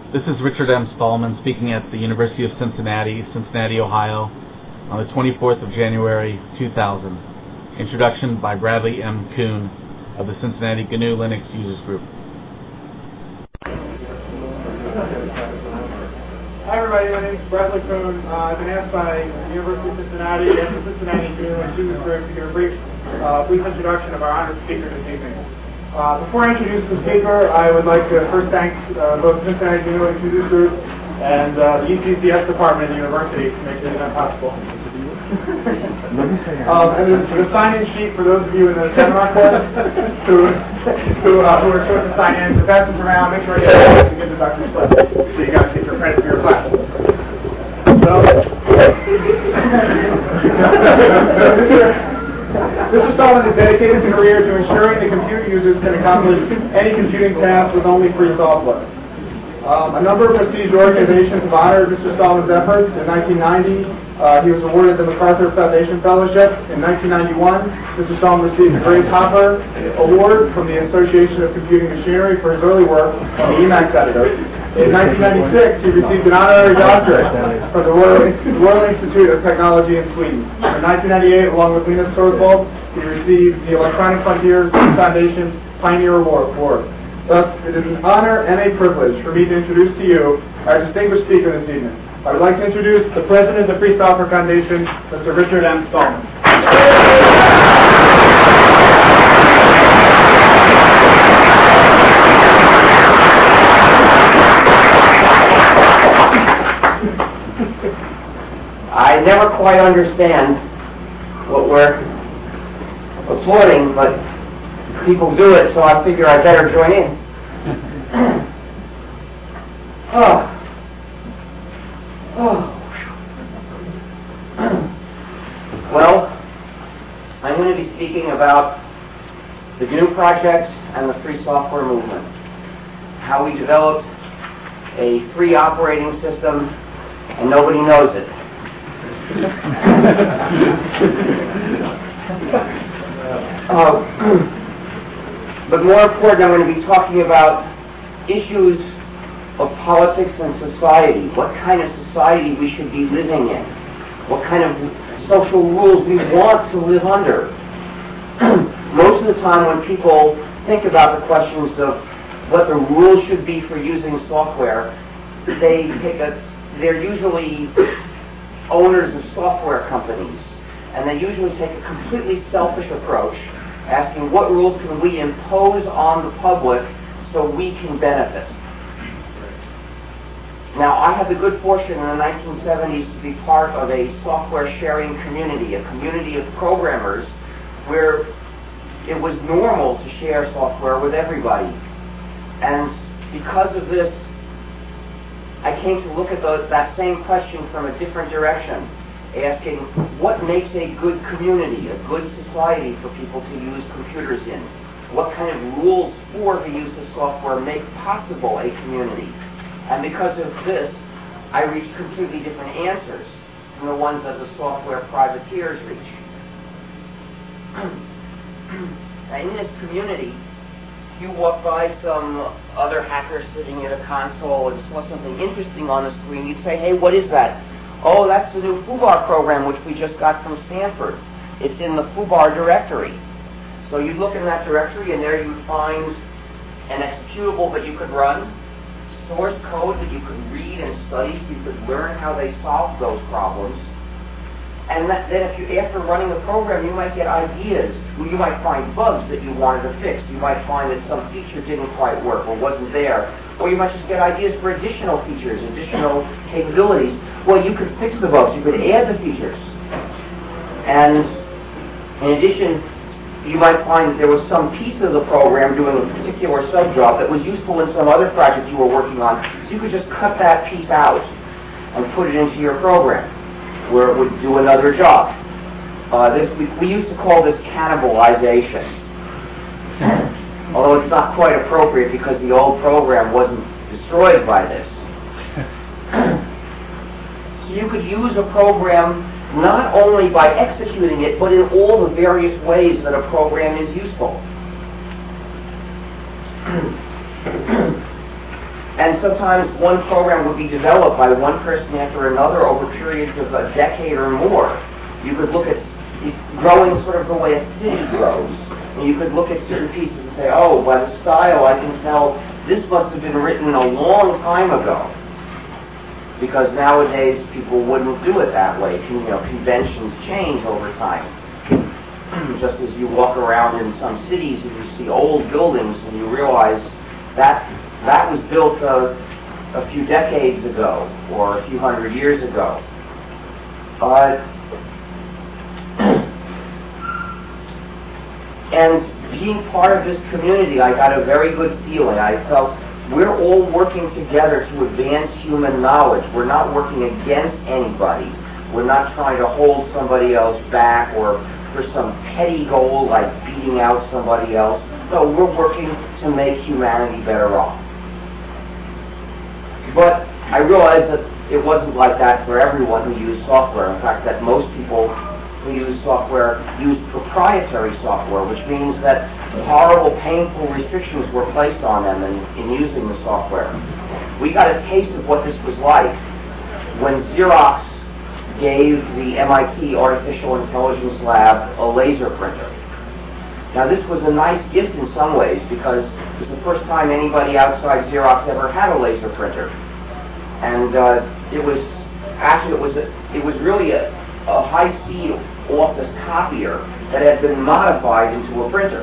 This is Richard M. Stallman speaking at the University of Cincinnati, Ohio, on the 24th of January, 2000. Introduction by Bradley M. Kuhn of the Cincinnati GNU Linux Users Group. Hi everybody, my name is Bradley Kuhn. I've been asked by the University of Cincinnati and the Cincinnati GNU Linux Users Group to give a brief introduction of our honored speaker this evening. Before I introduce the speaker, I would like to first thank both the Cincinnati GNU Linux Users Group and the ECCS department at the university for making this event possible. And the sign-in sheet for those of you in the seminar class who are supposed to sign in, to pass this around, make sure you have to give the Dr. Slip so you guys get your credit for your class. So, Mr. Stallman has dedicated his career to ensuring that computer users can accomplish any computing task with only free software. A number of prestigious organizations have honored Mr. Stallman's efforts. In 1990, he was awarded the MacArthur Foundation Fellowship. In 1991, Mr. Stallman received the Grace Hopper Award from the Association of Computing Machinery for his early work on the Emacs editor. In 1996, he received an honorary doctorate from the Royal Institute of Technology in Sweden. In 1998, along with Linus Torvalds, he received the Electronic Frontiers Foundation's Pioneer Award. Thus, it is an honor and a privilege for me to introduce to you our distinguished speaker this evening. I would like to introduce the President of the Free Software Foundation, Mr. Richard M. Stallman. I never quite understand what we're applauding, but people do it, so I figure I better join in. Well, I'm going to be speaking about the GNU project and the free software movement. How we developed a free operating system and nobody knows it. But more important, I'm going to be talking about issues of politics and society, what kind of society we should be living in, what kind of social rules we want to live under. Most of the time when people think about the questions of what the rules should be for using software, they're usually owners of software companies, and they usually take a completely selfish approach, asking what rules can we impose on the public so we can benefit. Now, I had the good fortune in the 1970s to be part of a software sharing community, a community of programmers where it was normal to share software with everybody. And because of this, I came to look at that same question from a different direction, asking what makes a good community, a good society for people to use computers in? What kind of rules for the use of software make possible a community? And because of this, I reached completely different answers from the ones that the software privateers reach. In this community, you walk by some other hacker sitting at a console and saw something interesting on the screen, you'd say, hey, what is that? Oh, that's the new foobar program which we just got from Stanford. It's in the foobar directory. So you'd look in that directory and there you'd find an executable that you could run, source code that you could read and study so you could learn how they solved those problems. And then after running the program, you might get ideas. You might find bugs that you wanted to fix. You might find that some feature didn't quite work or wasn't there. Or you might just get ideas for additional features, additional capabilities. Well, you could fix the bugs. You could add the features. And in addition, you might find that there was some piece of the program doing a particular subjob that was useful in some other project you were working on. So you could just cut that piece out and put it into your program, where it would do another job. We used to call this cannibalization, although it's not quite appropriate because the old program wasn't destroyed by this. So you could use a program not only by executing it, but in all the various ways that a program is useful. And sometimes one program would be developed by one person after another over periods of a decade or more. You could look at it growing sort of the way a city grows. And you could look at certain pieces and say, oh, by the style I can tell this must have been written a long time ago. Because nowadays people wouldn't do it that way. Conventions change over time. Just as you walk around in some cities and you see old buildings and you realize that was built a few decades ago or a few hundred years ago. And being part of this community, I got a very good feeling. I felt we're all working together to advance human knowledge. We're not working against anybody. We're not trying to hold somebody else back or for some petty goal like beating out somebody else. No, we're working to make humanity better off. But I realized that it wasn't like that for everyone who used software. In fact, that most people who use software use proprietary software, which means that horrible, painful restrictions were placed on them in using the software. We got a taste of what this was like when Xerox gave the MIT Artificial Intelligence Lab a laser printer. Now, this was a nice gift in some ways because it was the first time anybody outside Xerox ever had a laser printer. And it was really a high-speed office copier that had been modified into a printer.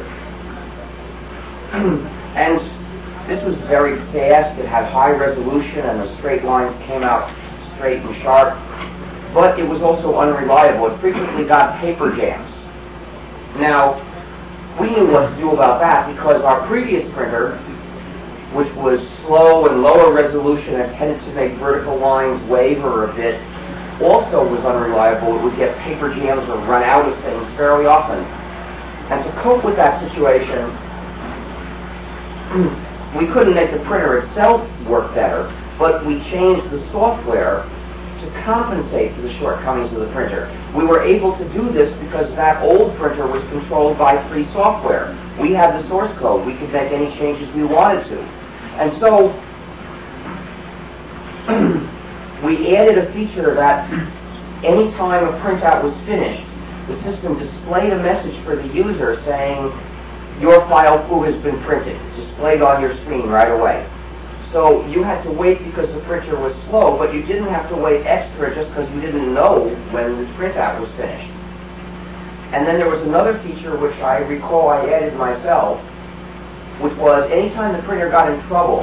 And this was very fast. It had high resolution, and the straight lines came out straight and sharp. But it was also unreliable. It frequently got paper jams. Now, we knew what to do about that because our previous printer, which was slow and lower resolution and tended to make vertical lines waver a bit, also was unreliable. It would get paper jams or run out of things fairly often. And to cope with that situation, we couldn't make the printer itself work better, but we changed the software to compensate for the shortcomings of the printer. We were able to do this because that old printer was controlled by free software. We had the source code. We could make any changes we wanted to. And so we added a feature that any time a printout was finished, the system displayed a message for the user saying, your file foo has been printed. It's displayed on your screen right away. So you had to wait because the printer was slow, but you didn't have to wait extra just because you didn't know when the printout was finished. And then there was another feature which I recall I added myself, which was anytime the printer got in trouble,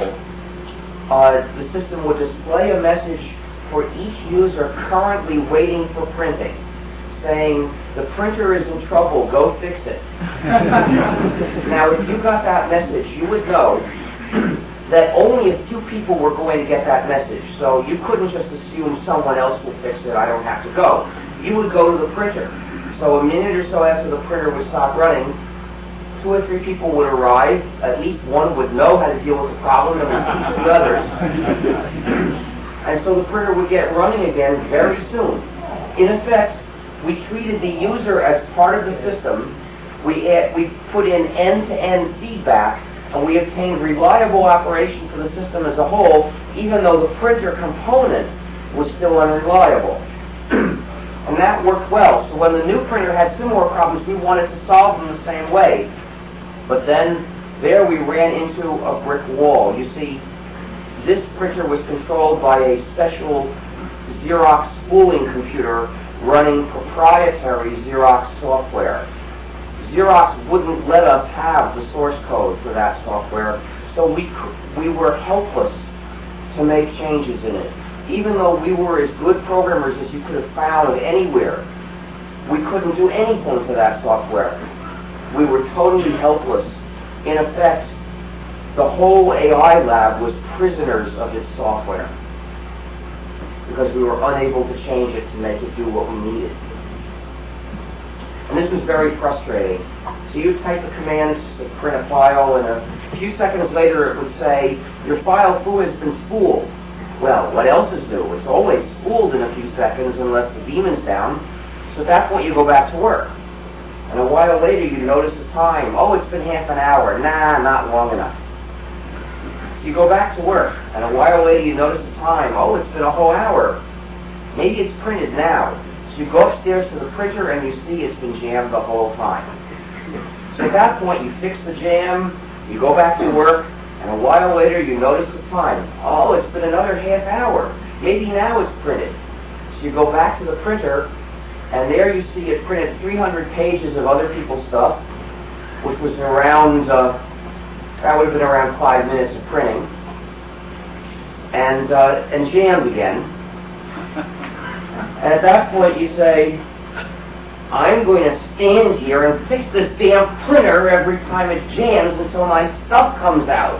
the system would display a message for each user currently waiting for printing, saying, the printer is in trouble, go fix it. Now, if you got that message, you would know that only a few people were going to get that message. So you couldn't just assume someone else will fix it, I don't have to go. You would go to the printer. So a minute or so after the printer would stop running, 2 or 3 people would arrive, at least one would know how to deal with the problem and would teach the others. And so the printer would get running again very soon. In effect, we treated the user as part of the system. We put in end-to-end feedback, and we obtained reliable operation for the system as a whole, even though the printer component was still unreliable. And that worked well. So when the new printer had similar problems, we wanted to solve them the same way. But then, there we ran into a brick wall. You see, this printer was controlled by a special Xerox spooling computer running proprietary Xerox software. Xerox wouldn't let us have the source code for that software, so we were helpless to make changes in it. Even though we were as good programmers as you could have found anywhere, we couldn't do anything to that software. We were totally helpless. In effect, the whole AI lab was prisoners of its software because we were unable to change it to make it do what we needed. And this was very frustrating. So you type a command to print a file, and a few seconds later it would say, your file foo has been spooled. Well, what else is new? It's always spooled in a few seconds unless the beam is down. So at that point you go back to work. And a while later you notice the time. Oh, it's been half an hour. Nah, not long enough. So you go back to work, and a while later you notice the time. Oh, it's been a whole hour. Maybe it's printed now. So you go upstairs to the printer and you see it's been jammed the whole time. So at that point you fix the jam, you go back to work, and a while later you notice the time. Oh, it's been another half hour. Maybe now it's printed. So you go back to the printer, and there you see it printed 300 pages of other people's stuff, which was around, that would have been around 5 minutes of printing, and jammed again. And at that point you say, I'm going to stand here and fix this damn printer every time it jams until my stuff comes out.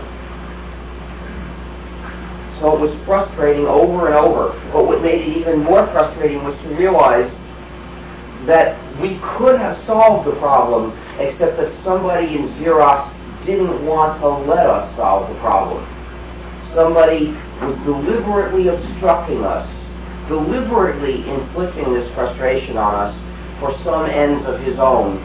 So it was frustrating over and over. But what made it even more frustrating was to realize that we could have solved the problem, except that somebody in Xerox didn't want to let us solve the problem. Somebody was deliberately obstructing us, deliberately inflicting this frustration on us for some ends of his own.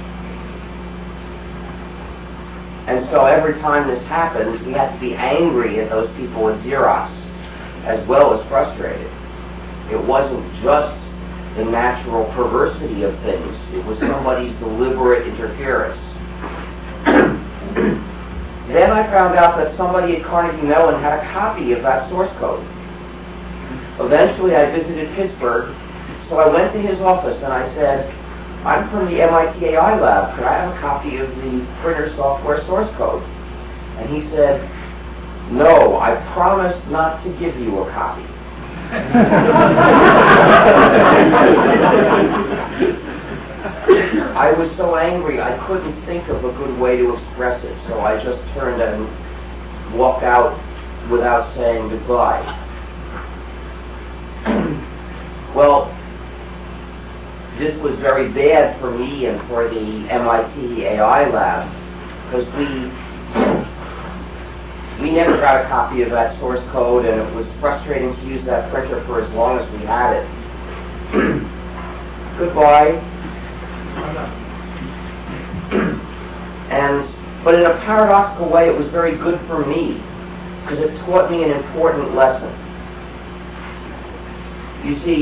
And so every time this happened, we had to be angry at those people at Xerox, as well as frustrated. It wasn't just the natural perversity of things. It was somebody's deliberate interference. Then I found out that somebody at Carnegie Mellon had a copy of that source code. Eventually I visited Pittsburgh, so I went to his office and I said, I'm from the MIT AI lab, could I have a copy of the printer software source code? And he said, no, I promised not to give you a copy. I was so angry I couldn't think of a good way to express it, so I just turned and walked out without saying goodbye. Well, this was very bad for me and for the MIT AI lab, because we never got a copy of that source code, and it was frustrating to use that printer for as long as we had it. Goodbye. But in a paradoxical way, it was very good for me, because it taught me an important lesson. You see,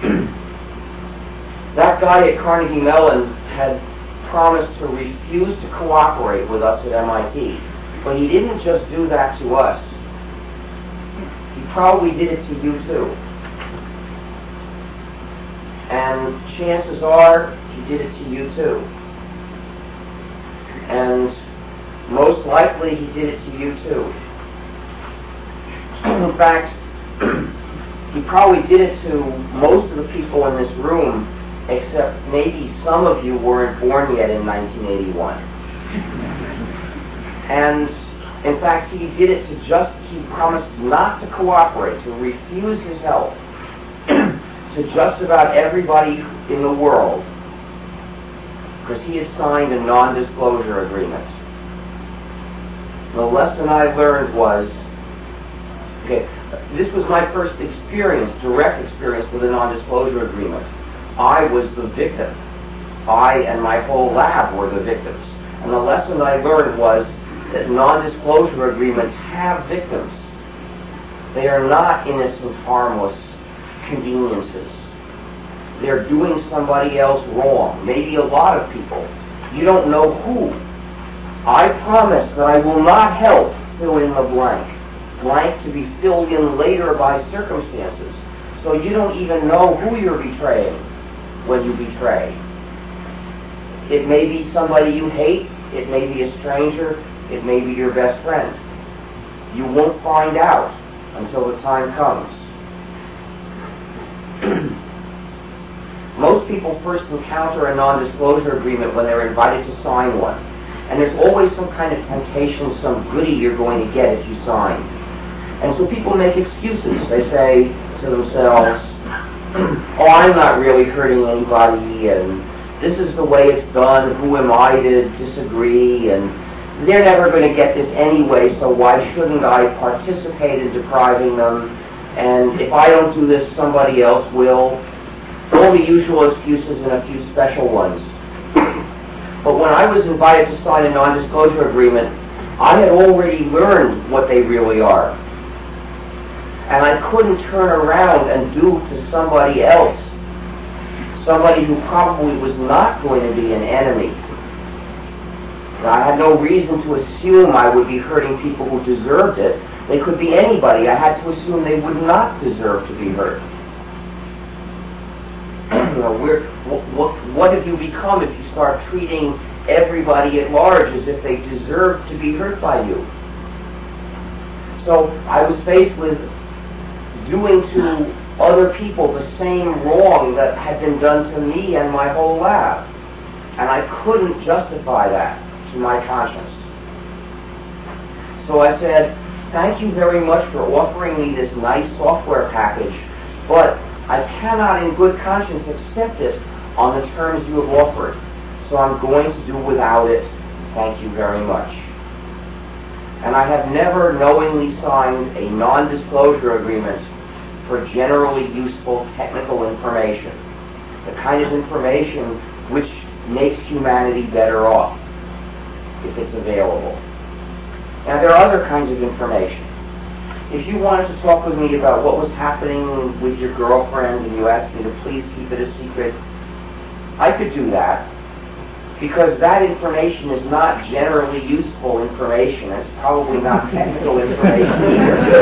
that guy at Carnegie Mellon had promised to refuse to cooperate with us at MIT. But he didn't just do that to us. He probably did it to you too. And chances are, he did it to you too. And most likely, he did it to you too. In fact, he probably did it to most of the people in this room, except maybe some of you weren't born yet in 1981. And in fact, he did it he promised not to cooperate, to refuse his help to just about everybody in the world, because he had signed a non-disclosure agreement. The lesson I learned was, this was my first experience, direct experience with a non-disclosure agreement. I was the victim. I and my whole lab were the victims. And the lesson I learned was that non-disclosure agreements have victims. They are not innocent, harmless conveniences. They're doing somebody else wrong, maybe a lot of people. You don't know who. I promise that I will not help fill in the blank. Blank to be filled in later by circumstances. So you don't even know who you're betraying when you betray. It may be somebody you hate, it may be a stranger, it may be your best friend. You won't find out until the time comes. Most people first encounter a non-disclosure agreement when they're invited to sign one. And there's always some kind of temptation, some goodie you're going to get if you sign. And so people make excuses. They say to themselves, oh, I'm not really hurting anybody, and this is the way it's done, who am I to disagree, and they're never going to get this anyway, so why shouldn't I participate in depriving them, and if I don't do this, somebody else will. All the usual excuses and a few special ones. But when I was invited to sign a non-disclosure agreement, I had already learned what they really are. And I couldn't turn around and do to somebody else, somebody who probably was not going to be an enemy. Now, I had no reason to assume I would be hurting people who deserved it. They could be anybody. I had to assume they would not deserve to be hurt. You know, what have you become if you start treating everybody at large as if they deserve to be hurt by you? So I was faced with doing to other people the same wrong that had been done to me and my whole lab. And I couldn't justify that to my conscience. So I said, thank you very much for offering me this nice software package, but I cannot in good conscience accept it on the terms you have offered. So I'm going to do without it. Thank you very much. And I have never knowingly signed a non-disclosure agreement for generally useful technical information, the kind of information which makes humanity better off, if it's available. Now, there are other kinds of information. If you wanted to talk with me about what was happening with your girlfriend and you asked me to please keep it a secret, I could do that, because that information is not generally useful information. It's probably not technical information either.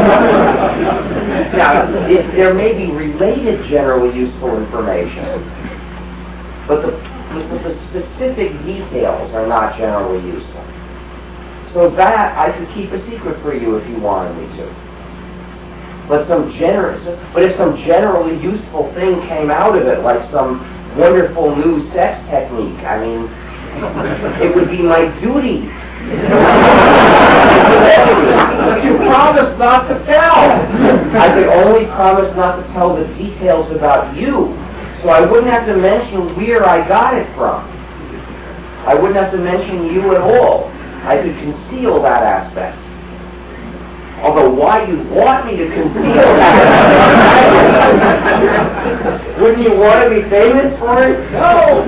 Now, there may be related generally useful information, but the specific details are not generally useful. So that I could keep a secret for you if you wanted me to. But if some generally useful thing came out of it, like some wonderful new sex technique, I mean, it would be my duty to promise not to tell. I could only promise not to tell the details about you, so I wouldn't have to mention where I got it from. I wouldn't have to mention you at all. I could conceal that aspect. Although why you'd want me to conceal that? Wouldn't you want to be famous for it? No!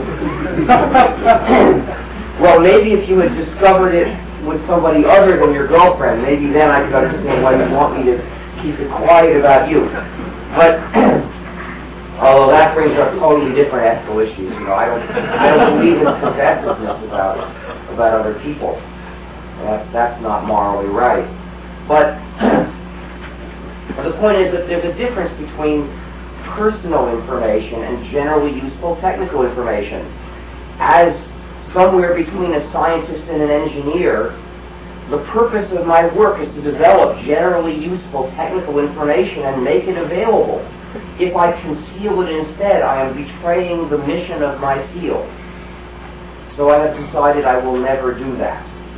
Well, maybe if you had discovered it with somebody other than your girlfriend, maybe then I could understand why you'd want me to keep it quiet about you. But although that brings up totally different ethical issues, you know, I don't believe in possessiveness about other people. That's not morally right. But the point is that there's a difference between personal information and generally useful technical information. As somewhere between a scientist and an engineer, the purpose of my work is to develop generally useful technical information and make it available. If I conceal it instead, I am betraying the mission of my field. So I have decided I will never do that.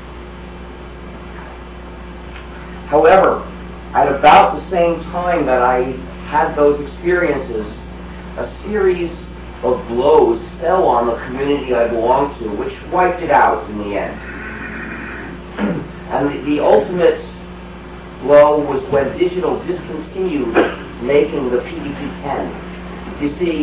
However, at about the same time that I had those experiences, a series of blows fell on the community I belonged to, which wiped it out in the end. And the ultimate blow was when Digital discontinued making the PDP-10. You see,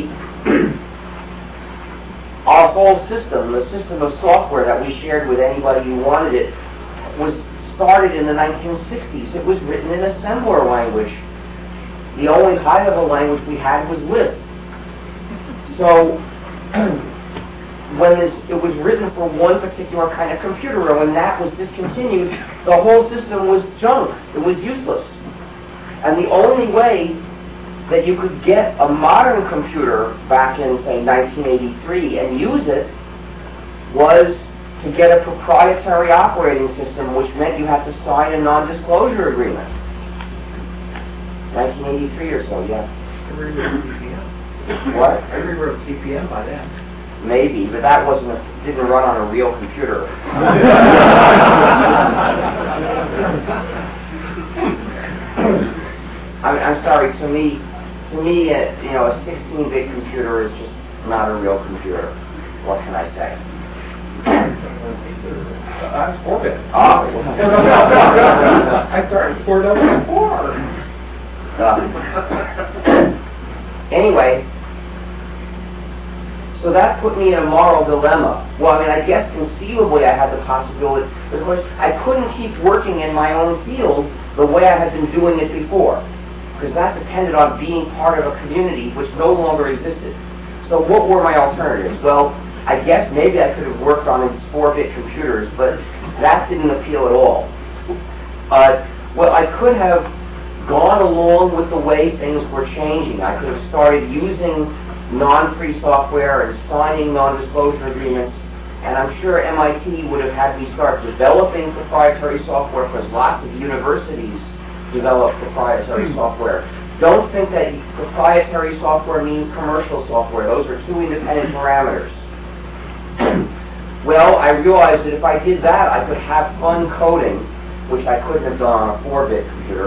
our whole system, the system of software that we shared with anybody who wanted it, was started in the 1960s. It was written in assembler language. The only high-level language we had was Lisp. So when it was written for one particular kind of computer, and when that was discontinued, the whole system was junk. It was useless. And the only way that you could get a modern computer back in, say, 1983 and use it was to get a proprietary operating system, which meant you had to sign a non-disclosure agreement. 1983 or so, yeah. Everybody wrote CPM. What? Everybody wrote CPM by then. Maybe, but that didn't run on a real computer. I'm sorry. To me, a 16-bit computer is just not a real computer. What can I say? I'm 4-bit. Oh. I started 4.4. Anyway, so that put me in a moral dilemma. Well, I mean, I guess conceivably I had the possibility, but of course, I couldn't keep working in my own field the way I had been doing it before, because that depended on being part of a community which no longer existed. So what were my alternatives? Well, I guess maybe I could have worked on these 4-bit computers, but that didn't appeal at all. Well, I could have gone along with the way things were changing. I could have started using non-free software and signing non-disclosure agreements, and I'm sure MIT would have had me start developing proprietary software, because lots of universities develop proprietary software. Don't think that proprietary software means commercial software. Those are two independent parameters. Well, I realized that if I did that, I could have fun coding, which I couldn't have done on a 4-bit computer,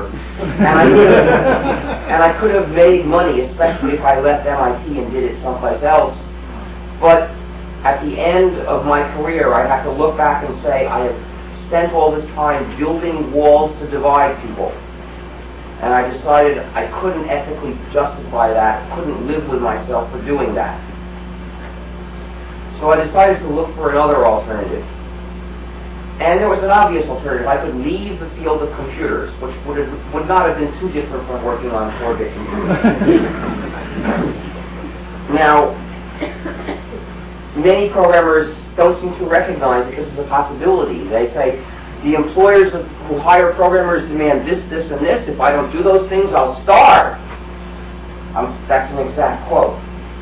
and I could have made money, especially if I left MIT and did it someplace else. But at the end of my career, I have to look back and say, I have spent all this time building walls to divide people, and I decided I couldn't ethically justify that, couldn't live with myself for doing that. So I decided to look for another alternative. And there was an obvious alternative. I could leave the field of computers, which would not have been too different from working on 4-bit computers. Now, many programmers don't seem to recognize that this is a possibility. They say, the employers who hire programmers demand this, this, and this. If I don't do those things, I'll starve. That's an exact quote.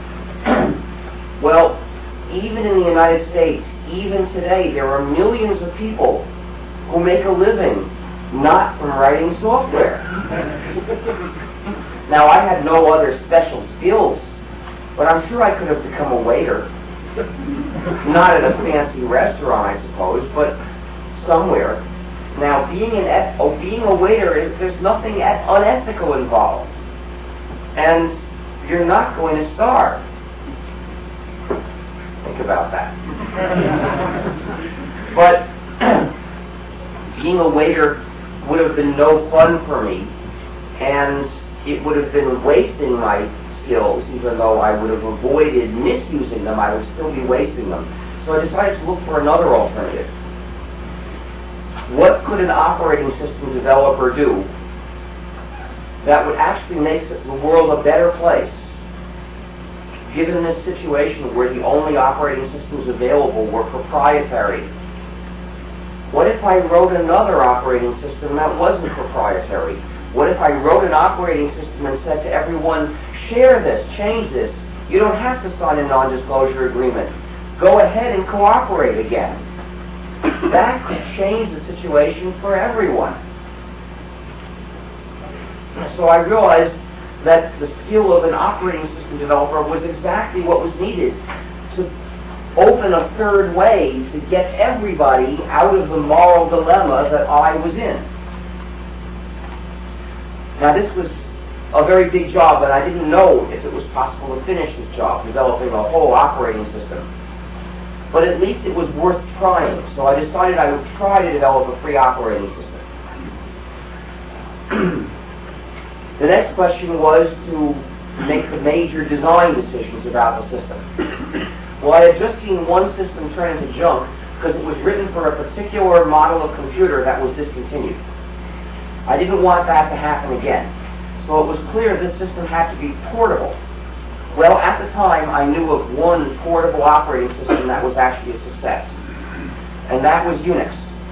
Well, even in the United States, even today, there are millions of people who make a living not from writing software. Now, I had no other special skills, but I'm sure I could have become a waiter. Not at a fancy restaurant, I suppose, but somewhere. Now, being a waiter, there's nothing unethical involved. And you're not going to starve. Think about that. But being a waiter would have been no fun for me, and it would have been wasting my skills. Even though I would have avoided misusing them, I would still be wasting them. So I decided to look for another alternative. What could an operating system developer do that would actually make the world a better place? Given this situation where the only operating systems available were proprietary, what if I wrote another operating system that wasn't proprietary? What if I wrote an operating system and said to everyone, share this, change this. You don't have to sign a non-disclosure agreement. Go ahead and cooperate again. That could change the situation for everyone. So I realized that the skill of an operating system developer was exactly what was needed to open a third way to get everybody out of the moral dilemma that I was in. Now, this was a very big job, and I didn't know if it was possible to finish this job, developing a whole operating system. But at least it was worth trying, so I decided I would try to develop a free operating system. The next question was to make the major design decisions about the system. Well, I had just seen one system turn into junk because it was written for a particular model of computer that was discontinued. I didn't want that to happen again. So it was clear this system had to be portable. Well, at the time, I knew of one portable operating system that was actually a success, and that was Unix.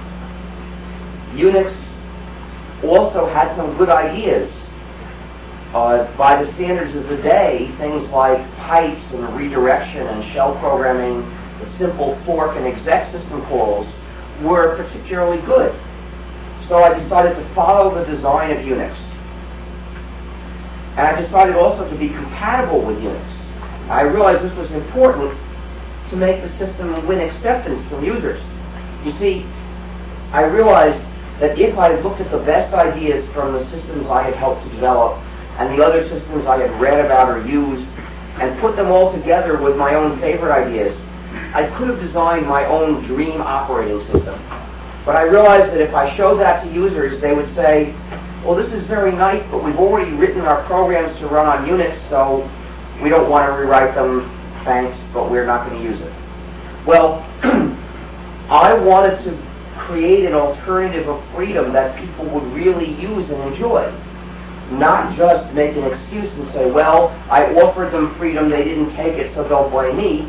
Unix also had some good ideas. By the standards of the day, things like pipes and redirection and shell programming, the simple fork and exec system calls were particularly good. So I decided to follow the design of Unix. And I decided also to be compatible with Unix. I realized this was important to make the system win acceptance from users. You see, I realized that if I looked at the best ideas from the systems I had helped to develop and the other systems I had read about or used, and put them all together with my own favorite ideas, I could have designed my own dream operating system. But I realized that if I showed that to users, they would say, well, this is very nice, but we've already written our programs to run on Unix, so we don't want to rewrite them. thanks, but we're not going to use it. Well, I wanted to create an alternative of freedom that people would really use and enjoy. Not just make an excuse and say, well, I offered them freedom, they didn't take it, so don't blame me.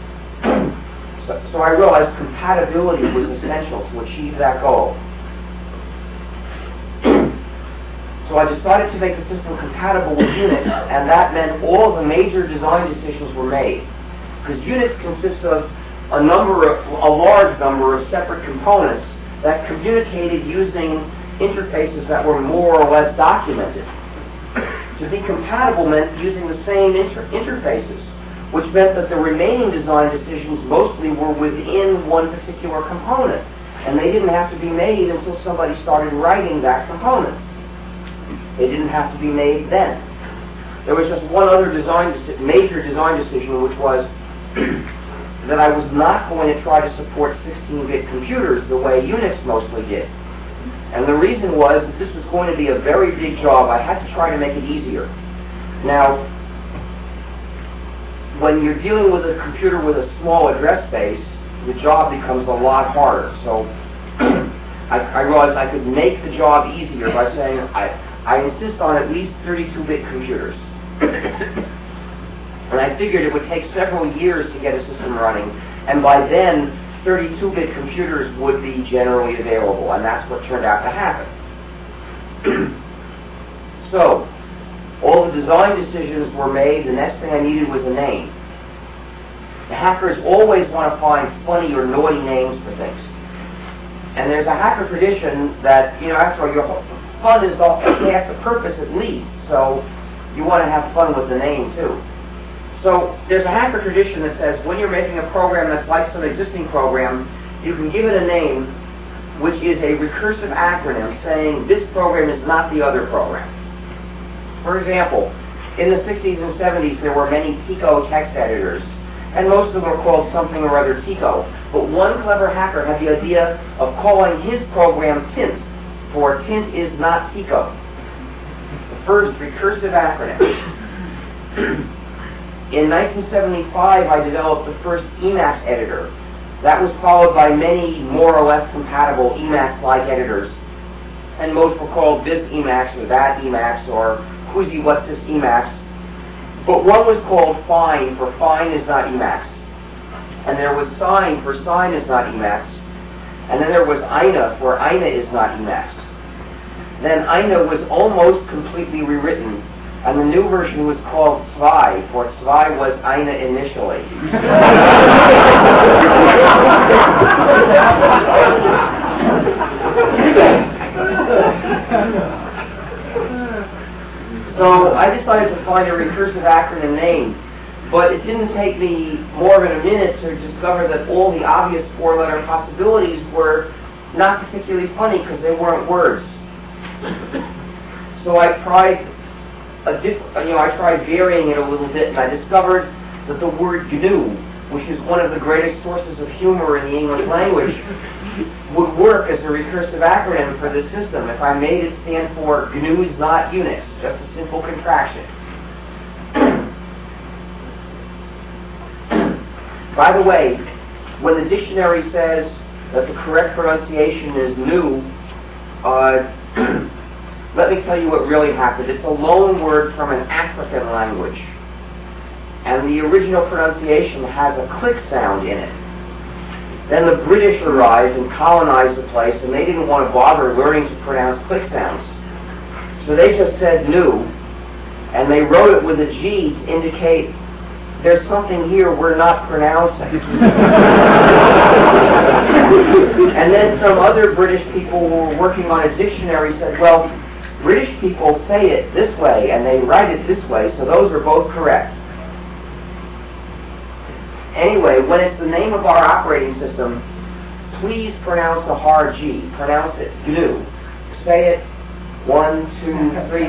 So I realized compatibility was essential to achieve that goal. So I decided to make the system compatible with Unix, and that meant all the major design decisions were made. Because Unix consists of a large number of separate components that communicated using interfaces that were more or less documented. To be compatible meant using the same interfaces, which meant that the remaining design decisions mostly were within one particular component, and they didn't have to be made until somebody started writing that component. They didn't have to be made then. There was just one other major design decision, which was that I was not going to try to support 16-bit computers the way Unix mostly did. And the reason was that this was going to be a very big job. I had to try to make it easier. Now, when you're dealing with a computer with a small address space, the job becomes a lot harder. So I realized I could make the job easier by saying I insist on at least 32-bit computers. And I figured it would take several years to get a system running, and by then 32-bit computers would be generally available, and that's what turned out to happen. So, all the design decisions were made. The next thing I needed was a name. The hackers always want to find funny or naughty names for things. And there's a hacker tradition that, after all, your fun is half the purpose at least, so you want to have fun with the name too. So there's a hacker tradition that says when you're making a program that's like some existing program, you can give it a name which is a recursive acronym saying this program is not the other program. For example, in the 60s and 70s there were many Tico text editors, and most of them were called something or other Tico. But one clever hacker had the idea of calling his program Tint, for Tint is not Tico. The first recursive acronym. In 1975, I developed the first Emacs editor. That was followed by many more or less compatible Emacs-like editors. And most were called this Emacs or that Emacs or Whoosy What's This Emacs. But one was called Fine for Fine is not Emacs. And there was Sign for Sign is not Emacs. And then there was Ina for Ina is not Emacs. Then Ina was almost completely rewritten. And the new version was called Zwei, for Zwei was Ina initially. So I decided to find a recursive acronym name, but it didn't take me more than a minute to discover that all the obvious four-letter possibilities were not particularly funny because they weren't words. So I tried varying it a little bit, and I discovered that the word GNU, which is one of the greatest sources of humor in the English language, would work as a recursive acronym for this system if I made it stand for GNU is not Unix, just a simple contraction. By the way, when the dictionary says that the correct pronunciation is GNU, let me tell you what really happened. It's a loan word from an African language. And the original pronunciation has a click sound in it. Then the British arrived and colonized the place, and they didn't want to bother learning to pronounce click sounds. So they just said new, and they wrote it with a G to indicate there's something here we're not pronouncing. And then some other British people who were working on a dictionary said, well, British people say it this way, and they write it this way, so those are both correct. Anyway, when it's the name of our operating system, please pronounce the hard G. Pronounce it GNU. Say it 1, 2, 3.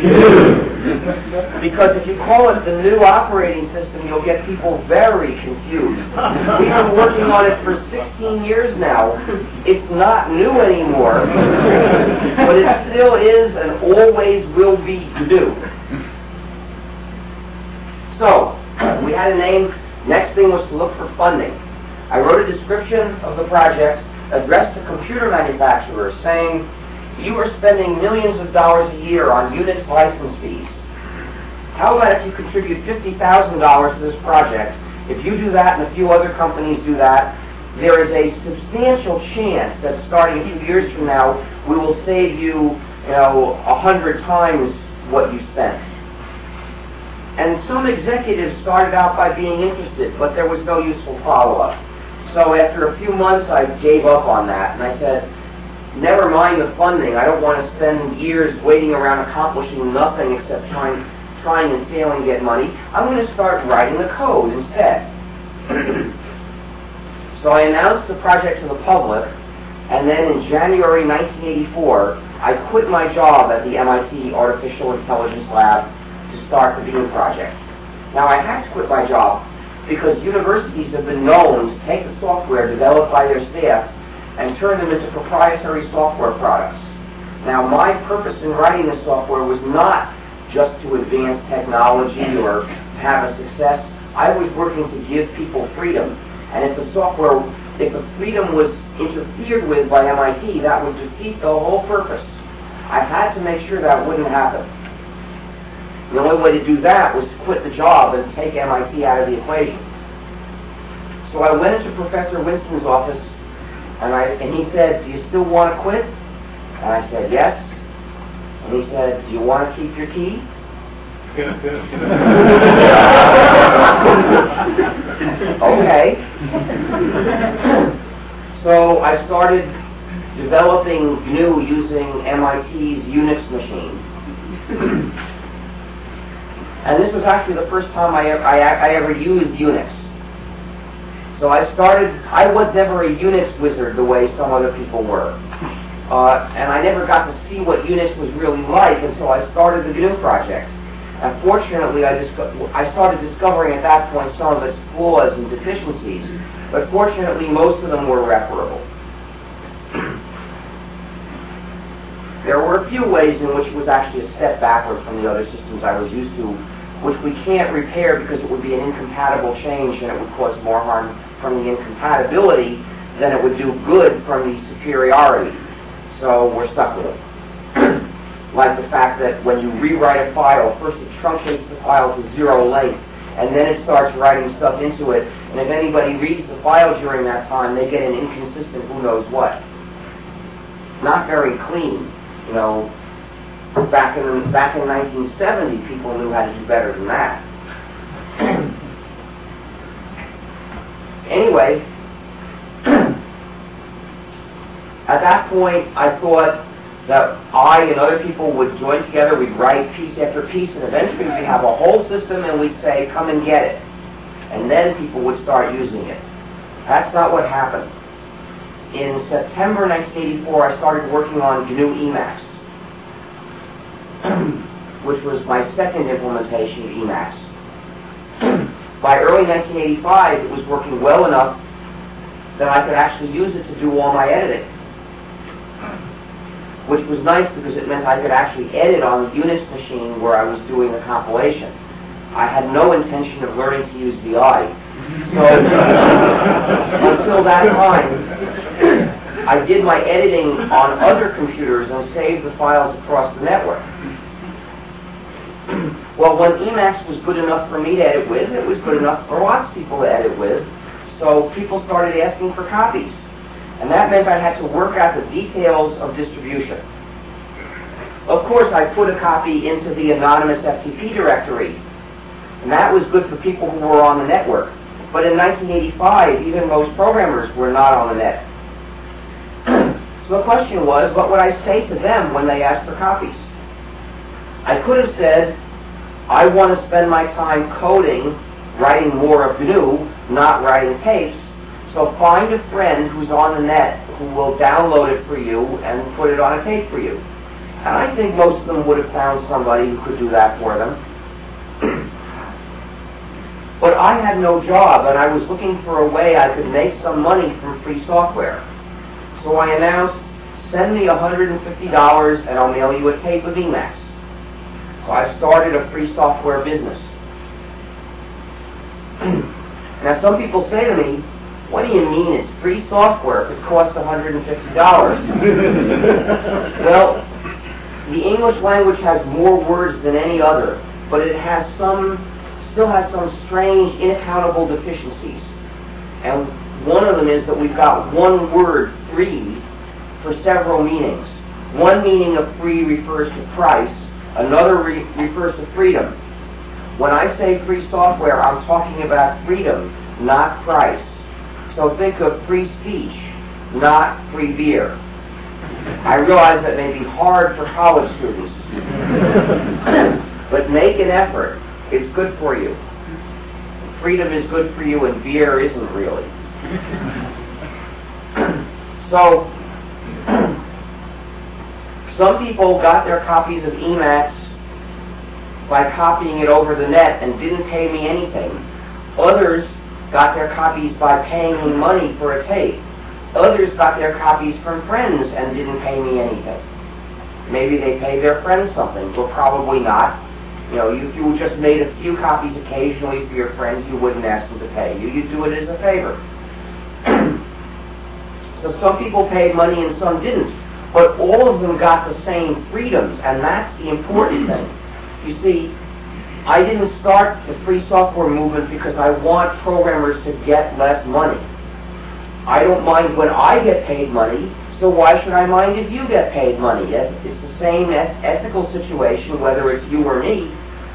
Because if you call it the new operating system, you'll get people very confused. We've been working on it for 16 years now. It's not new anymore, but it still is and always will be GNU. So, we had a name Next thing was to look for funding. I wrote a description of the project addressed to computer manufacturers saying, you are spending millions of dollars a year on Unix license fees. How about if you contribute $50,000 to this project? If you do that and a few other companies do that, there is a substantial chance that starting a few years from now, we will save you, 100 times what you spent. And some executives started out by being interested, but there was no useful follow-up. So after a few months, I gave up on that, and I said, never mind the funding. I don't want to spend years waiting around accomplishing nothing except trying and failing to get money. I'm going to start writing the code instead. So I announced the project to the public, and then in January 1984, I quit my job at the MIT Artificial Intelligence Lab to start the BEAM project. Now, I had to quit my job because universities have been known to take the software developed by their staff and turn them into proprietary software products. Now, my purpose in writing this software was not just to advance technology or to have a success. I was working to give people freedom. And if the freedom was interfered with by MIT, that would defeat the whole purpose. I had to make sure that wouldn't happen. The only way to do that was to quit the job and take MIT out of the equation. So I went into Professor Winston's office, and he said, do you still want to quit? And I said, yes. And he said, do you want to keep your key? Okay. So I started developing GNU using MIT's Unix machine. And this was actually the first time I ever used Unix. So I was never a Unix wizard the way some other people were. And I never got to see what Unix was really like until I started the GNU project. And fortunately, I started discovering at that point some of its flaws and deficiencies. But fortunately, most of them were reparable. There were a few ways in which it was actually a step backward from the other systems I was used to, which we can't repair because it would be an incompatible change and it would cause more harm from the incompatibility than it would do good from the superiority. So we're stuck with it. Like the fact that when you rewrite a file, first it truncates the file to 0 length, and then it starts writing stuff into it, and if anybody reads the file during that time, they get an inconsistent who knows what. Not very clean. Back in 1970, people knew how to do better than that. Anyway, at that point, I thought that I and other people would join together, we'd write piece after piece, and eventually we'd have a whole system and we'd say, come and get it. And then people would start using it. That's not what happened. In September 1984, I started working on GNU Emacs, which was my second implementation of Emacs. By early 1985, it was working well enough that I could actually use it to do all my editing, which was nice because it meant I could actually edit on the Unix machine where I was doing the compilation. I had no intention of learning to use VI. So until that time, I did my editing on other computers and saved the files across the network. Well, when Emacs was good enough for me to edit with, it was good enough for lots of people to edit with, so people started asking for copies. And that meant I had to work out the details of distribution. Of course, I put a copy into the anonymous FTP directory, and that was good for people who were on the network. But in 1985, even most programmers were not on the net. So the question was, what would I say to them when they asked for copies? I could have said, I want to spend my time coding, writing more of GNU, not writing tapes, so find a friend who's on the net who will download it for you and put it on a tape for you. And I think most of them would have found somebody who could do that for them. But I had no job, and I was looking for a way I could make some money from free software. So I announced, send me $150 and I'll mail you a tape of Emacs. So I started a free software business. Now, some people say to me, what do you mean it's free software if it costs $150? Well, the English language has more words than any other, but it has still has some strange, inaccountable deficiencies. And one of them is that we've got one word, free, for several meanings. One meaning of free refers to price, another refers to freedom. When I say free software, I'm talking about freedom, not price. So think of free speech, not free beer. I realize that may be hard for college students, but make an effort. It's good for you. Freedom is good for you, and beer isn't really. So, some people got their copies of Emacs by copying it over the net and didn't pay me anything. Others got their copies by paying me money for a tape. Others got their copies from friends and didn't pay me anything. Maybe they paid their friends something, but probably not. You know, if you just made a few copies occasionally for your friends, you wouldn't ask them to pay you. You'd do it as a favor. So some people paid money and some didn't. But all of them got the same freedoms, and that's the important thing. You see, I didn't start the free software movement because I want programmers to get less money. I don't mind when I get paid money, so why should I mind if you get paid money? It's the same ethical situation, whether it's you or me.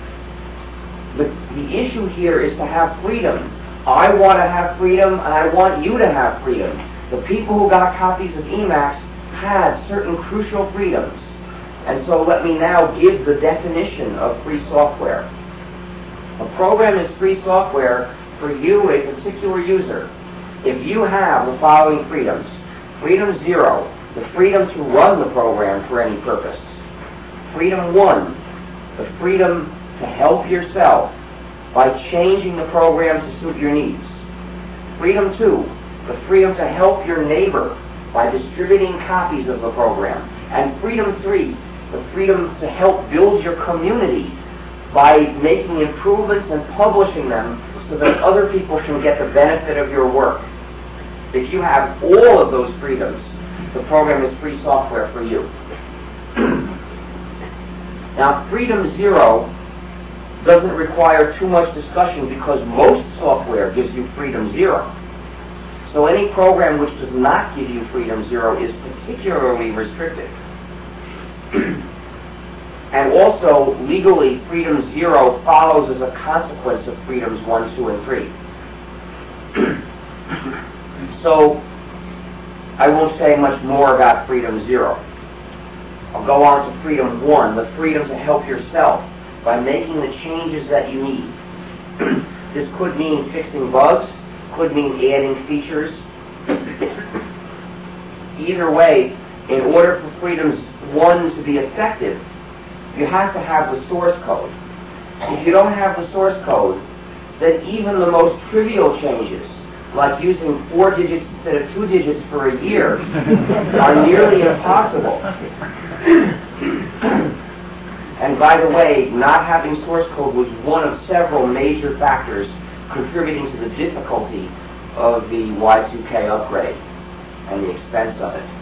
The issue here is to have freedom. I want to have freedom, and I want you to have freedom. The people who got copies of Emacs had certain crucial freedoms. And so let me now give the definition of free software. A program is free software for you, a particular user, if you have the following freedoms. Freedom 0, the freedom to run the program for any purpose. Freedom 1, the freedom to help yourself by changing the program to suit your needs. Freedom 2, the freedom to help your neighbor by distributing copies of the program. And freedom 3, the freedom to help build your community by making improvements and publishing them so that other people can get the benefit of your work. If you have all of those freedoms, the program is free software for you. Now, freedom 0 doesn't require too much discussion because most software gives you freedom 0. So any program which does not give you freedom 0 is particularly restricted. And also, legally, freedom 0 follows as a consequence of freedoms 1, 2, and 3. So, I won't say much more about freedom 0. I'll go on to freedom 1, the freedom to help yourself by making the changes that you need. This could mean fixing bugs, could mean adding features. Either way, in order for freedoms 1 to be effective, you have to have the source code. If you don't have the source code, then even the most trivial changes, like using 4 digits instead of 2 digits for a year, are nearly impossible. And by the way, not having source code was one of several major factors contributing to the difficulty of the Y2K upgrade and the expense of it.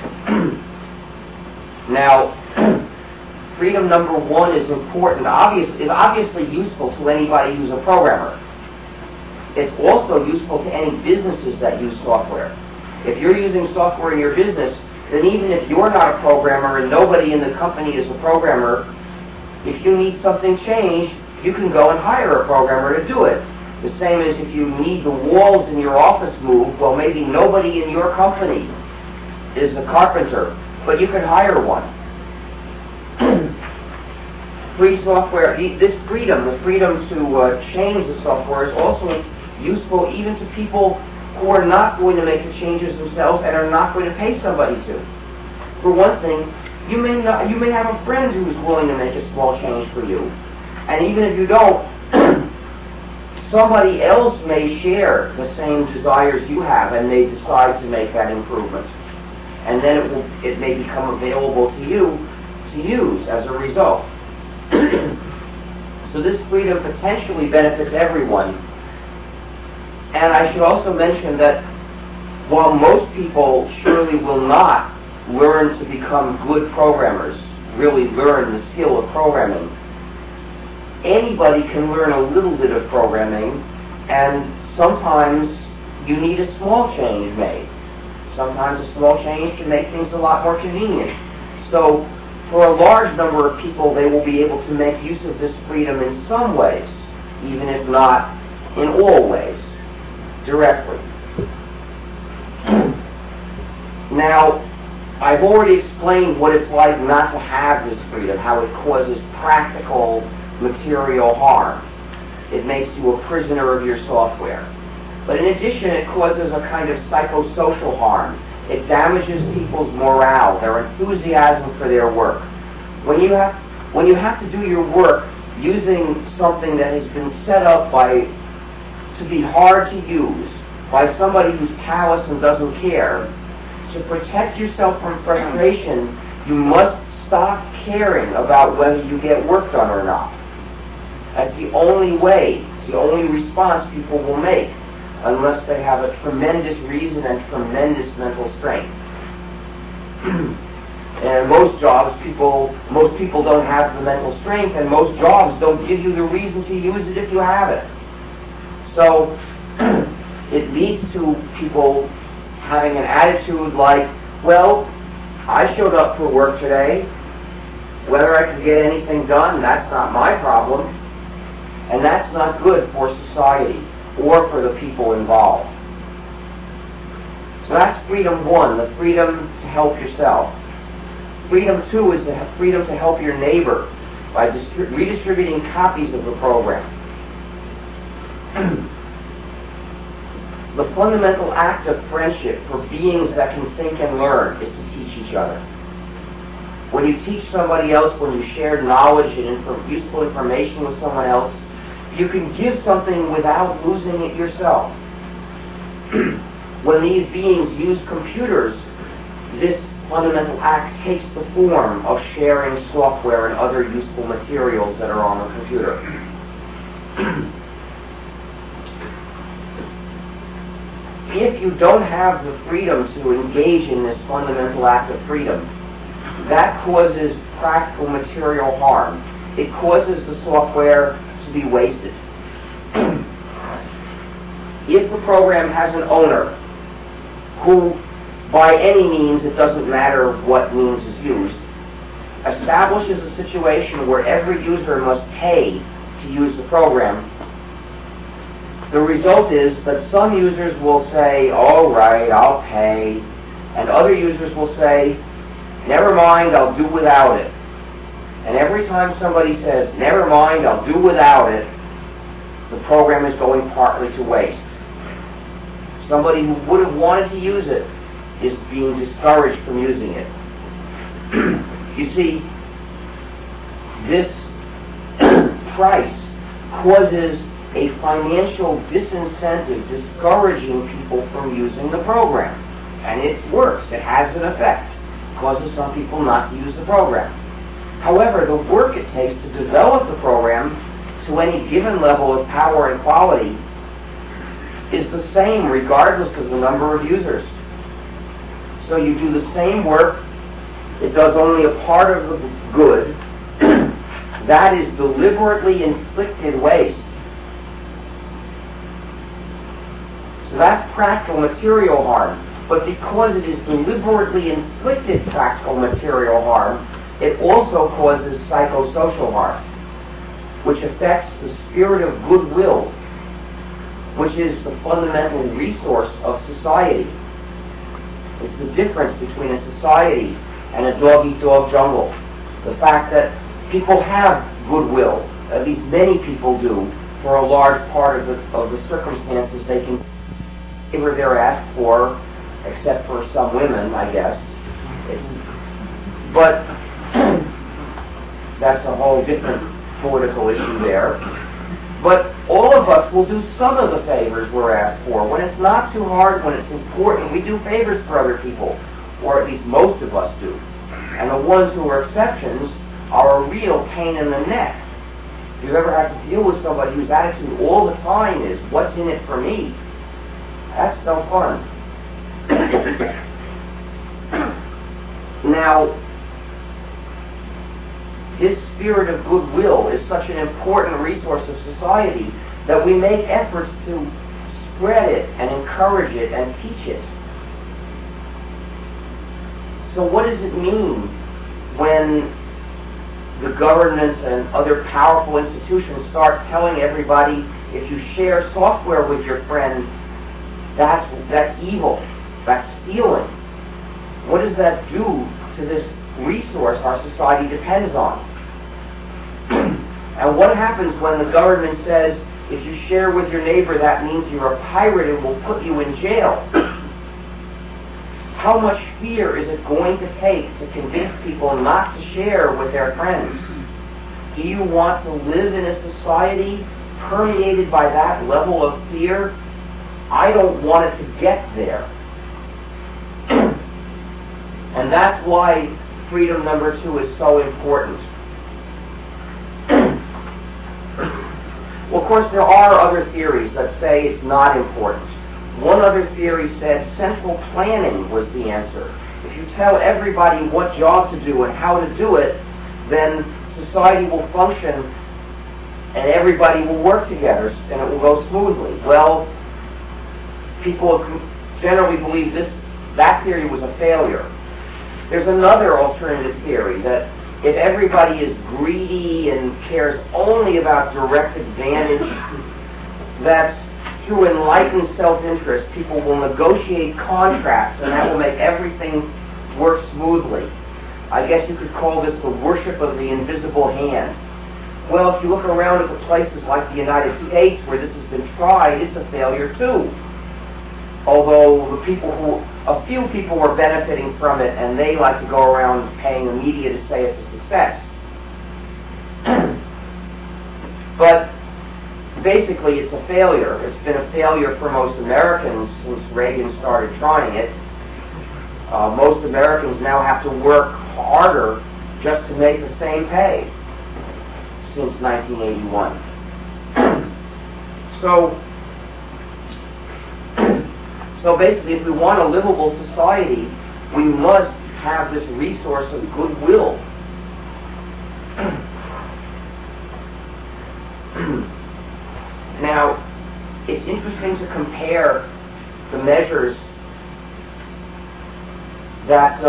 Now, freedom number 1 is important, is obviously useful to anybody who's a programmer. It's also useful to any businesses that use software. If you're using software in your business, then even if you're not a programmer and nobody in the company is a programmer, if you need something changed, you can go and hire a programmer to do it. The same as if you need the walls in your office moved, well, maybe nobody in your company is a carpenter, but you could hire one. Free software, this freedom, the freedom to change the software, is also useful even to people who are not going to make the changes themselves and are not going to pay somebody to. For one thing, you may have a friend who's willing to make a small change for you, and even if you don't, somebody else may share the same desires you have and may decide to make that improvement. And then it may become available to you to use as a result. So this freedom potentially benefits everyone, And I should also mention that while most people surely will not learn to become good programmers, really learn the skill of programming, anybody can learn a little bit of programming, and sometimes you need a small change made. Sometimes a small change can make things a lot more convenient. So for a large number of people, they will be able to make use of this freedom in some ways, even if not in all ways, directly. Now, I've already explained what it's like not to have this freedom, how it causes practical material harm. It makes you a prisoner of your software. But in addition, it causes a kind of psychosocial harm. It damages people's morale, their enthusiasm for their work. When you have to do your work using something that has been set up to be hard to use by somebody who's callous and doesn't care, to protect yourself from frustration, you must stop caring about whether you get work done or not. That's the only way, it's the only response people will make, unless they have a tremendous reason and tremendous mental strength. And most people don't have the mental strength, and most jobs don't give you the reason to use it if you have it. So it leads to people having an attitude like, well, I showed up for work today. Whether I can get anything done, that's not my problem. And that's not good for society or for the people involved. So that's freedom one, the freedom to help yourself. Freedom two is the freedom to help your neighbor by redistributing copies of the program. The fundamental act of friendship for beings that can think and learn is to teach each other. When you teach somebody else, when you share knowledge and useful information with someone else, you can give something without losing it yourself. When these beings use computers, this fundamental act takes the form of sharing software and other useful materials that are on the computer. If you don't have the freedom to engage in this fundamental act of freedom, that causes practical material harm. It causes the software to be wasted. If the program has an owner who, by any means, it doesn't matter what means is used, establishes a situation where every user must pay to use the program, the result is that some users will say, all right, I'll pay, and other users will say, never mind, I'll do without it. And every time somebody says, never mind, I'll do without it, the program is going partly to waste. Somebody who would have wanted to use it is being discouraged from using it. You see, this price causes a financial disincentive discouraging people from using the program. And it works. It has an effect. It causes some people not to use the program. However, the work it takes to develop the program to any given level of power and quality is the same regardless of the number of users. So you do the same work, it does only a part of the good. That is deliberately inflicted waste. So that's practical material harm. But because it is deliberately inflicted practical material harm, it also causes psychosocial harm, which affects the spirit of goodwill, which is the fundamental resource of society. It's the difference between a society and a dog-eat-dog jungle. The fact that people have goodwill, at least many people do, for a large part of the circumstances they can whatever they're asked for, except for some women, I guess. But that's a whole different political issue there. But all of us will do some of the favors we're asked for. When it's not too hard, when it's important, we do favors for other people, or at least most of us do. And the ones who are exceptions are a real pain in the neck. If you've ever had to deal with somebody whose attitude all the time is, what's in it for me? That's no fun. Now, this spirit of goodwill is such an important resource of society that we make efforts to spread it and encourage it and teach it. So what does it mean when the governments and other powerful institutions start telling everybody, if you share software with your friend, that's evil, that's stealing? What does that do to this resource our society depends on? And what happens when the government says, if you share with your neighbor, that means you're a pirate and will put you in jail? How much fear is it going to take to convince people not to share with their friends? Do you want to live in a society permeated by that level of fear? I don't want it to get there. And that's why freedom number 2 is so important. Well, of course, there are other theories that say it's not important. One other theory said central planning was the answer. If you tell everybody what job to do and how to do it, then society will function and everybody will work together and it will go smoothly. Well, people generally believe that theory was a failure. There's another alternative theory that if everybody is greedy and cares only about direct advantage, that through enlightened self-interest, people will negotiate contracts and that will make everything work smoothly. I guess you could call this the worship of the invisible hand. Well, if you look around at the places like the United States where this has been tried, it's a failure too. Although a few people were benefiting from it, and they like to go around paying the media to say it's a success. But basically, it's a failure. It's been a failure for most Americans since Reagan started trying it. Most Americans now have to work harder just to make the same pay since 1981. So basically, if we want a livable society, we must have this resource of goodwill. Now, it's interesting to compare the measures that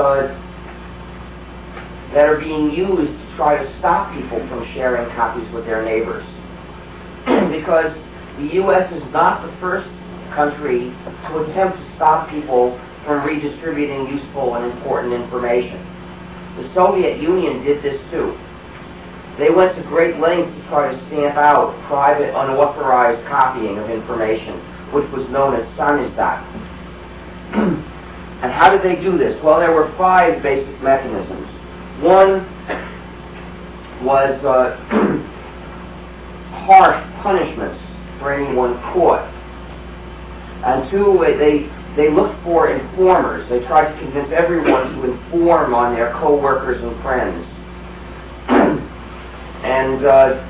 are being used to try to stop people from sharing copies with their neighbors. Because the U.S. is not the first country to attempt to stop people from redistributing useful and important information. The Soviet Union did this too. They went to great lengths to try to stamp out private, unauthorized copying of information, which was known as samizdat. And how did they do this? Well, there were 5 basic mechanisms. One was harsh punishments for anyone caught. And 2, they looked for informers. They tried to convince everyone to inform on their co-workers and friends. And,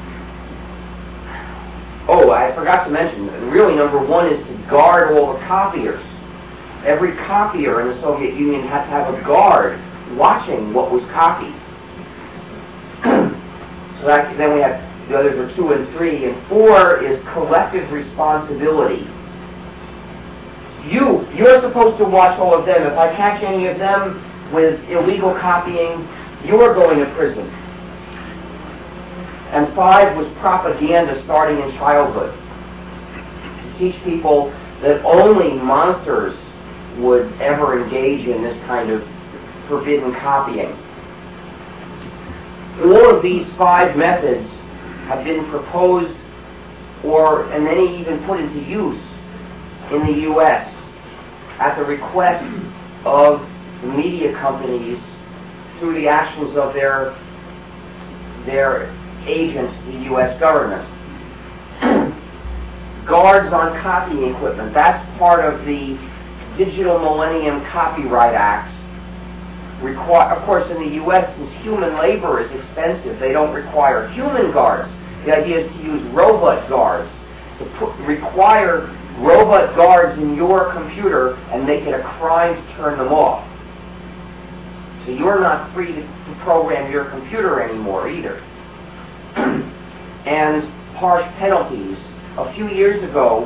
I forgot to mention, really number 1 is to guard all the copiers. Every copier in the Soviet Union had to have a guard watching what was copied. So then we have, the others are 2 and 3, and 4 is collective responsibility. You're supposed to watch all of them. If I catch any of them with illegal copying, you're going to prison. And 5 was propaganda starting in childhood, to teach people that only monsters would ever engage in this kind of forbidden copying. All of these 5 methods have been proposed and many even put into use in the U.S. at the request of the media companies through the actions of their agents, the U.S. government. Guards on copying equipment, that's part of the Digital Millennium Copyright Act. Of course, in the U.S., since human labor is expensive, they don't require human guards. The idea is to use robot guards, to require robot guards in your computer and make it a crime to turn them off. So you're not free to program your computer anymore either. And harsh penalties. Until a few years ago,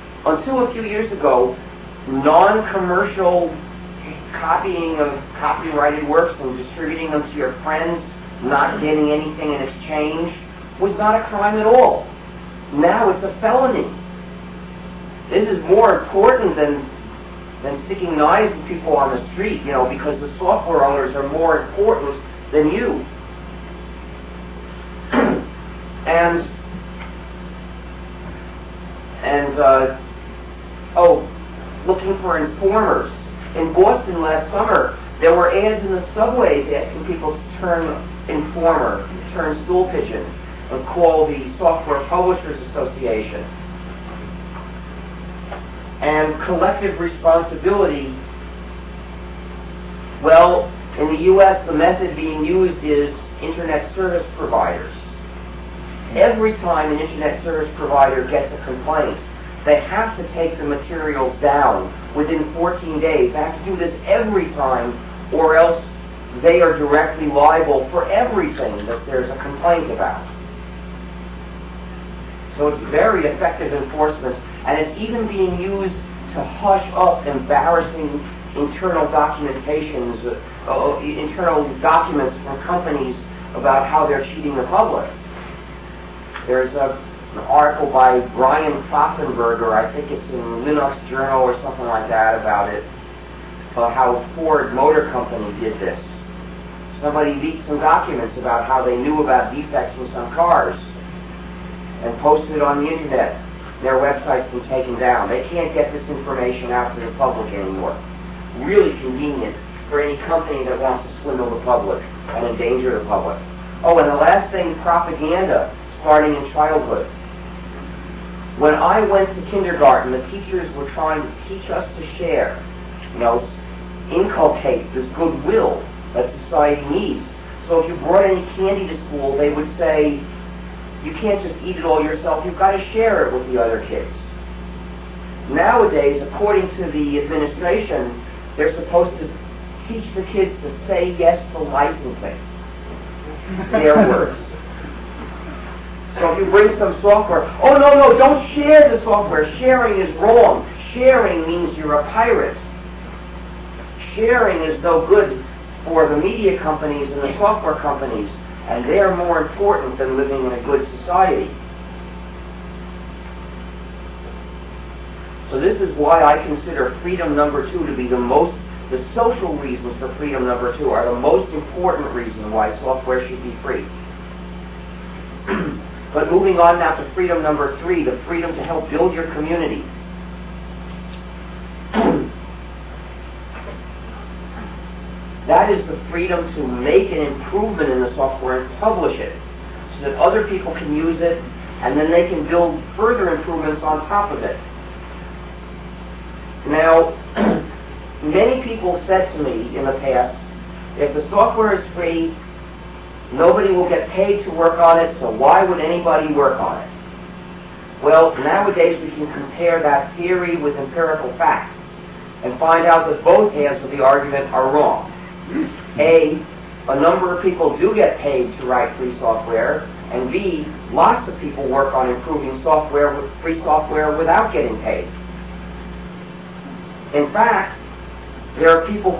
non-commercial copying of copyrighted works and distributing them to your friends, not getting anything in exchange, was not a crime at all. Now it's a felony. This is more important than sticking knives in people on the street, because the software owners are more important than you. Looking for informers. In Boston last summer, there were ads in the subways asking people to turn informer, turn stool pigeon, and call the Software Publishers Association. And collective responsibility, well, in the U.S., the method being used is Internet service providers. Every time an Internet service provider gets a complaint, they have to take the materials down within 14 days. They have to do this every time, or else they are directly liable for everything that there's a complaint about. So it's very effective enforcement, and it's even being used to hush up embarrassing internal documentations, internal documents from companies about how they're cheating the public. There's an article by Brian Pfaffenberger, I think it's in Linux Journal or something like that, about it, how Ford Motor Company did this. Somebody leaked some documents about how they knew about defects in some cars and posted it on the internet. Their website's been taken down. They can't get this information out to the public anymore. Really convenient for any company that wants to swindle the public and endanger the public. Oh, and the last thing, propaganda, starting in childhood. When I went to kindergarten, the teachers were trying to teach us to share, inculcate this goodwill that society needs. So if you brought any candy to school, they would say, you can't just eat it all yourself, you've got to share it with the other kids. Nowadays, according to the administration, they're supposed to teach the kids to say yes to licensing. Their words. So if you bring some software, oh no, don't share the software. Sharing is wrong. Sharing means you're a pirate. Sharing is no good for the media companies and the software companies, and they're more important than living in a good society. So this is why I consider freedom number 2 to be the social reasons for freedom number 2 are the most important reason why software should be free. But moving on now to freedom number 3, the freedom to help build your community. That is the freedom to make an improvement in the software and publish it so that other people can use it and then they can build further improvements on top of it. Now, many people said to me in the past, if the software is free, nobody will get paid to work on it, so why would anybody work on it? Well, nowadays we can compare that theory with empirical facts and find out that both halves of the argument are wrong. A number of people do get paid to write free software, and B, lots of people work on improving software with free software without getting paid. In fact, there's people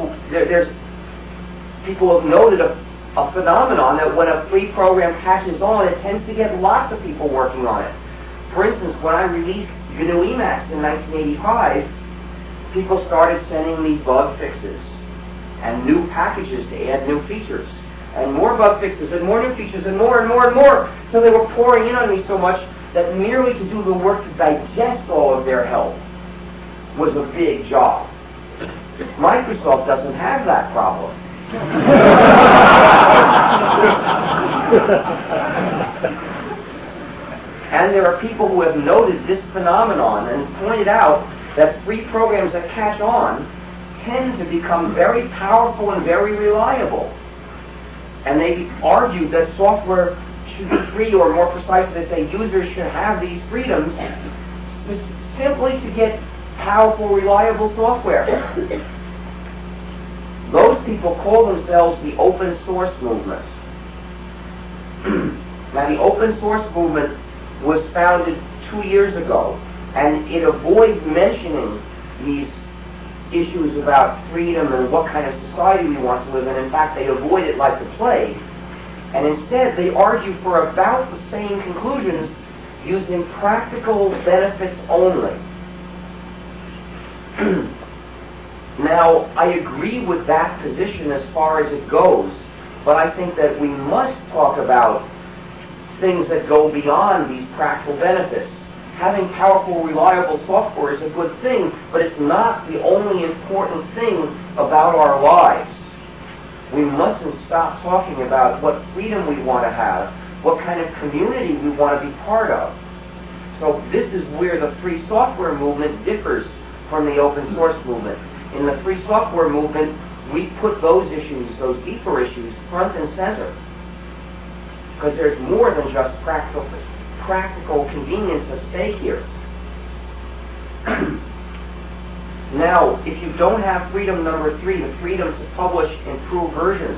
who have noted a phenomenon that when a free program catches on, it tends to get lots of people working on it. For instance, when I released GNU Emacs in 1985, people started sending me bug fixes and new packages to add new features, and more bug fixes and more new features and more and more and more. So they were pouring in on me so much that merely to do the work to digest all of their help was a big job. Microsoft doesn't have that problem. And there are people who have noted this phenomenon and pointed out that free programs that catch on tend to become very powerful and very reliable. And they argue that software should be free, or more precisely, they say users should have these freedoms simply to get powerful, reliable software. Those people call themselves the open source movement. Now, the open source movement was founded 2 years ago, and it avoids mentioning these issues about freedom and what kind of society we want to live in. In fact, they avoid it like the plague, and instead they argue for about the same conclusions using practical benefits only. Now, I agree with that position as far as it goes, but I think that we must talk about things that go beyond these practical benefits. Having powerful, reliable software is a good thing, but it's not the only important thing about our lives. We mustn't stop talking about what freedom we want to have, what kind of community we want to be part of. So this is where the free software movement differs from the open source movement. In the free software movement, we put those issues, those deeper issues, front and center. Because there's more than just practical convenience at stake here. Now, if you don't have freedom number 3, the freedom to publish improved versions,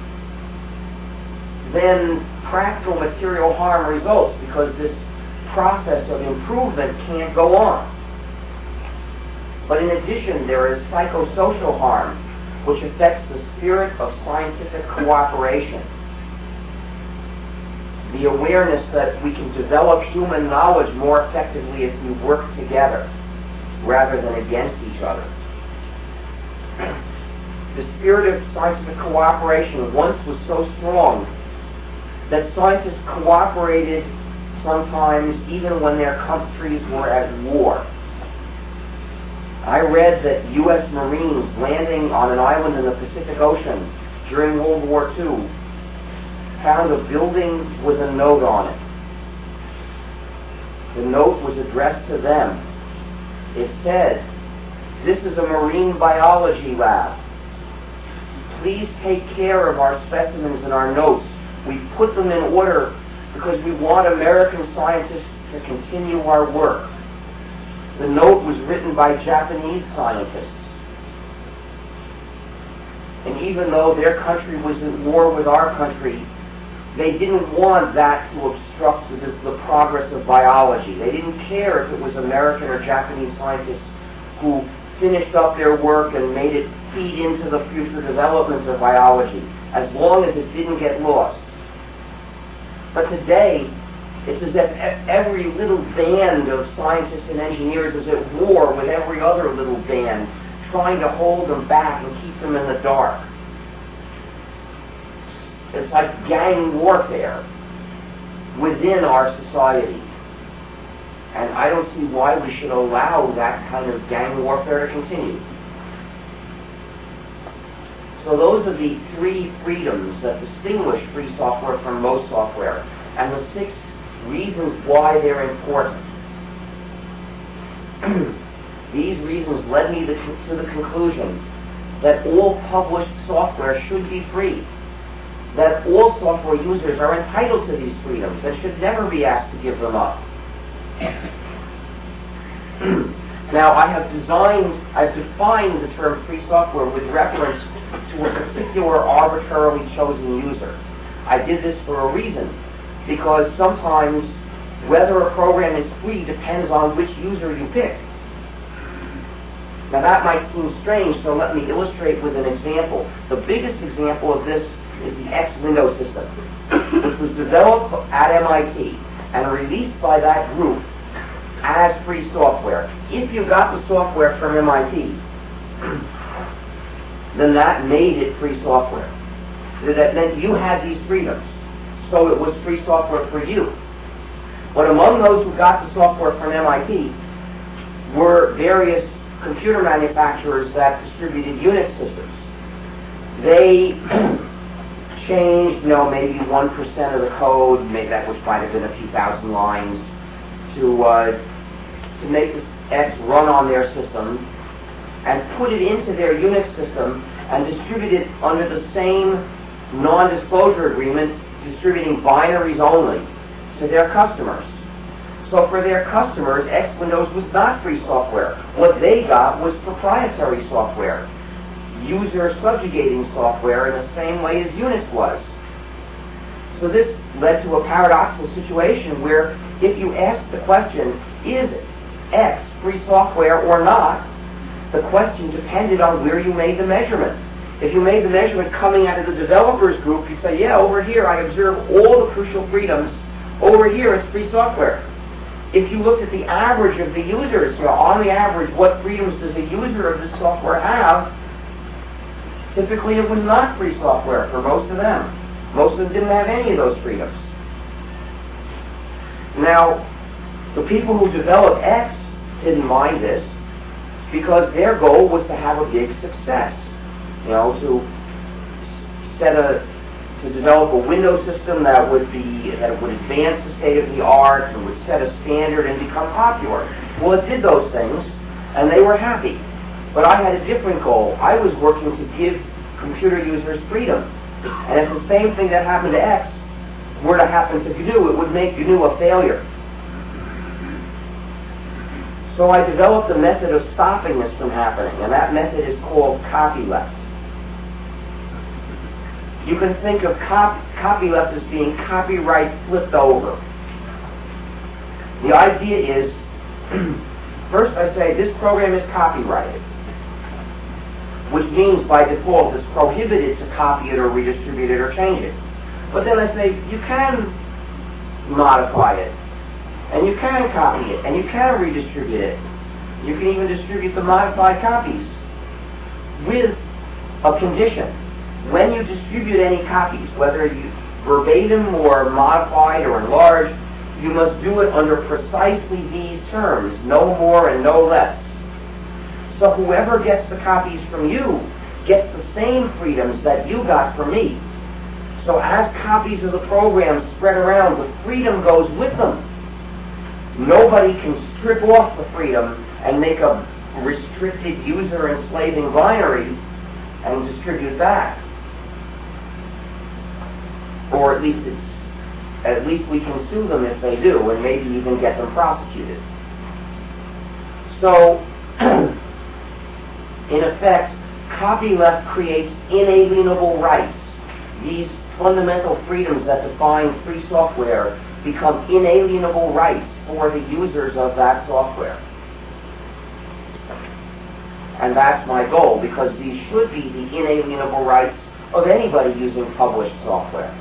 then practical material harm results because this process of improvement can't go on. But in addition, there is psychosocial harm, which affects the spirit of scientific cooperation. The awareness that we can develop human knowledge more effectively if we work together, rather than against each other. The spirit of scientific cooperation once was so strong that scientists cooperated sometimes even when their countries were at war. I read that U.S. Marines landing on an island in the Pacific Ocean during World War II found a building with a note on it. The note was addressed to them. It said, "This is a marine biology lab. Please take care of our specimens and our notes. We put them in order because we want American scientists to continue our work." The note was written by Japanese scientists. And even though their country was at war with our country, they didn't want that to obstruct the progress of biology. They didn't care if it was American or Japanese scientists who finished up their work and made it feed into the future developments of biology, as long as it didn't get lost. But today, it's as if every little band of scientists and engineers is at war with every other little band, trying to hold them back and keep them in the dark. It's like gang warfare within our society. And I don't see why we should allow that kind of gang warfare to continue. So those are the 3 freedoms that distinguish free software from most software, and the 6 reasons why they're important. These reasons led me to the conclusion that all published software should be free, that all software users are entitled to these freedoms and should never be asked to give them up. Now, I've defined the term free software with reference to a particular arbitrarily chosen user. I did this for a reason, because sometimes whether a program is free depends on which user you pick. Now that might seem strange, so let me illustrate with an example. The biggest example of this is the X Window system, which was developed at MIT and released by that group as free software. If you got the software from MIT, then that made it free software. That meant you had these freedoms. So it was free software for you. But among those who got the software from MIT were various computer manufacturers that distributed Unix systems. They changed, maybe 1% of the code, maybe that which might have been a few thousand lines, to make this X run on their system and put it into their Unix system and distribute it under the same non-disclosure agreement, distributing binaries only to their customers. So for their customers, X Windows was not free software. What they got was proprietary software, user subjugating software in the same way as Unix was. So this led to a paradoxical situation where if you ask the question, is X free software or not, the question depended on where you made the measurement. If you made the measurement coming out of the developers group, you'd say, yeah, over here I observe all the crucial freedoms. Over here it's free software. If you looked at the average of the users, on the average, what freedoms does a user of this software have, typically it was not free software for most of them. Most of them didn't have any of those freedoms. Now, the people who developed X didn't mind this because their goal was to have a big success. To develop a Windows system that would advance the state of the art and would set a standard and become popular. Well, it did those things, and they were happy. But I had a different goal. I was working to give computer users freedom. And if the same thing that happened to X were to happen to GNU, it would make GNU a failure. So I developed a method of stopping this from happening, and that method is called copyleft. You can think of copyleft as being copyright flipped over. The idea is, first I say this program is copyrighted, which means by default it's prohibited to copy it or redistribute it or change it. But then I say you can modify it, and you can copy it, and you can redistribute it. You can even distribute the modified copies with a condition. When you distribute any copies, whether you verbatim or modified or enlarged, you must do it under precisely these terms, no more and no less. So whoever gets the copies from you gets the same freedoms that you got from me. So as copies of the program spread around, the freedom goes with them. Nobody can strip off the freedom and make a restricted user enslaving binary and distribute that. Or at least we can sue them if they do, and maybe even get them prosecuted. So, in effect, copyleft creates inalienable rights. These fundamental freedoms that define free software become inalienable rights for the users of that software. And that's my goal, because these should be the inalienable rights of anybody using published software.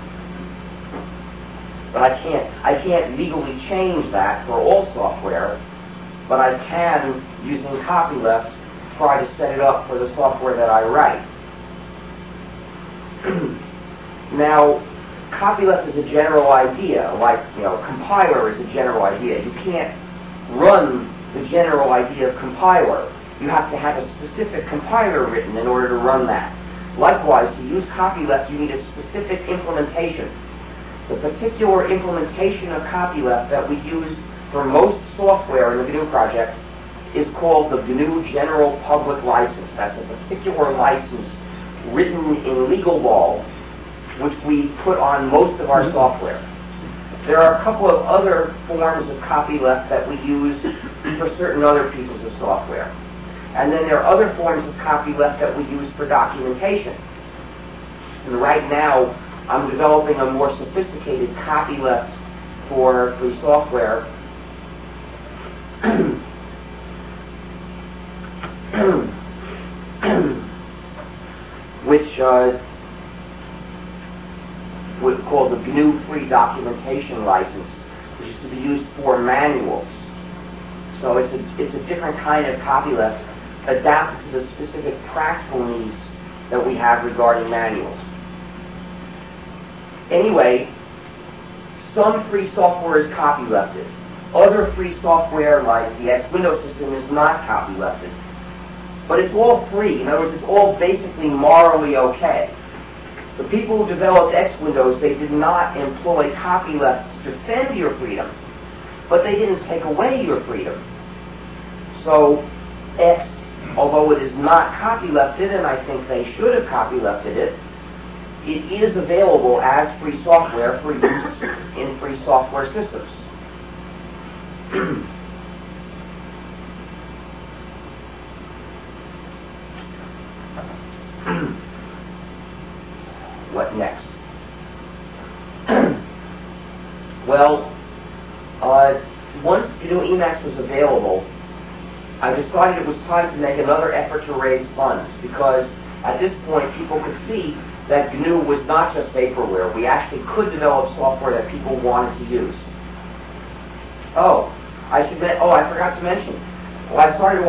But I can't legally change that for all software, but I can, using copyleft, try to set it up for the software that I write. Now, copyleft is a general idea, like, compiler is a general idea. You can't run the general idea of compiler. You have to have a specific compiler written in order to run that. Likewise, to use copyleft, you need a specific implementation. The particular implementation of copyleft that we use for most software in the GNU project is called the GNU General Public License. That's a particular license written in legal law, which we put on most of our software. There are a couple of other forms of copyleft that we use for certain other pieces of software. And then there are other forms of copyleft that we use for documentation. And right now, I'm developing a more sophisticated copyleft for free software. Which we call the GNU Free Documentation License, which is to be used for manuals. So it's a different kind of copyleft adapted to the specific practical needs that we have regarding manuals. Anyway, some free software is copylefted. Other free software, like the X Windows system, is not copylefted. But it's all free. In other words, it's all basically morally okay. The people who developed X Windows, they did not employ copyleft to defend your freedom, but they didn't take away your freedom. So X, although it is not copylefted, and I think they should have copylefted it, it is available as free software for use in free software systems. What next? Well, once GNU Emacs was available, I decided it was time to make another effort to raise funds, because at this point people could see that GNU was not just vaporware. We actually could develop software that people wanted to use. I forgot to mention. When I started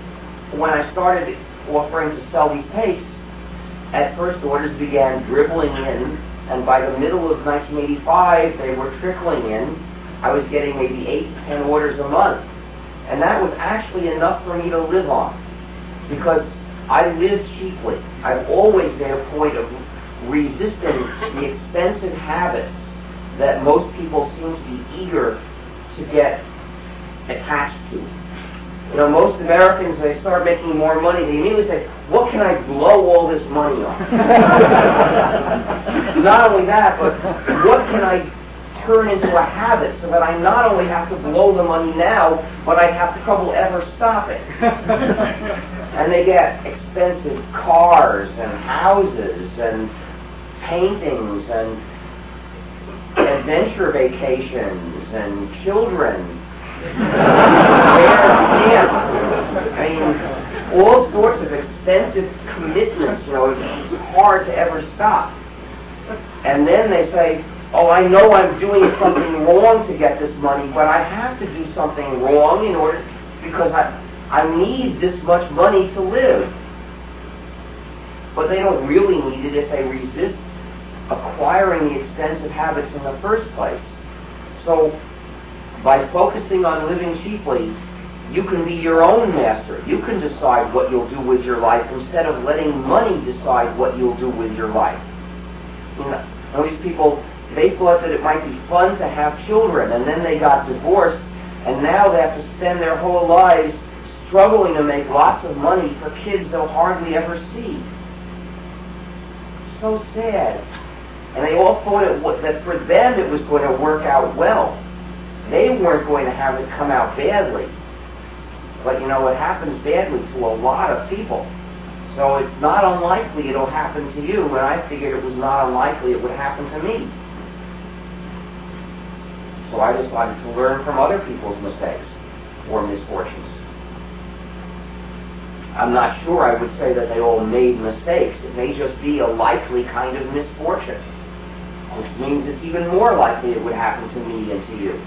offering to sell these tapes, at first orders began dribbling in, and by the middle of 1985 they were trickling in. I was getting maybe 8 to 10 orders a month, and that was actually enough for me to live on, because I live cheaply. I've always made a point of resisting the expensive habits that most people seem to be eager to get attached to. You know, most Americans, they start making more money, they immediately say, what can I blow all this money on? Not only that, but what can I turn into a habit so that I not only have to blow the money now, but I have trouble ever stopping? And they get expensive cars and houses and paintings and adventure vacations and children. I mean, all sorts of expensive commitments, you know, it's hard to ever stop. And then they say, I know I'm doing something wrong to get this money, but I have to do something wrong in order, because I need this much money to live. But they don't really need it if they resist acquiring the expensive habits in the first place. So, by focusing on living cheaply, you can be your own master. You can decide what you'll do with your life instead of letting money decide what you'll do with your life. You know, these people, they thought that it might be fun to have children, and then they got divorced, and now they have to spend their whole lives struggling to make lots of money for kids they'll hardly ever see. So sad. And they all thought that for them it was going to work out well. They weren't going to have it come out badly. But you know, it happens badly to a lot of people. So it's not unlikely it'll happen to you, and I figured it was not unlikely it would happen to me. So I decided to learn from other people's mistakes or misfortunes. I'm not sure I would say that they all made mistakes. It may just be a likely kind of misfortune, which means it's even more likely it would happen to me and to you.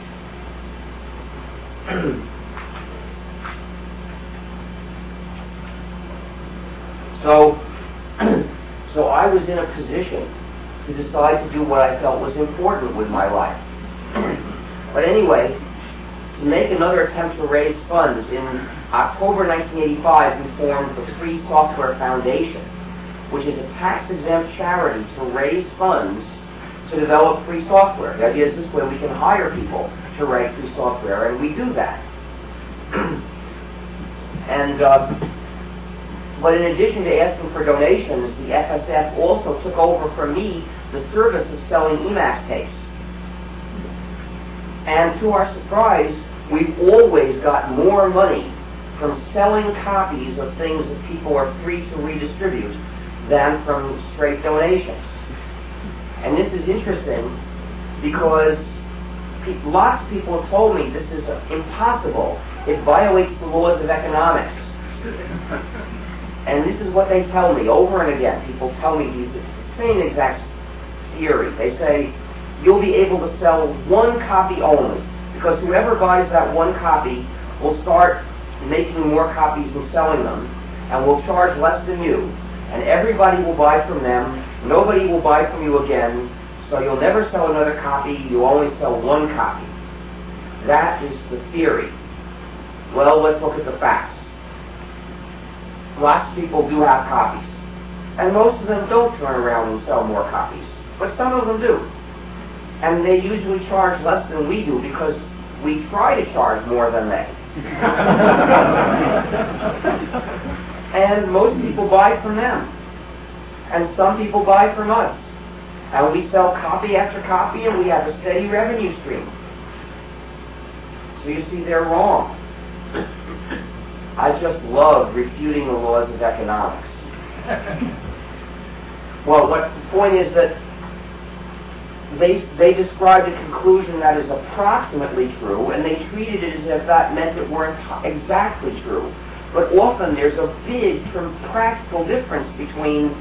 So I was in a position to decide to do what I felt was important with my life. But anyway, to make another attempt to raise funds, in October 1985 we formed the Free Software Foundation, which is a tax-exempt charity to raise funds to develop free software. The idea is this way we can hire people to write free software, and we do that. But in addition to asking for donations, the FSF also took over from me the service of selling Emacs tapes. And to our surprise, we've always got more money from selling copies of things that people are free to redistribute than from straight donations. And this is interesting because lots of people have told me this is impossible. It violates the laws of economics. And this is what they tell me over and again. People tell me the same exact theory. They say, you'll be able to sell one copy only, because whoever buys that one copy will start making more copies and selling them, and will charge less than you. And everybody will buy from them. Nobody will buy from you again, so you'll never sell another copy. You only sell one copy. That is the theory. Well, let's look at the facts. Lots of people do have copies, and most of them don't turn around and sell more copies, but some of them do. And they usually charge less than we do because we try to charge more than they. And most people buy from them, and some people buy from us, and we sell copy after copy, and we have a steady revenue stream. So you see, they're wrong. I just love refuting the laws of economics. Well, what the point is that they described a conclusion that is approximately true, and they treated it as if that meant it weren't exactly true. But often there's a big practical difference between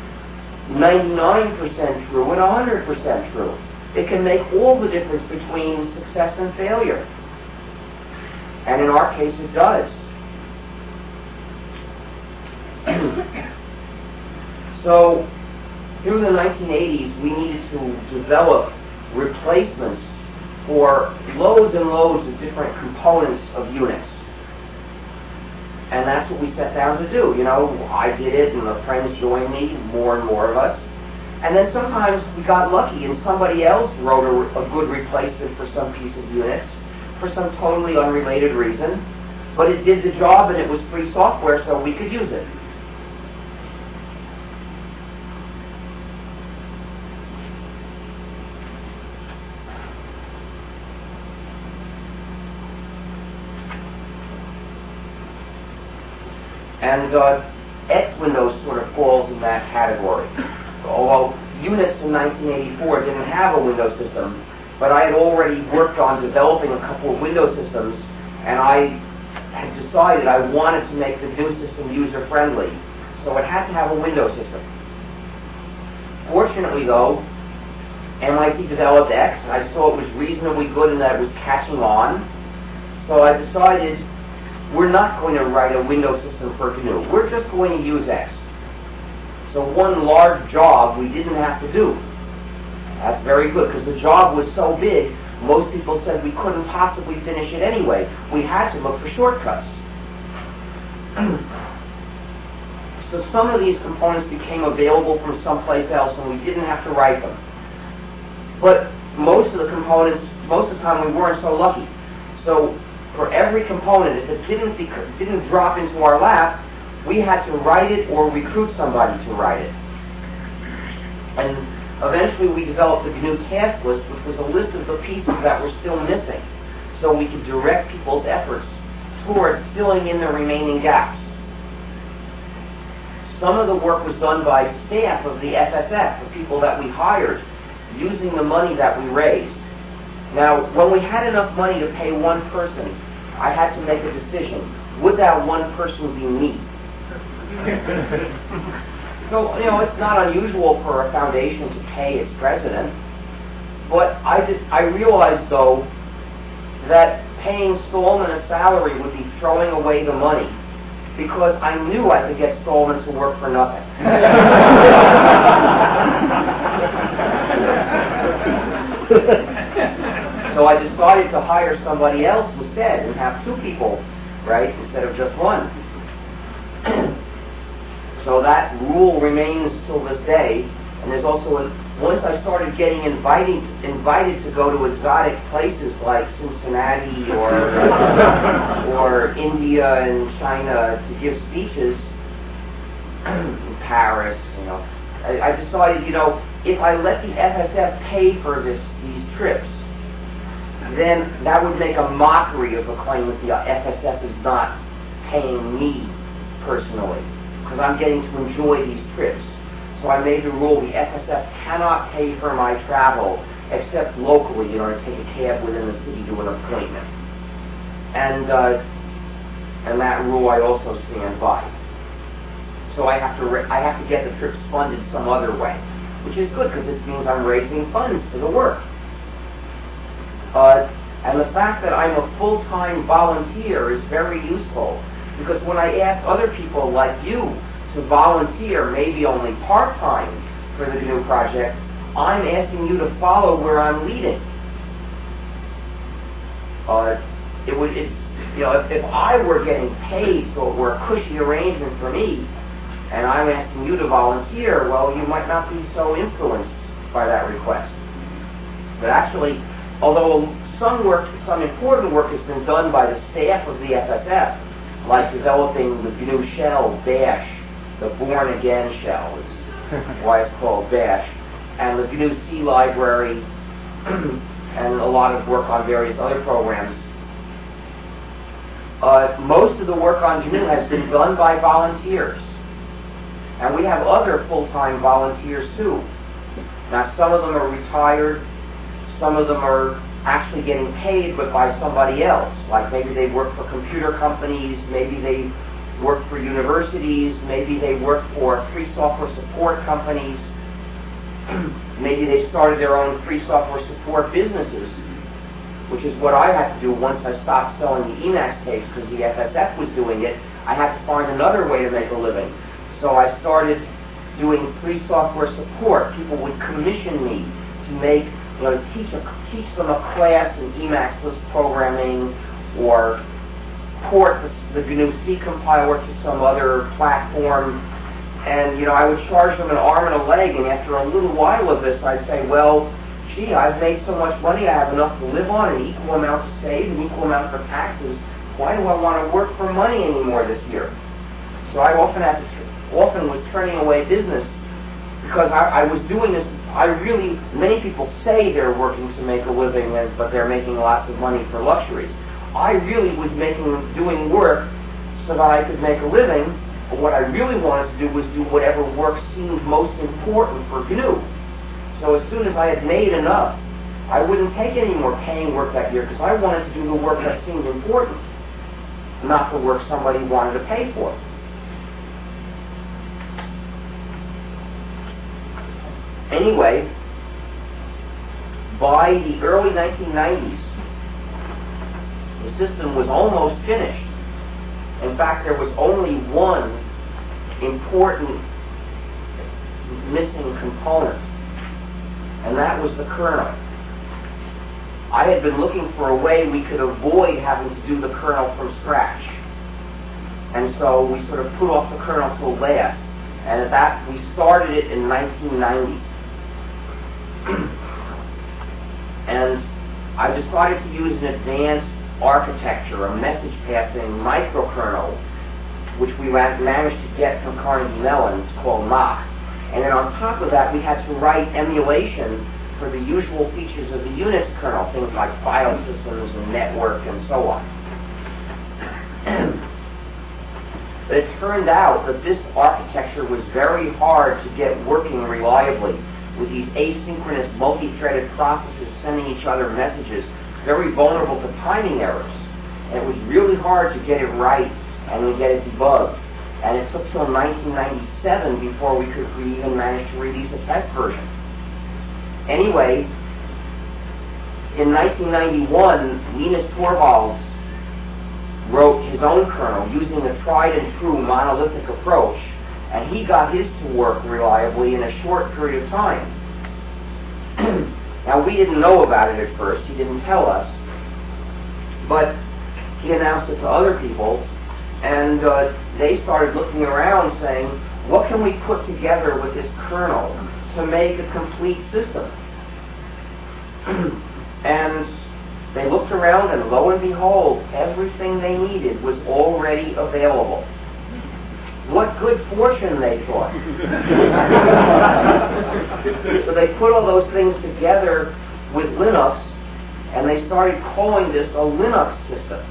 99% true and 100% true. It can make all the difference between success and failure. And in our case, it does. So, through the 1980s, we needed to develop replacements for loads and loads of different components of Unix. And that's what we set down to do. You know, I did it, and the friends joined me, more and more of us. And then sometimes we got lucky, and somebody else wrote a good replacement for some piece of Unix for some totally unrelated reason. But it did the job, and it was free software, so we could use it. And X Windows sort of falls in that category. Although Unix in 1984 didn't have a Windows system, but I had already worked on developing a couple of Windows systems, and I had decided I wanted to make the new system user-friendly, so it had to have a Windows system. Fortunately, though, MIT developed X, and I saw it was reasonably good and that it was catching on, so I decided we're not going to write a Windows system for GNU. We're just going to use X. So one large job we didn't have to do. That's very good, because the job was so big, most people said we couldn't possibly finish it anyway. We had to look for shortcuts. So some of these components became available from someplace else, and we didn't have to write them. But most of the components, most of the time we weren't so lucky. So for every component, if it didn't drop into our lap, we had to write it or recruit somebody to write it. And eventually we developed the GNU task list, which was a list of the pieces that were still missing, so we could direct people's efforts towards filling in the remaining gaps. Some of the work was done by staff of the FSF, the people that we hired, using the money that we raised. Now, when we had enough money to pay one person, I had to make a decision. Would that one person be me? So, you know, it's not unusual for a foundation to pay its president. But I realized, though, that paying Stallman a salary would be throwing away the money, because I knew I could get Stallman to work for nothing. So I decided to hire somebody else instead and have two people, right, instead of just one. So that rule remains till this day. And there's also, once I started getting invited to go to exotic places like Cincinnati or India and China to give speeches, in Paris, you know, I decided, you know, if I let the FSF pay for these trips, then that would make a mockery of the claim that the FSF is not paying me personally, because I'm getting to enjoy these trips. So I made the rule the FSF cannot pay for my travel except locally, you know, to take a cab within the city to an appointment. And that rule I also stand by. So I have to get the trips funded some other way, which is good because it means I'm raising funds for the work. And the fact that I'm a full-time volunteer is very useful, because when I ask other people like you to volunteer, maybe only part-time, for the GNU project, I'm asking you to follow where I'm leading. If I were getting paid so it were a cushy arrangement for me, and I'm asking you to volunteer, well, you might not be so influenced by that request. But actually, although some important work has been done by the staff of the FSF, like developing the GNU shell, Bash, the Born Again shell, is why it's called Bash, and the GNU C library, and a lot of work on various other programs. most of the work on GNU has been done by volunteers. And we have other full-time volunteers too. Now some of them are retired, some of them are actually getting paid but by somebody else. Like maybe they work for computer companies, maybe they work for universities, maybe they work for free software support companies, maybe they started their own free software support businesses, which is what I had to do once I stopped selling the Emacs tapes because the FSF was doing it. I had to find another way to make a living. So I started doing free software support. People would commission me to make, teach them a class in Emacs list programming or port the GNU C compiler to some other platform. And, I would charge them an arm and a leg, and after a little while of this, I'd say, well, gee, I've made so much money, I have enough to live on, an equal amount to save, an equal amount for taxes. Why do I want to work for money anymore this year? So I often was turning away business because I was doing this. Many people say they're working to make a living, but they're making lots of money for luxuries. I really was doing work so that I could make a living, but what I really wanted to do was do whatever work seemed most important for GNU. So as soon as I had made enough, I wouldn't take any more paying work that year because I wanted to do the work that seemed important, not the work somebody wanted to pay for. Anyway, by the early 1990s, the system was almost finished. In fact, there was only one important missing component, and that was the kernel. I had been looking for a way we could avoid having to do the kernel from scratch. And so we sort of put off the kernel till last. And we started it in 1990. And I decided to use an advanced architecture, a message passing microkernel, which we managed to get from Carnegie Mellon. It's called Mach. And then on top of that, we had to write emulation for the usual features of the Unix kernel, things like file systems and network and so on. But it turned out that this architecture was very hard to get working reliably with these asynchronous multi-threaded processes sending each other messages, very vulnerable to timing errors. And it was really hard to get it right and to get it debugged. And it took till 1997 before we could even manage to release a test version. Anyway, in 1991, Linus Torvalds wrote his own kernel using a tried and true monolithic approach, and he got his to work reliably in a short period of time. Now, we didn't know about it at first. He didn't tell us. But he announced it to other people, and they started looking around saying, what can we put together with this kernel to make a complete system? And they looked around, and lo and behold, everything they needed was already available. What good fortune, they thought. So they put all those things together with Linux, and they started calling this a Linux system.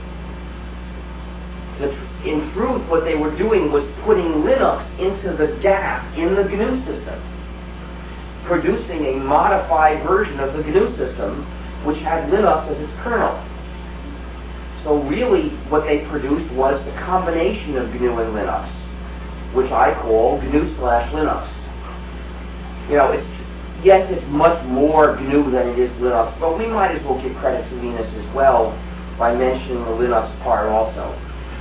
In truth, what they were doing was putting Linux into the gap in the GNU system, producing a modified version of the GNU system, which had Linux as its kernel. So really, what they produced was the combination of GNU and Linux, which I call GNU/Linux. It's much more GNU than it is Linux, but we might as well give credit to Linus as well by mentioning the Linux part also.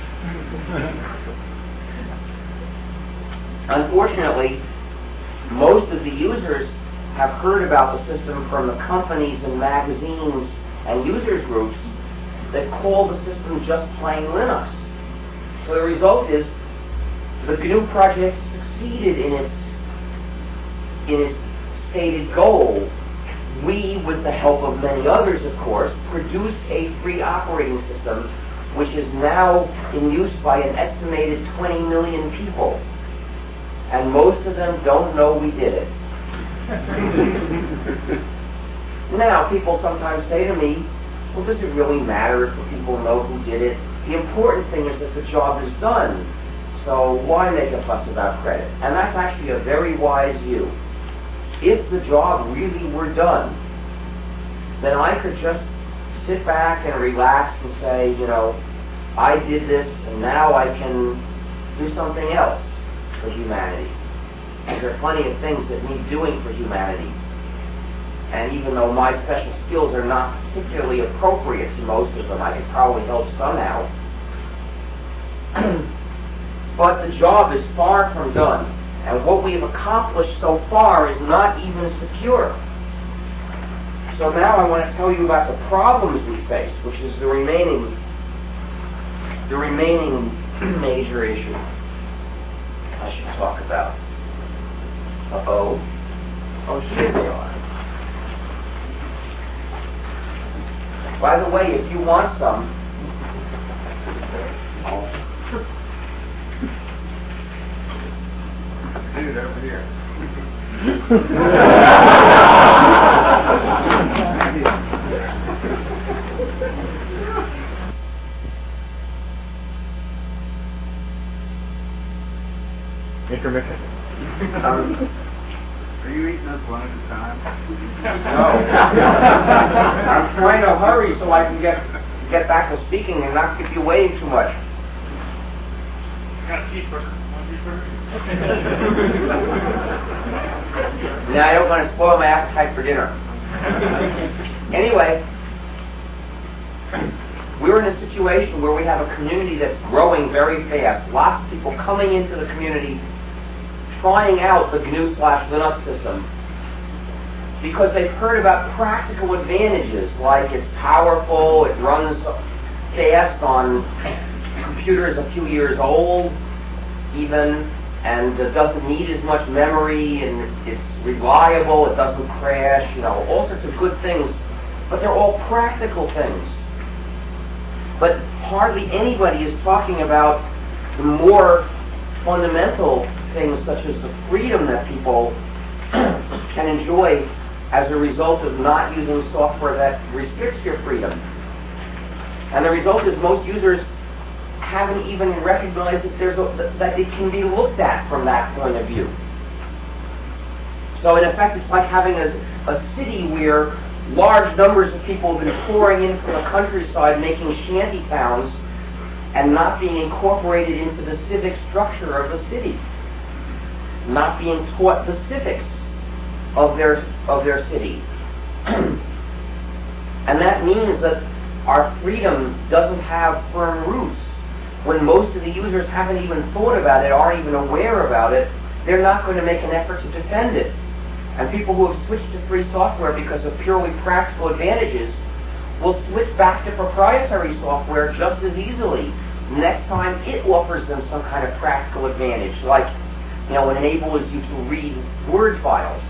Unfortunately, most of the users have heard about the system from the companies and magazines and users groups that call the system just plain Linux. So the result is the GNU project succeeded in its stated goal. We, with the help of many others, of course, produced a free operating system which is now in use by an estimated 20 million people. And most of them don't know we did it. Now, people sometimes say to me, well, does it really matter if the people know who did it? The important thing is that the job is done. So why make a fuss about credit? And that's actually a very wise view. If the job really were done, then I could just sit back and relax and say, I did this and now I can do something else for humanity. And there are plenty of things that need doing for humanity. And even though my special skills are not particularly appropriate to most of them, I could probably help somehow. But the job is far from done. And what we have accomplished so far is not even secure. So now I want to tell you about the problems we face, which is the remaining major issue I should talk about. Oh, here they are. By the way, if you want some, Dude, over here. Intermission. Are you eating this one at a time? no. I'm trying to hurry so I can get back to speaking and not keep you waiting too much. Got a cheeseburger. One cheeseburger? Now I don't want to spoil my appetite for dinner. Anyway, we're in a situation where we have a community that's growing very fast. Lots of people coming into the community trying out the GNU/Linux system because they've heard about practical advantages like it's powerful, it runs fast on computers a few years old even, and it doesn't need as much memory, and it's reliable, it doesn't crash, all sorts of good things, but they're all practical things. But hardly anybody is talking about the more fundamental things such as the freedom that people can enjoy as a result of not using software that restricts your freedom. And the result is most users haven't even recognized that it can be looked at from that point of view. So in effect, it's like having a city where large numbers of people have been pouring in from the countryside, making shanty towns, and not being incorporated into the civic structure of the city, not being taught the civics of their city. And that means that our freedom doesn't have firm roots. When most of the users haven't even thought about it, aren't even aware about it, they're not going to make an effort to defend it. And people who have switched to free software because of purely practical advantages will switch back to proprietary software just as easily next time it offers them some kind of practical advantage, like, it enables you to read Word files.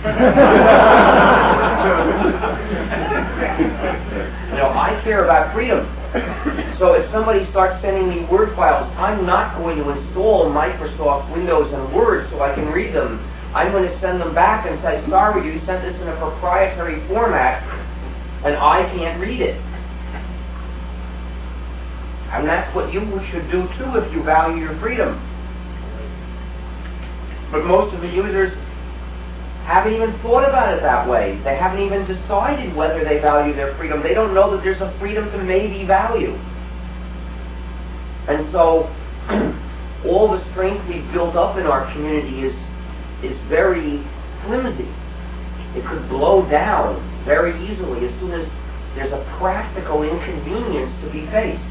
I care about freedom. So if somebody starts sending me Word files, I'm not going to install Microsoft Windows and Word so I can read them. I'm going to send them back and say, sorry, you sent this in a proprietary format, and I can't read it. And that's what you should do too if you value your freedom. But most of the users haven't even thought about it that way. They haven't even decided whether they value their freedom. They don't know that there's a freedom to maybe value. And so all the strength we've built up in our community is very flimsy. It could blow down very easily as soon as there's a practical inconvenience to be faced.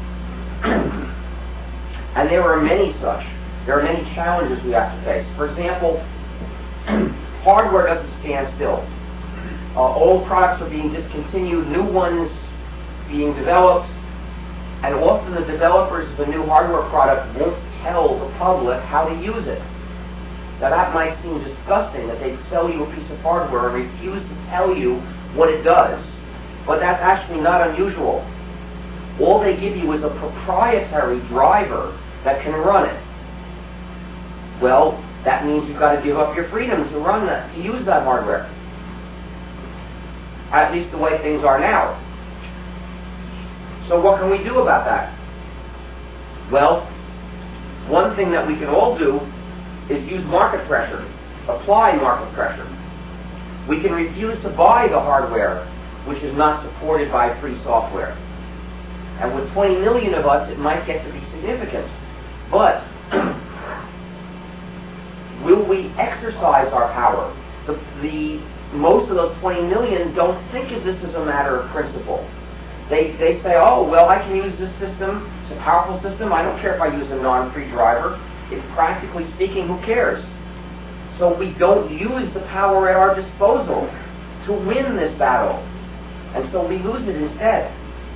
And there are many such. There are many challenges we have to face. For example, hardware doesn't stand still. Old products are being discontinued, new ones being developed, and often the developers of a new hardware product won't tell the public how to use it. Now that might seem disgusting, that they'd sell you a piece of hardware and refuse to tell you what it does, but that's actually not unusual. All they give you is a proprietary driver that can run it. Well, that means you've got to give up your freedom to run that, to use that hardware. At least the way things are now. So what can we do about that? Well, one thing that we can all do is use market pressure, apply market pressure. We can refuse to buy the hardware which is not supported by free software. And with 20 million of us, it might get to be significant. But will we exercise our power? Most of those 20 million don't think of this as a matter of principle. They say, oh, well, I can use this system. It's a powerful system. I don't care if I use a non-free driver. It's practically speaking, who cares? So we don't use the power at our disposal to win this battle. And so we lose it instead.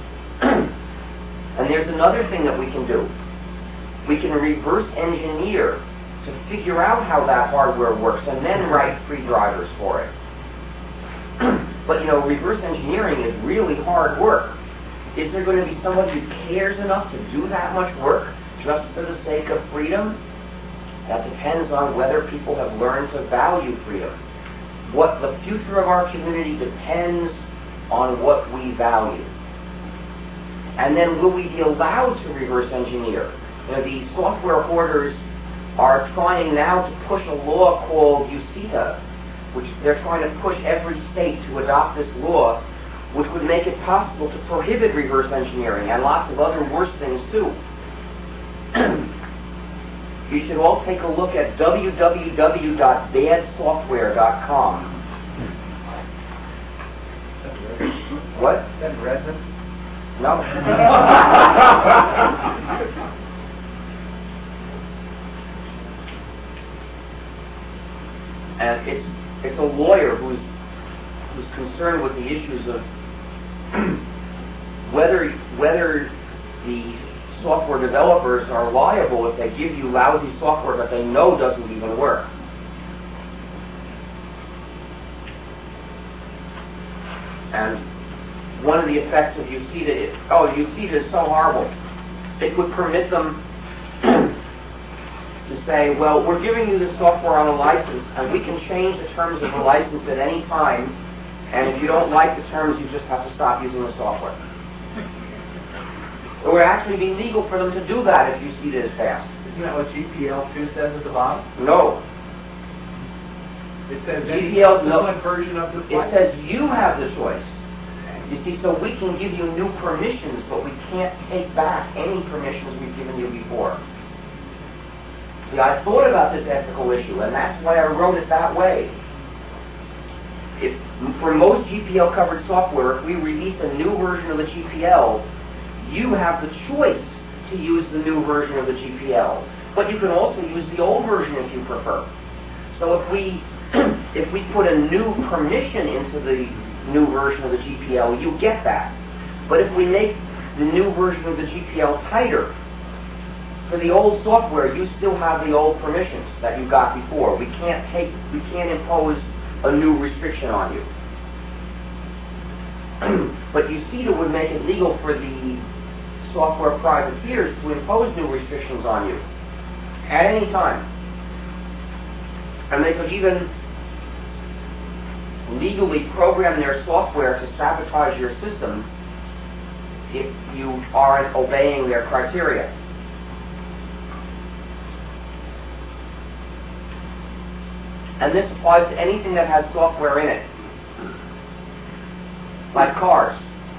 And there's another thing that we can do. We can reverse engineer to figure out how that hardware works and then write free drivers for it. But reverse engineering is really hard work. Is there going to be someone who cares enough to do that much work just for the sake of freedom? That depends on whether people have learned to value freedom. What the future of our community depends on what we value. And then will we be allowed to reverse engineer? The software hoarders are trying now to push a law called UCITA, which they're trying to push every state to adopt this law, which would make it possible to prohibit reverse engineering and lots of other worse things too. You should all take a look at www.badsoftware.com. What? Is that resin? No. And it's a lawyer who's concerned with the issues of whether the software developers are liable if they give you lousy software that they know doesn't even work. And one of the effects of UCITA is, UCITA is so horrible. It would permit them to say, well, we're giving you this software on a license, and we can change the terms of the license at any time, and if you don't like the terms, you just have to stop using the software. It would actually be legal for them to do that if UCITA is passed. Isn't that what GPL 2 says at the bottom? No. It says GPL, no. version of the It says you have the choice. You see, so we can give you new permissions, but we can't take back any permissions we've given you before. See, I thought about this ethical issue, and that's why I wrote it that way. For most GPL-covered software, if we release a new version of the GPL, you have the choice to use the new version of the GPL. But you can also use the old version if you prefer. So if we put a new permission into the new version of the GPL, you get that. But if we make the new version of the GPL tighter, for the old software, you still have the old permissions that you got before. We can't impose a new restriction on you. But UCITA would make it legal for the software privateers to impose new restrictions on you at any time. And they could even legally program their software to sabotage your system if you aren't obeying their criteria. And this applies to anything that has software in it, like cars.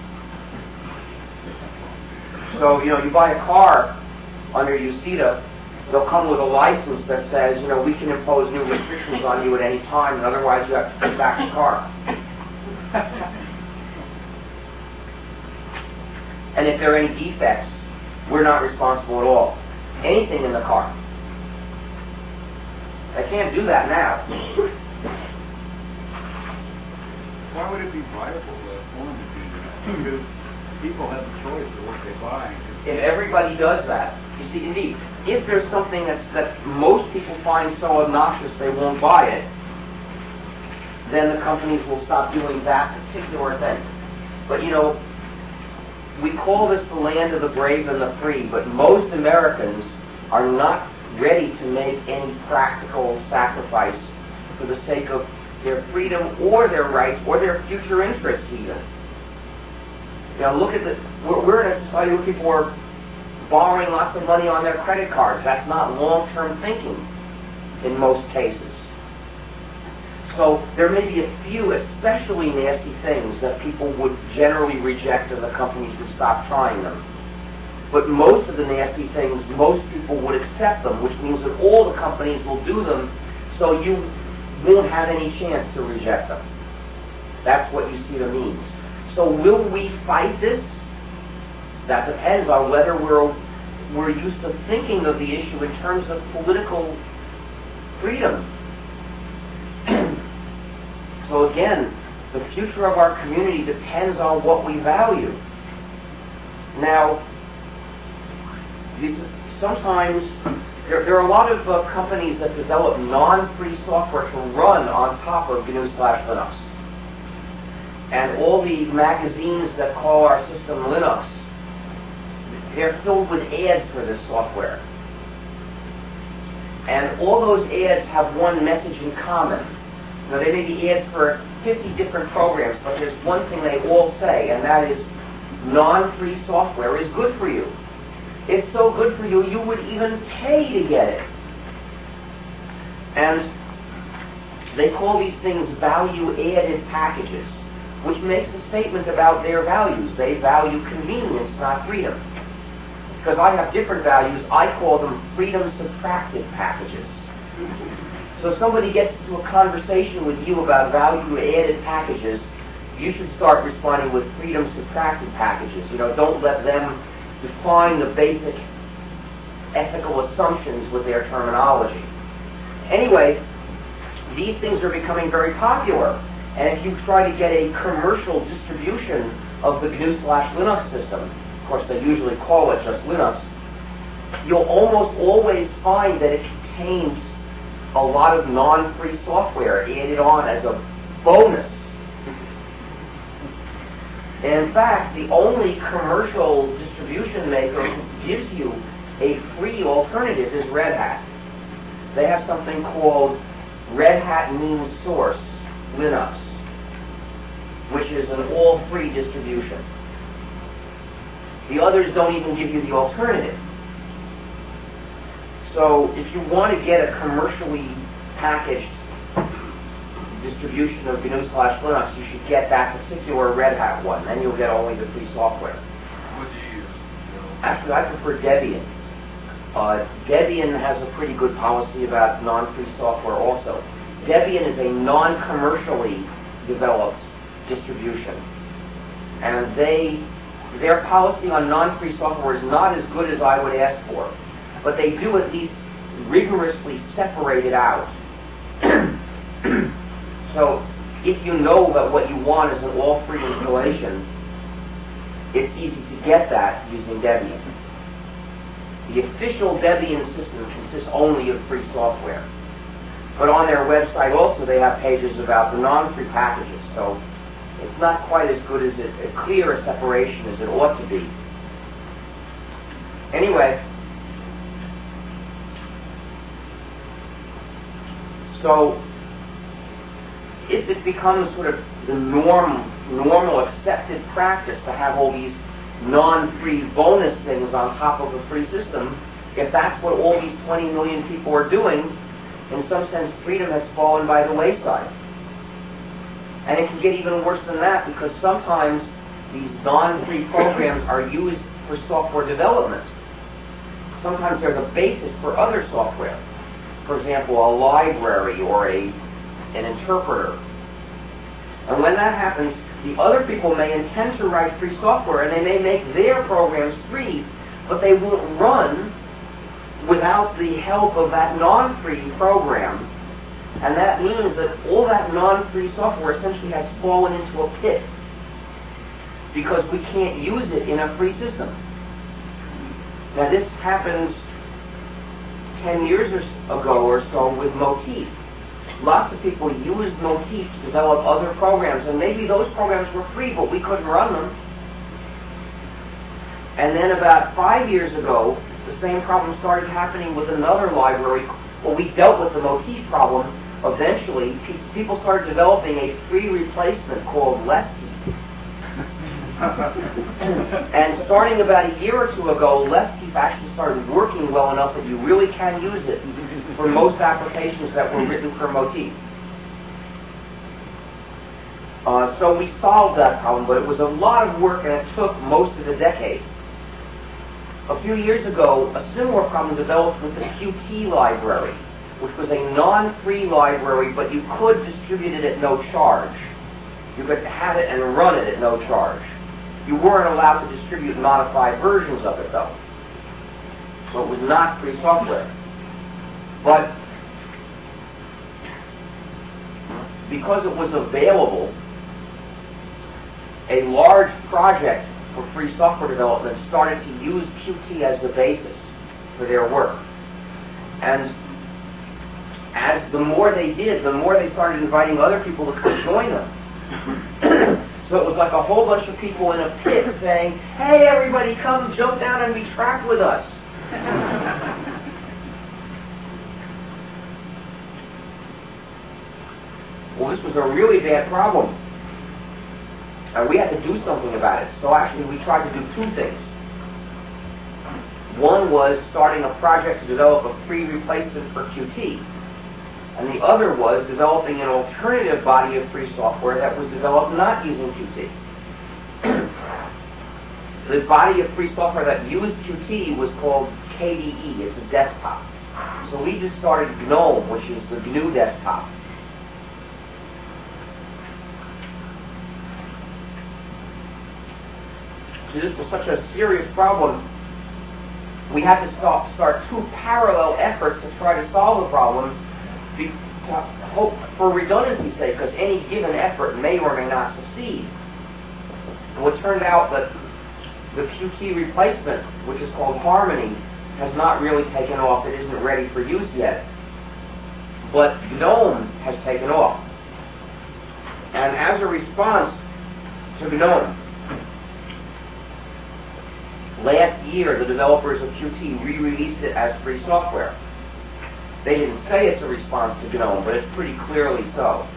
So, you buy a car under UCITA, they'll come with a license that says, we can impose new restrictions on you at any time, and otherwise you have to take back the car. And if there are any defects, we're not responsible at all. Anything in the car. I can't do that now. Why would it be viable for them to do that? Because people have a choice of what they buy. If everybody does that, you see, indeed, if there's something that most people find so obnoxious they won't buy it, then the companies will stop doing that particular thing. But we call this the land of the brave and the free, but most Americans are not ready to make any practical sacrifice for the sake of their freedom or their rights or their future interests even. Look at we're in a society where people are borrowing lots of money on their credit cards. That's not long-term thinking in most cases. So there may be a few especially nasty things that people would generally reject and the companies would stop trying them. But most of the nasty things, most people would accept them, which means that all the companies will do them, so you won't have any chance to reject them. That's what USEDA means. So will we fight this? That depends on whether we're used to thinking of the issue in terms of political freedom. So again, the future of our community depends on what we value. Now, sometimes there are a lot of companies that develop non-free software to run on top of GNU/Linux. And all the magazines that call our system Linux, they're filled with ads for this software. And all those ads have one message in common. Now, they may be ads for 50 different programs, but there's one thing they all say, and that is non-free software is good for you. It's so good for you, you would even pay to get it. And they call these things value-added packages, which makes a statement about their values. They value convenience, not freedom. Because I have different values, I call them freedom-subtracted packages. So if somebody gets into a conversation with you about value-added packages, you should start responding with freedom-subtracted packages. Don't let them define the basic ethical assumptions with their terminology. Anyway, these things are becoming very popular. And if you try to get a commercial distribution of the GNU/Linux system, of course they usually call it just Linux, you'll almost always find that it contains a lot of non-free software added on as a bonus. And in fact, the only commercial distribution maker who gives you a free alternative is Red Hat. They have something called Red Hat Mean Source Linux, which is an all-free distribution. The others don't even give you the alternative. So if you want to get a commercially packaged distribution of GNU/Linux, you should get that particular Red Hat one. Then you'll get only the free software. What do you use? Actually, I prefer Debian. Debian has a pretty good policy about non-free software also. Debian is a non-commercially developed distribution. And their policy on non-free software is not as good as I would ask for. But they do at least rigorously separate it out. So if you know that what you want is an all-free installation, it's easy to get that using Debian. The official Debian system consists only of free software. But on their website also they have pages about the non-free packages, so it's not quite as good as as clear a separation as it ought to be. Anyway, so if it becomes sort of the normal accepted practice to have all these non-free bonus things on top of a free system, if that's what all these 20 million people are doing, in some sense freedom has fallen by the wayside. And it can get even worse than that, because sometimes these non-free programs are used for software development. Sometimes they're the basis for other software. For example, a library or an interpreter. And when that happens, the other people may intend to write free software, and they may make their programs free, but they won't run without the help of that non-free program. And that means that all that non-free software essentially has fallen into a pit, because we can't use it in a free system. Now this happened 10 years ago or so with Motif. Lots of people used Motif to develop other programs, and maybe those programs were free, but we couldn't run them. And then about 5 years ago, the same problem started happening with another library. Well, we dealt with the Motif problem. Eventually, people started developing a free replacement called Lefty. And starting about a year or two ago, LessKeep actually started working well enough that you really can use it for most applications that were written for Motif. So we solved that problem, but it was a lot of work and it took most of the decade. A few years ago, a similar problem developed with the Qt library, which was a non-free library, but you could distribute it at no charge. You could have it and run it at no charge. You weren't allowed to distribute modified versions of it, though. So it was not free software. But because it was available, a large project for free software development started to use Qt as the basis for their work. And as the more they did, the more they started inviting other people to come join them. So it was like a whole bunch of people in a pit saying, "Hey, everybody, come jump down and be trapped with us." Well, this was a really bad problem. And we had to do something about it. So actually we tried to do two things. One was starting a project to develop a free replacement for Qt. And the other was developing an alternative body of free software that was developed not using Qt. The body of free software that used Qt was called KDE. It's a desktop. So we just started GNOME, which is the GNU desktop. This was such a serious problem, we had to start two parallel efforts to try to solve the problem for redundancy's sake, because any given effort may or may not succeed. And it turned out that the Qt replacement, which is called Harmony, has not really taken off. It isn't ready for use yet. But GNOME has taken off. And as a response to GNOME, last year, the developers of Qt re-released it as free software. They didn't say it's a response to GNOME, but it's pretty clearly so.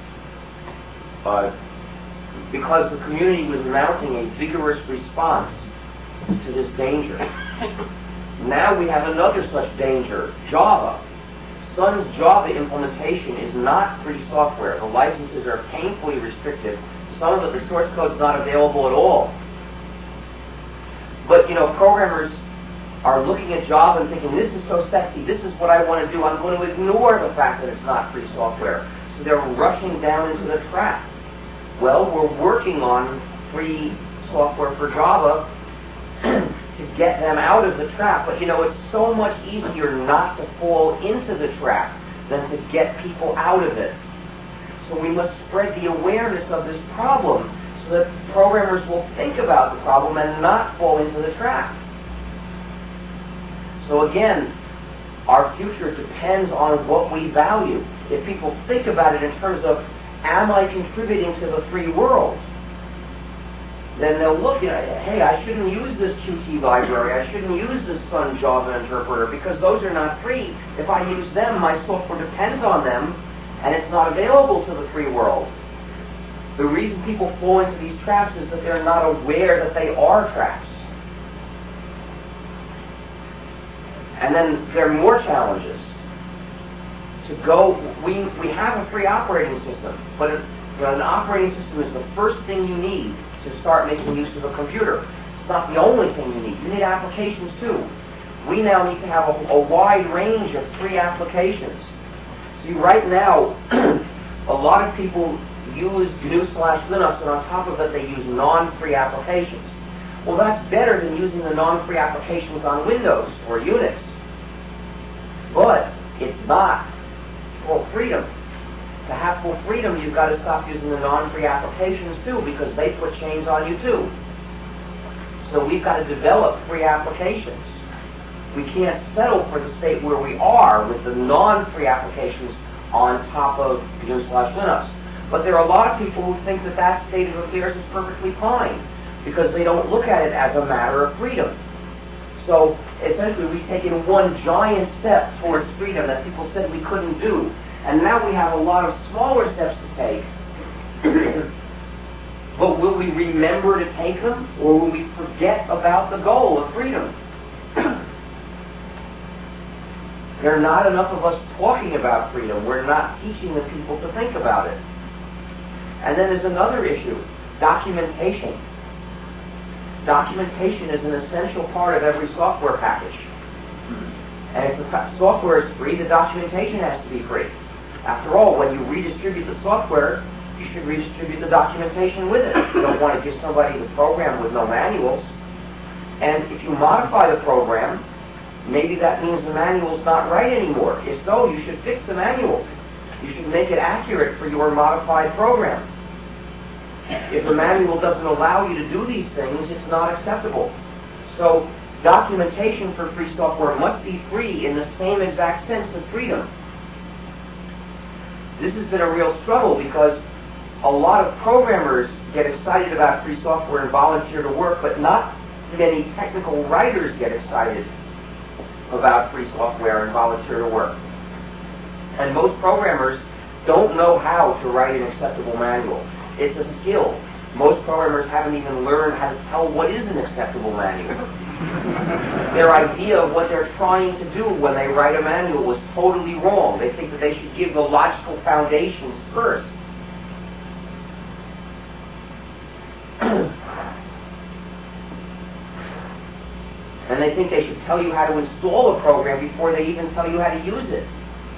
Because the community was mounting a vigorous response to this danger. Now we have another such danger, Java. Sun's Java implementation is not free software. The licenses are painfully restricted. Some of the source code is not available at all. But, programmers are looking at Java and thinking, this is so sexy, this is what I want to do, I'm going to ignore the fact that it's not free software. So they're rushing down into the trap. Well, we're working on free software for Java to get them out of the trap. But, it's so much easier not to fall into the trap than to get people out of it. So we must spread the awareness of this problem so that programmers will think about the problem and not fall into the trap. So again, our future depends on what we value. If people think about it in terms of, am I contributing to the free world? Then they'll look at, hey, I shouldn't use this Qt library, I shouldn't use this Sun Java interpreter, because those are not free. If I use them, my software depends on them, and it's not available to the free world. The reason people fall into these traps is that they're not aware that they are traps. And then there are more challenges. We have a free operating system, but an operating system is the first thing you need to start making use of a computer. It's not the only thing you need. You need applications too. We now need to have a wide range of free applications. See, right now, a lot of people use GNU/Linux, and on top of it, they use non-free applications. Well, that's better than using the non-free applications on Windows or Unix. But it's not full freedom. To have full freedom, you've got to stop using the non-free applications too, because they put chains on you too. So we've got to develop free applications. We can't settle for the state where we are with the non-free applications on top of GNU/Linux. But there are a lot of people who think that that state of affairs is perfectly fine, because they don't look at it as a matter of freedom. So essentially we've taken one giant step towards freedom that people said we couldn't do. And now we have a lot of smaller steps to take But will we remember to take them, or will we forget about the goal of freedom? There are not enough of us talking about freedom. We're not teaching the people to think about it. And then there's another issue, documentation. Documentation is an essential part of every software package. And if the software is free, the documentation has to be free. After all, when you redistribute the software, you should redistribute the documentation with it. You don't want to give somebody the program with no manuals. And if you modify the program, maybe that means the manual's not right anymore. If so, you should fix the manual. You should make it accurate for your modified program. If the manual doesn't allow you to do these things, it's not acceptable. So, documentation for free software must be free in the same exact sense of freedom. This has been a real struggle because a lot of programmers get excited about free software and volunteer to work, but not many technical writers get excited about free software and volunteer to work. And most programmers don't know how to write an acceptable manual. It's a skill. Most programmers haven't even learned how to tell what is an acceptable manual. Their idea of what they're trying to do when they write a manual is totally wrong. They think that they should give the logical foundations first. And they think they should tell you how to install a program before they even tell you how to use it.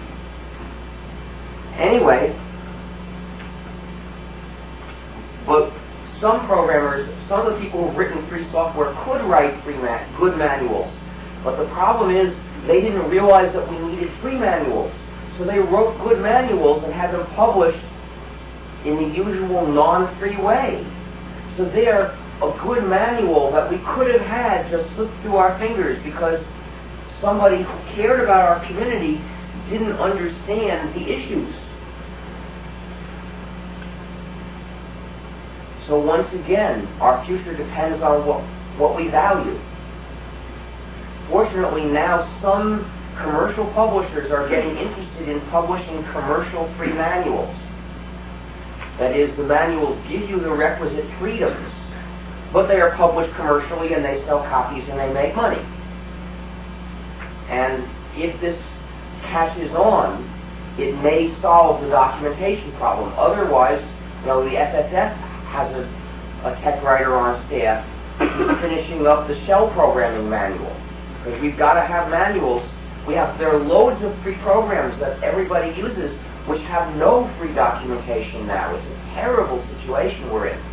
Anyway, but some programmers, some of the people who've written free software could write good manuals. But the problem is they didn't realize that we needed free manuals. So they wrote good manuals and had them published in the usual non-free way. So they're a good manual that we could have had just slipped through our fingers because somebody who cared about our community didn't understand the issues. So once again, our future depends on what we value. Fortunately, now some commercial publishers are getting interested in publishing commercial free manuals. That is, the manuals give you the requisite freedoms, but they are published commercially and they sell copies and they make money. And if this catches on, it may solve the documentation problem. Otherwise, the FSF has a tech writer on staff who's finishing up the shell programming manual. Because we've got to have manuals. There are loads of free programs that everybody uses which have no free documentation now. It's a terrible situation we're in.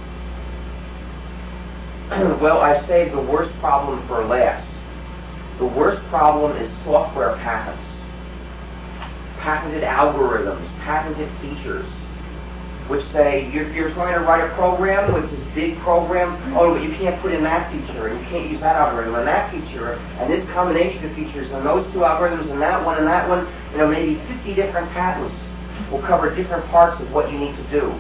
Well, I saved the worst problem for last. The worst problem is software patents. Patented algorithms, patented features, which say you're trying to write a program with this big program, but you can't put in that feature, and you can't use that algorithm and that feature, and this combination of features, and those two algorithms, and that one, maybe 50 different patents will cover different parts of what you need to do.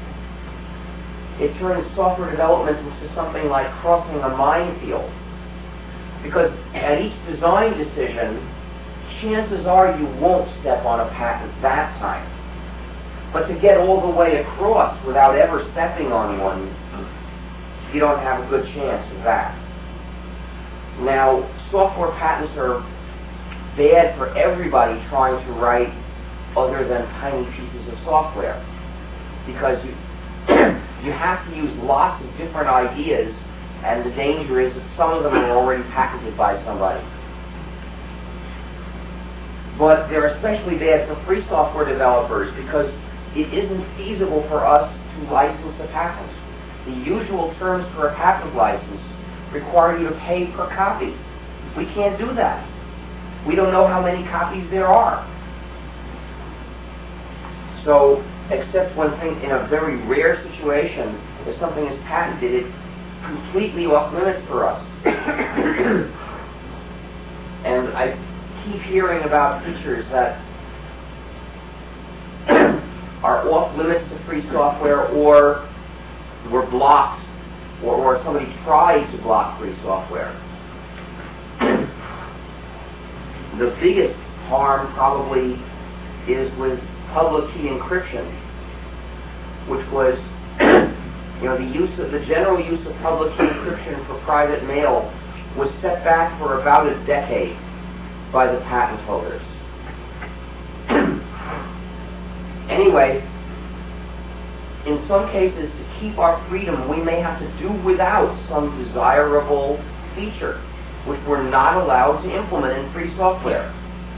It turns software development into something like crossing a minefield. Because at each design decision, chances are you won't step on a patent that time. But to get all the way across without ever stepping on one, you don't have a good chance of that. Now, software patents are bad for everybody trying to write other than tiny pieces of software. Because you have to use lots of different ideas, and the danger is that some of them are already patented by somebody. But they're especially bad for free software developers because it isn't feasible for us to license a patent. The usual terms for a patent license require you to pay per copy. We can't do that. We don't know how many copies there are. So, except when in a very rare situation, if something is patented, it's completely off limits for us. And I keep hearing about features that are off limits to free software or were blocked or somebody tried to block free software. The biggest harm probably is with public key encryption, which was The general use of public key encryption for private mail was set back for about a decade by the patent holders. Anyway, in some cases, to keep our freedom, we may have to do without some desirable feature, which we're not allowed to implement in free software.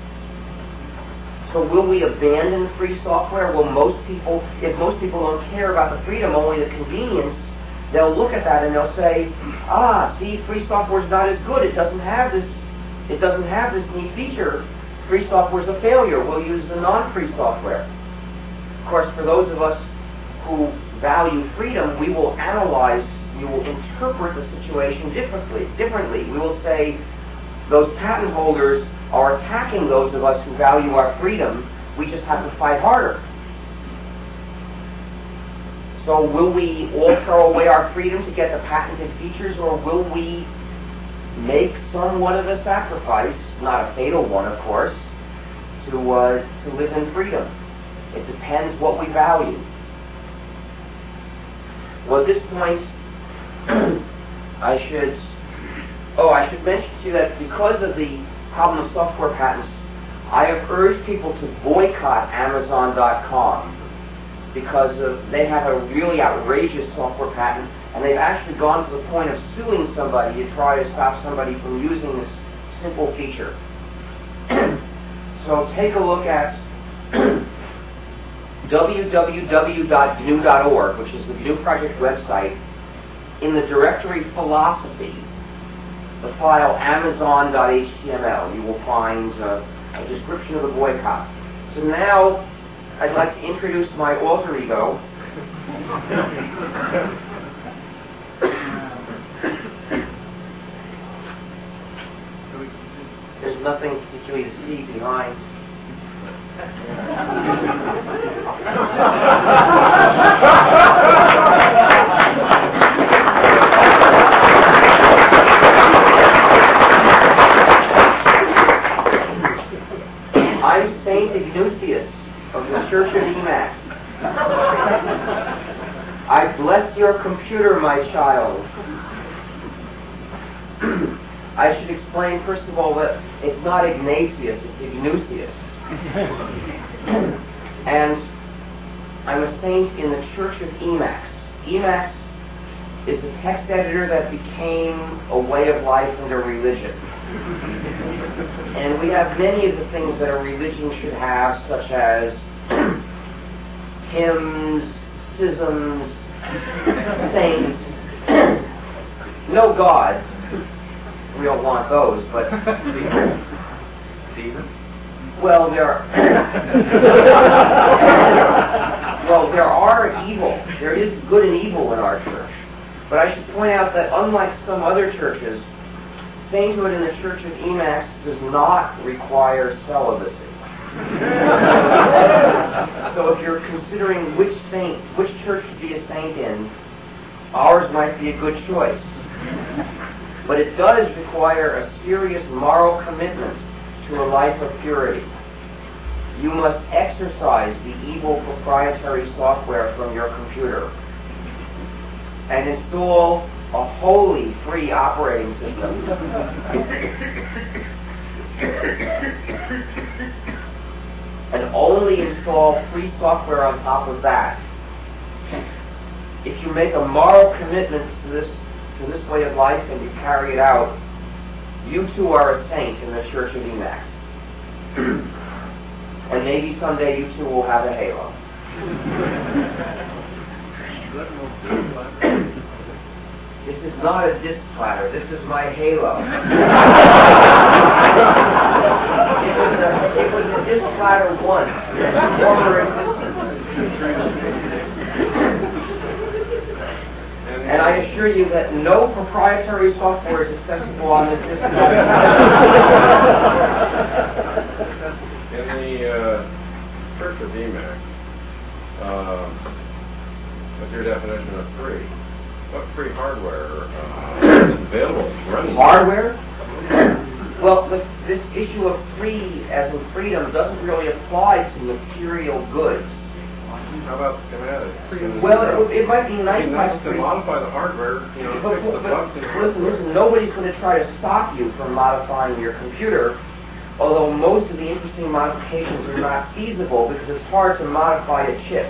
So will we abandon free software? If most people don't care about the freedom, only the convenience, they'll look at that and they'll say, see, free software is not as good. It doesn't have this neat feature. Free software is a failure. We'll use the non-free software. Of course, for those of us who value freedom, we will interpret the situation differently. We will say, those patent holders are attacking those of us who value our freedom. We just have to fight harder. So will we all throw away our freedom to get the patented features, or will we make somewhat of a sacrifice, not a fatal one, of course, to live in freedom? It depends what we value. Well, at this point, I should mention to you that because of the problem of software patents, I have urged people to boycott Amazon.com because they have a really outrageous software patent, and they've actually gone to the point of suing somebody to try to stop somebody from using this simple feature. So take a look at www.gnu.org, which is the GNU Project website. In the directory philosophy, the file amazon.html, you will find a description of the boycott. So now, I'd like to introduce my alter ego. There's nothing particularly to see behind. I'm Saint Ignatius of the Church of Emacs. I bless your computer, my child. I should explain, first of all, that it's not Ignatius, it's Ignatius. And I'm a saint in the Church of Emacs. Emacs is a text editor that became a way of life and a religion. And we have many of the things that a religion should have, such as hymns, schisms, saints, no gods. We don't want those, but well, there are evil. There is good and evil in our church. But I should point out that unlike some other churches, sainthood in the Church of Emacs does not require celibacy. So if you're considering which church to be a saint in, ours might be a good choice. But it does require a serious moral commitment to a life of purity. You must exorcise the evil proprietary software from your computer and install a wholly free operating system. And only install free software on top of that. If you make a moral commitment to this way of life and you carry it out, you too are a saint in the Church of Emacs. And maybe someday you too will have a halo. This is not a disc platter. This is my halo. It was a disc platter once. Former existence. And I assure you that no proprietary software is accessible on this disc platter. In the Church of Emacs, what's your definition of free? What free hardware is available to run? Hardware? Well, this issue of free, as in freedom, doesn't really apply to material goods. How about schematics? Well, it might be nice to modify the hardware, you know, fix the bugs in the hardware. Listen, nobody's going to try to stop you from modifying your computer, although most of the interesting modifications are not feasible because it's hard to modify a chip,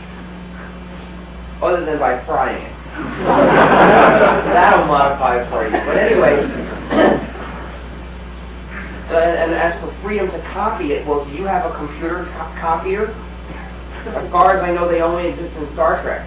other than by frying it. That'll modify it for you. But anyway, and as for freedom to copy it, well, do you have a computer copier? As far as I know, they only exist in Star Trek.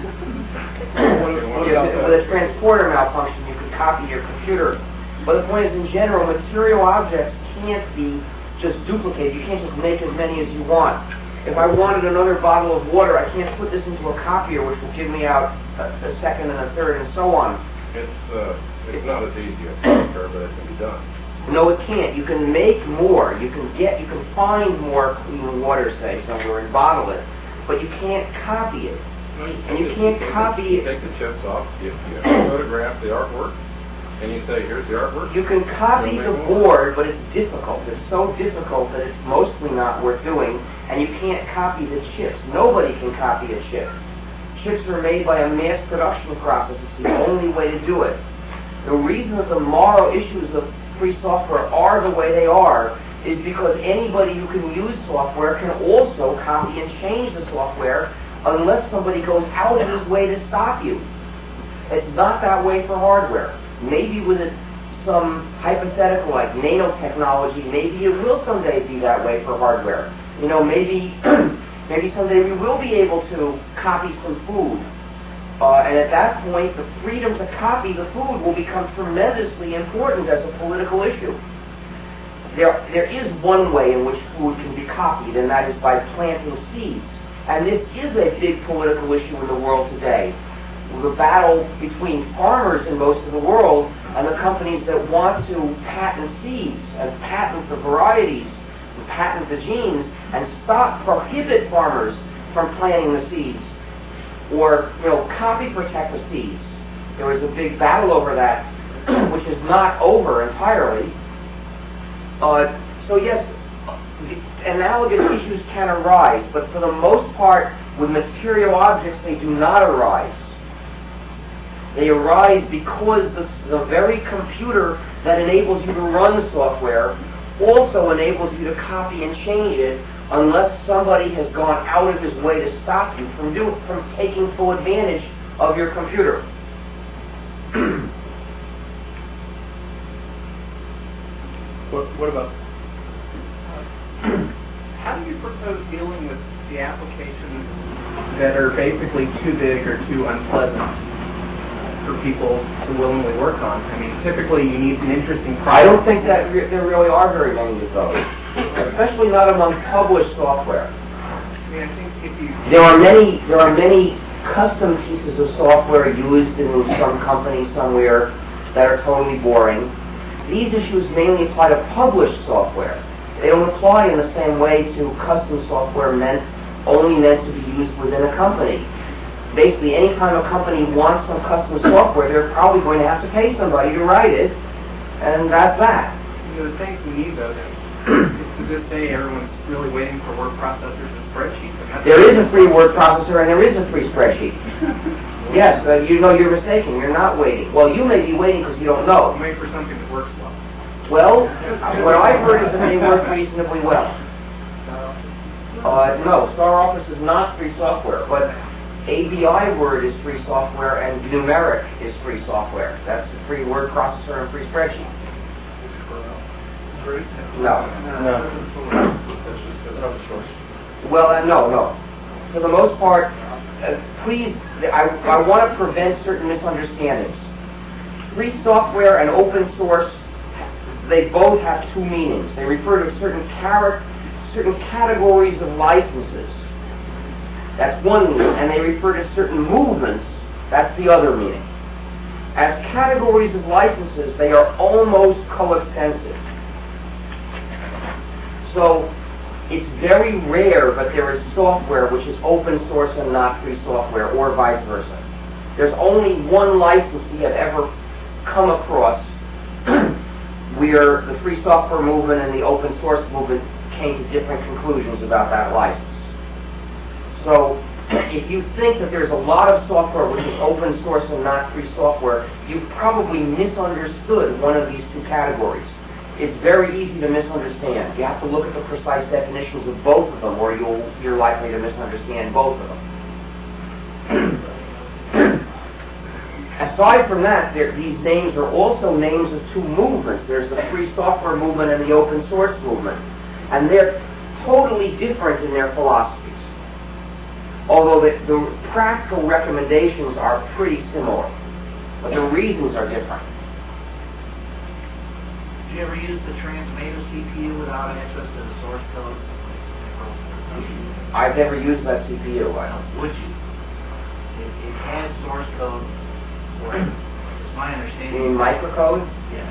With a transporter malfunction, you could copy your computer. But the point is, in general, material objects can't be just duplicated. You can't just make as many as you want. If I wanted another bottle of water, I can't put this into a copier, which will give me out a second and a third, and so on. It's not as easy as software, but it can be done. No, it can't. You can make more. You can find more clean water, say, somewhere and bottle it, but you can't copy it. And you can't copy it. Take the chips off, you photograph the artwork, and you say, here's the artwork. You can copy the board, but it's difficult. It's so difficult that it's mostly not worth doing, and you can't copy the chips. Nobody can copy a chip. Chips are made by a mass production process. It's the only way to do it. The reason that the moral issues of free software are the way they are is because anybody who can use software can also copy and change the software unless somebody goes out of his way to stop you. It's not that way for hardware. Maybe with some hypothetical like nanotechnology, maybe it will someday be that way for hardware. You know, maybe someday we will be able to copy some food. And at that point, the freedom to copy the food will become tremendously important as a political issue. There is one way in which food can be copied, and that is by planting seeds. And this is a big political issue in the world today. The battle between farmers in most of the world and the companies that want to patent seeds and patent the varieties and patent the genes and prohibit farmers from planting the seeds, or, copy protect the seeds. There was a big battle over that, which is not over entirely. So yes, analogous issues can arise, but for the most part, with material objects, they do not arise. They arise because the very computer that enables you to run the software also enables you to copy and change it, unless somebody has gone out of his way to stop you from taking full advantage of your computer. What about? How do you propose dealing with the applications that are basically too big or too unpleasant for people to willingly work on? I mean, typically you need an interesting problem. I don't think that there really are very many of those, especially not among published software. I mean, I think if you... There are many custom pieces of software used in some company somewhere that are totally boring. These issues mainly apply to published software. They don't apply in the same way to custom software only meant to be used within a company. Basically, any time a company wants some custom software, they're probably going to have to pay somebody to write it, and that's that. The things we need, though, to this day, everyone's really waiting for word processors and spreadsheets. There is a free word processor, and there is a free spreadsheet. Yes, you're mistaken. You're not waiting. Well, you may be waiting because you don't know. I'm waiting for something that works well. Well, what I've heard is that they work reasonably well. No, Star Office is not free software, but ABI Word is free software, and Numeric is free software. That's a free word processor and free spreadsheet. No. Well, no. For the most part, please, I want to prevent certain misunderstandings. Free software and open source, they both have two meanings. They refer to certain categories of licenses. That's one meaning. And they refer to certain movements. That's the other meaning. As categories of licenses, they are almost coextensive. So, it's very rare, but there is software which is open source and not free software, or vice versa. There's only one license we have ever come across where the free software movement and the open source movement came to different conclusions about that license. So if you think that there's a lot of software which is open source and not free software, you've probably misunderstood one of these two categories. It's very easy to misunderstand. You have to look at the precise definitions of both of them, or you're likely to misunderstand both of them. Aside from that, these names are also names of two movements. There's the free software movement and the open source movement. And they're totally different in their philosophies, although the practical recommendations are pretty similar, but the reasons are different. Did you ever use the Transmato CPU without access to the source code? I've never used that CPU. Would you? It had source code for it. It's my understanding. You mean microcode? Yeah.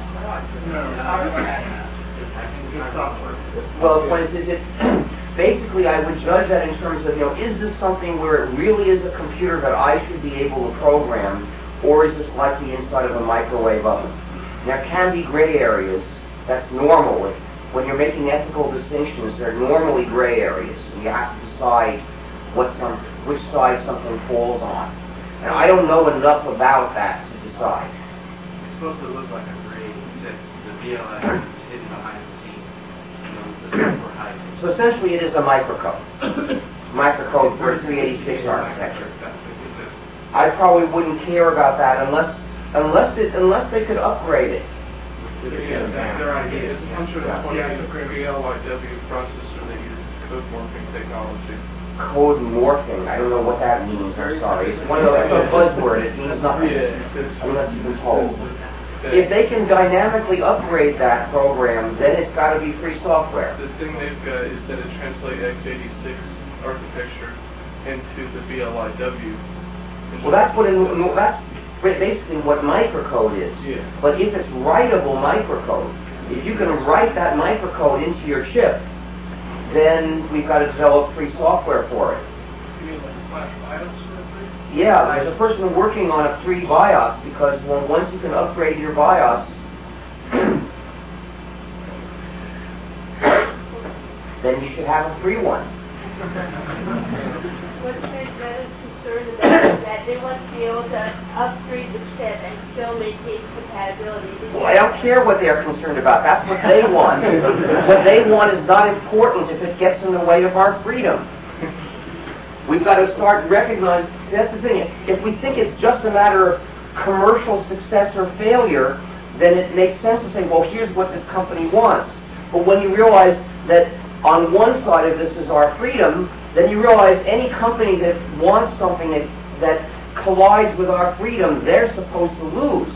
Well, what is it? Basically, I would judge that in terms of, is this something where it really is a computer that I should be able to program, or is this like the inside of a microwave oven? There can be gray areas. That's normal. When you're making ethical distinctions, there are normally gray areas, and you have to decide which side something falls on. And I don't know enough about that to decide. It's supposed to look like a grade that the VLS is hidden behind the scenes. The software hides. So essentially, it is a microcode. Microcode for a 386 architecture. I probably wouldn't care about that unless they could upgrade it. Yeah, that's their idea. It's a function of the 28 VLYW processor that uses code morphing technology. Code morphing. I don't know what that means. I'm sorry. It's one of those buzzword. It means nothing unless you've been told. If they can dynamically upgrade that program, then it's got to be free software. The thing they've got is that it translates x86 architecture into the VLIW. Well, that's basically what microcode is. Yeah. But if it's writable microcode, if you can write that microcode into your chip, then we've got to develop free software for it. You mean like a flash BIOS sort of thing? Yeah, there's a person working on a free BIOS, because once you can upgrade your BIOS, then you should have a free one. What's Transmeta's concerned about is that they want to be able to upgrade the chip and still maintain compatibility. Well, I don't care what they're concerned about. That's what they want. What they want is not important if it gets in the way of our freedom. We've got to start recognizing, that's the thing, if we think it's just a matter of commercial success or failure, then it makes sense to say, well, here's what this company wants. But when you realize that on one side of this is our freedom, then you realize any company that wants something that collides with our freedom, they're supposed to lose.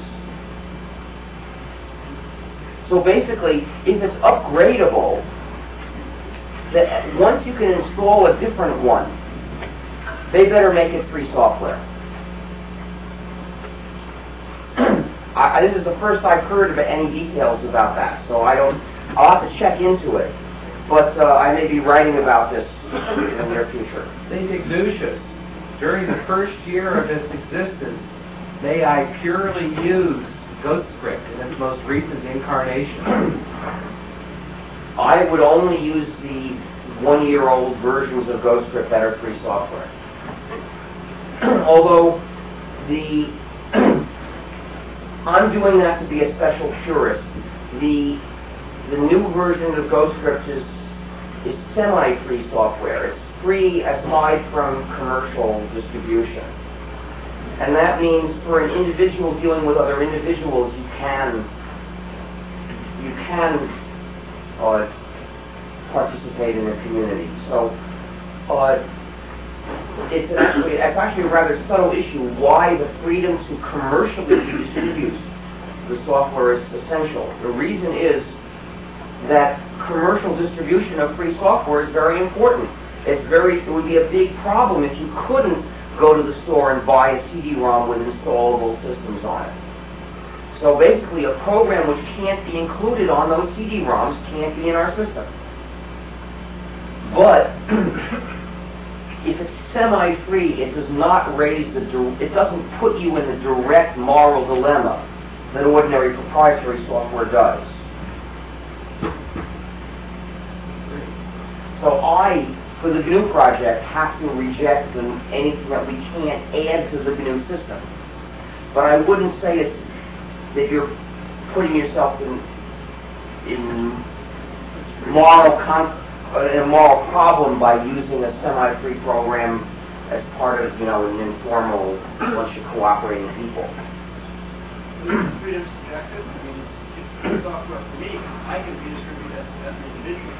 So basically, if it's upgradable, that once you can install a different one, they better make it free software. This is the first I've heard of any details about that, so I'll have to check into it. But I may be writing about this in the near future. St. Ignatius, during the first year of its existence, I purely used GhostScript in its most recent incarnation. I would only use the one-year-old versions of GhostScript that are free software. Although I'm doing that to be a special purist. The new version of GhostScript is semi-free software. It's free aside from commercial distribution. And that means for an individual dealing with other individuals, you can participate in a community. So it's actually a rather subtle issue why the freedom to commercially distribute the software is essential. The reason is that commercial distribution of free software is very important. It would be a big problem if you couldn't go to the store and buy a CD-ROM with installable systems on it. So basically, a program which can't be included on those CD-ROMs can't be in our system. But if it's semi-free, it does not it doesn't put you in the direct moral dilemma that ordinary proprietary software does. So I for the GNU project, have to reject anything that we can't add to the GNU system. But I wouldn't say it's that you're putting yourself in a moral problem by using a semi-free program as part of, an informal bunch of cooperating people. Freedom subjective. I mean, it's software for me. I can be distributed as an individual.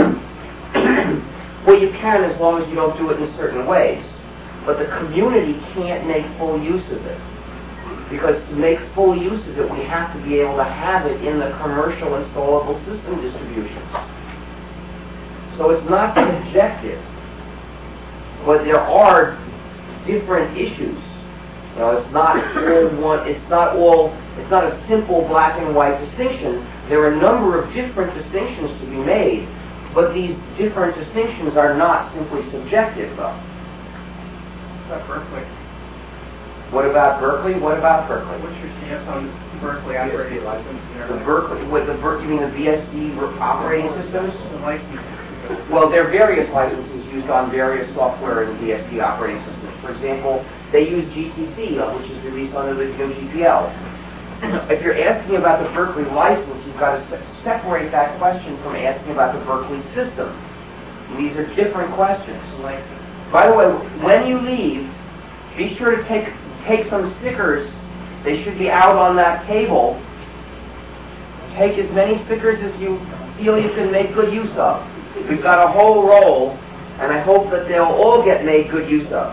Well, you can as long as you don't do it in certain ways. But the community can't make full use of it. Because to make full use of it, we have to be able to have it in the commercial installable system distributions. So it's not subjective, but there are different issues. It's not all one. It's not a simple black and white distinction. There are a number of different distinctions to be made, but these different distinctions are not simply subjective, though. That's Berkeley. What about Berkeley? What about Berkeley? What's your stance on Berkeley operating license? You mean the BSD operating systems? The license. Well, there are various licenses used on various software in the BSD operating systems. For example, they use GCC, which is released under the GNU GPL. If you're asking about the Berkeley license, you've got to separate that question from asking about the Berkeley system. These are different questions. By the way, when you leave, be sure to take some stickers. They should be out on that table. Take as many stickers as you feel you can make good use of. We've got a whole roll, and I hope that they'll all get made good use of.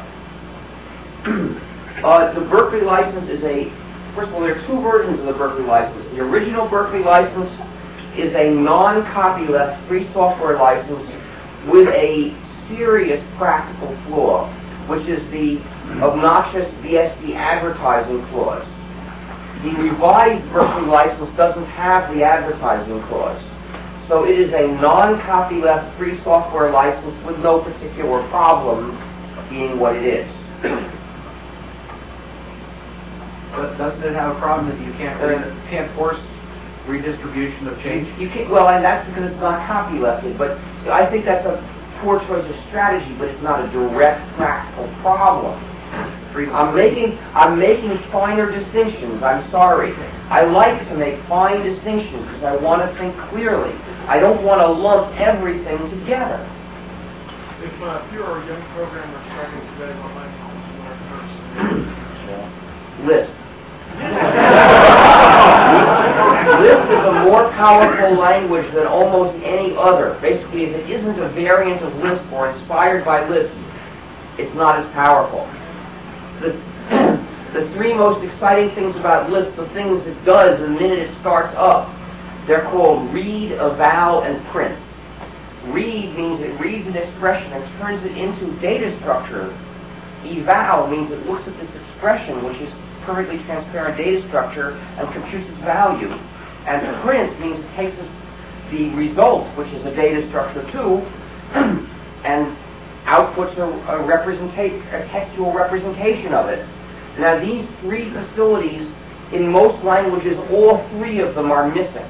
The Berkeley license is first of all, there are two versions of the Berkeley license. The original Berkeley license is a non-copyleft free software license with a serious practical flaw, which is the obnoxious BSD advertising clause. The revised Berkeley license doesn't have the advertising clause. So it is a non-copyleft free software license with no particular problem being what it is. But doesn't it have a problem that you can't force redistribution of change? You can't, well, and that's because it's not copylefted. But I think that's a poor choice of strategy, but it's not a direct practical problem. I'm making finer distinctions. I'm sorry. I like to make fine distinctions because I want to think clearly. I don't want to lump everything together. If you're a young programmer starting today, what might help you learn first? Lisp. Lisp is a more powerful language than almost any other. Basically, if it isn't a variant of Lisp or inspired by Lisp, it's not as powerful. The three most exciting things about Lisp, the things it does the minute it starts up, they're called read, eval, and print. Read means it reads an expression and turns it into data structure. Eval means it looks at this expression, which is perfectly transparent data structure, and computes its value. And print means it takes the result, which is a data structure too, and outputs a textual representation of it. Now, these three facilities, in most languages, all three of them are missing.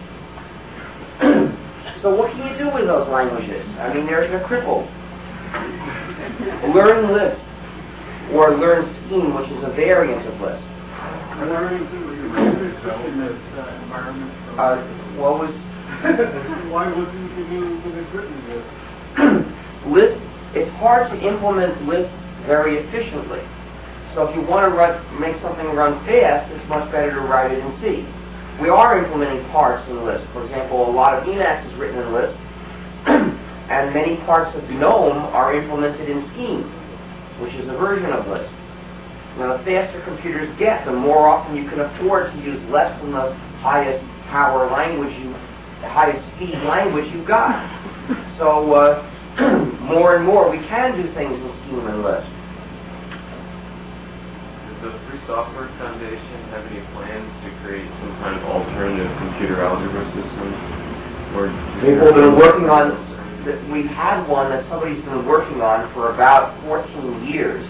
So what can you do with those languages? I mean, they're crippled. Learn Lisp, or learn Scheme, which is a variant of Lisp. Are there anything that you researched in this environment? What was... Why wasn't it written this? Lisp, it's hard to implement Lisp very efficiently. So if you want to make something run fast, it's much better to write it in C. We are implementing parts in Lisp. For example, a lot of Emacs is written in Lisp, and many parts of GNOME are implemented in Scheme, which is a version of Lisp. Now, the faster computers get, the more often you can afford to use less than the highest power language, the highest speed language you've got. So more and more we can do things in Scheme and Lisp. Does the Free Software Foundation have any plans to create some kind of alternative computer algebra system? Or We've been working on. We've had one that somebody's been working on for about 14 years.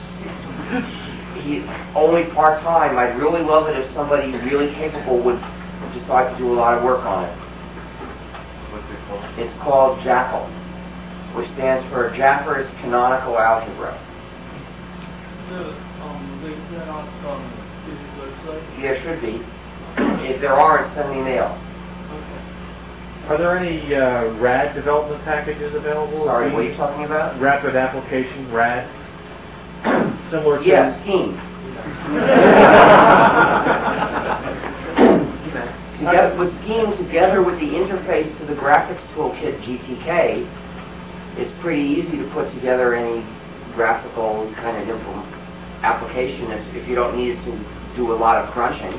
Only part-time. I'd really love it if somebody really capable would decide to do a lot of work on it. What's it called? It's called Jackal. which stands for Jaffer's Canonical Algebra. There should be. If there aren't, send me mail. Are there any RAD development packages available? Sorry, what are you talking about? Rapid Application, RAD? Similar to... Yes, Scheme. With Scheme, together with the interface to the graphics toolkit GTK, it's pretty easy to put together any graphical kind of application if you don't need to do a lot of crunching.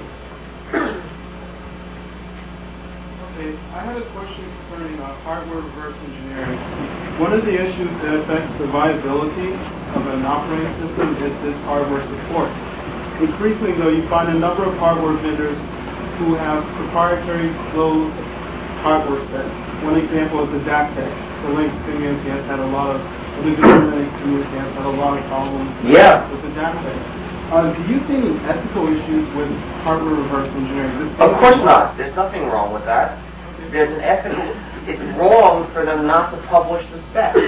Okay, I had a question concerning hardware reverse engineering. One of the issues that affects the viability of an operating system is this hardware support. Increasingly, though, you find a number of hardware vendors who have proprietary closed hardware sets. One example is the DACTEC. The Linux community has had a lot of, the Linux community has had a lot of problems with the DACTEC. Do you see any ethical issues with hardware reverse engineering? Of course not. There's nothing wrong with that. There's an ethical, it's wrong for them not to publish the specs.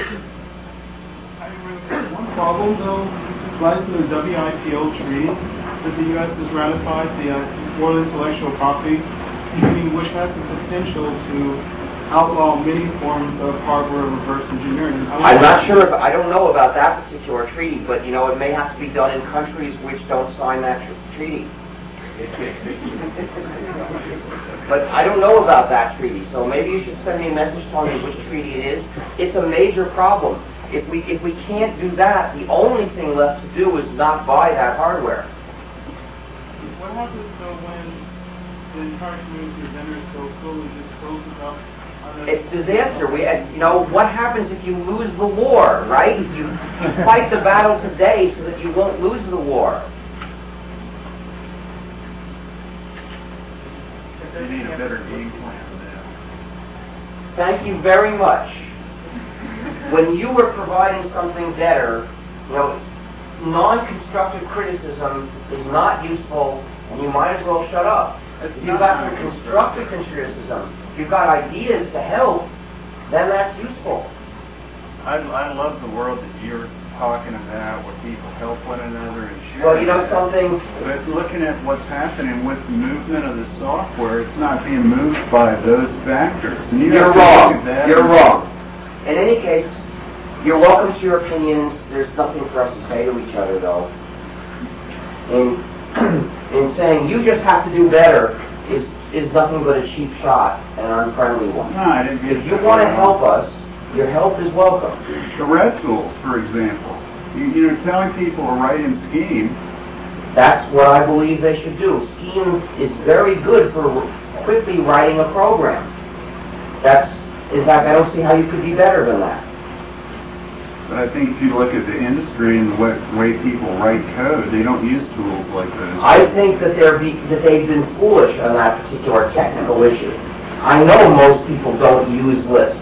One problem, though, lies in the WIPO treaty that the U.S. has ratified, the World Intellectual Property Treaty, which has the potential to outlaw many forms of hardware reverse engineering. I'm not sure if, I don't know about that particular treaty, but you know, it may have to be done in countries which don't sign that treaty. But I don't know about that treaty, so maybe you should send me a message telling me which treaty it is. It's a major problem. If we can't do that, the only thing left to do is not buy that hardware. What happens though when the entire community of vendors so slowly just closes up? It's disaster. What happens if you lose the war, right? You fight the battle today so that you won't lose the war. They need a better game plan than that. Thank you very much. When you were providing something better, non-constructive criticism is not useful, and you might as well shut up. If you've got some constructive criticism, if you've got ideas to help, then that's useful. I love the world that you're talking about, where people help one another and share. Well, you know something? But looking at what's happening with the movement of the software, it's not being moved by those factors. And You're wrong. You're wrong. In any case, you're welcome to your opinions. There's nothing for us to say to each other, though. In saying you just have to do better is nothing but a cheap shot and an unfriendly one. No, I didn't get If you want to help us, your help is welcome. The red tools, for example. You're telling people to write in Scheme. That's what I believe they should do. Scheme is very good for quickly writing a program. In fact, I don't see how you could be better than that. But I think if you look at the industry and the way people write code, they don't use tools like this. I think that they've been foolish on that particular technical issue. I know most people don't use Lisp.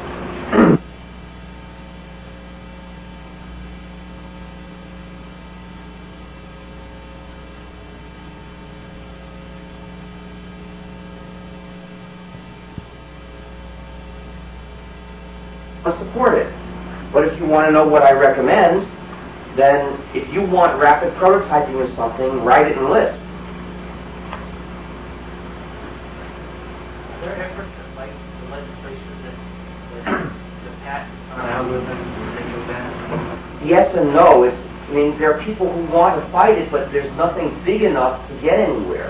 Support it. But if you want to know what I recommend, then if you want rapid prototyping of something, write it in Lisp. Are there efforts to fight the legislation that the patent on algorithms and that? Yes and no. There are people who want to fight it, but there's nothing big enough to get anywhere.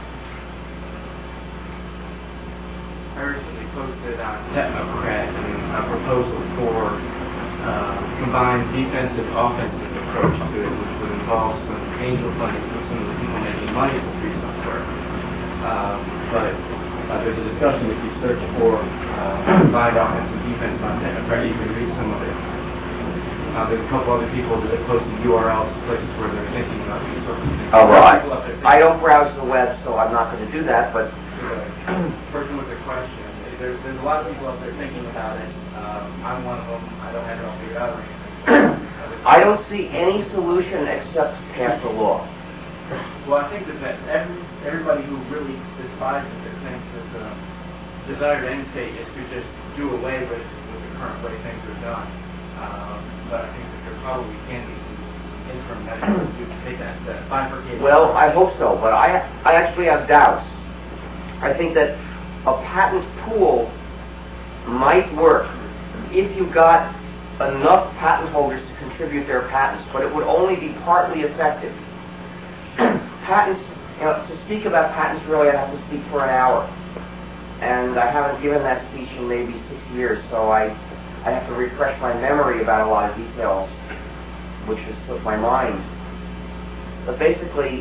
I recently posted on Technocrat a proposal for combined defensive offensive approach to it, which would involve some angel funding for some of the people making money with free software. But there's a discussion if you search for combined offensive defense on Technocrat, you can read some of it. There's a couple other people that have posted URLs, places where they're thinking about these sorts of things. Oh, right. I don't browse the web, so I'm not going to do that, but... Person with a question. There's a lot of people out there thinking about it. I'm one of them. I don't have it all figured out or anything. I don't see any solution except to pass a law. Well, I think that everybody who really despises it thinks that desired end state is to just do away with the current way things are done. But I think that there probably can be some interim measures to take that bifurcated. Well, I hope so, but I actually have doubts. I think that a patent pool might work if you got enough patent holders to contribute their patents, but it would only be partly effective. Patents, to speak about patents, really, I'd have to speak for an hour. And I haven't given that speech in maybe 6 years, so I have to refresh my memory about a lot of details, which has slipped my mind. But basically,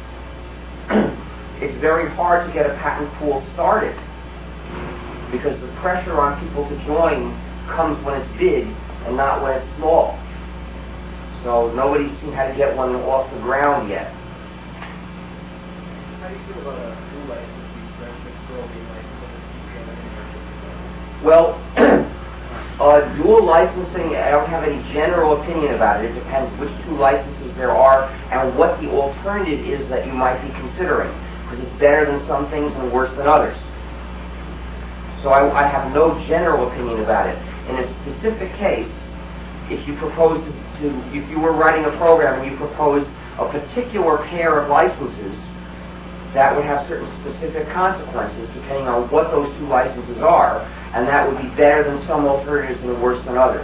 it's very hard to get a patent pool started because the pressure on people to join comes when it's big and not when it's small. So nobody's seen how to get one off the ground yet. How do you feel about a dual licensing versus dual licensing? Well, dual licensing, I don't have any general opinion about it. It depends which two licenses there are and what the alternative is that you might be considering, because it's better than some things and worse than others. So I have no general opinion about it. In a specific case, if you propose if you were writing a program and you proposed a particular pair of licenses, that would have certain specific consequences depending on what those two licenses are, and that would be better than some alternatives and worse than others.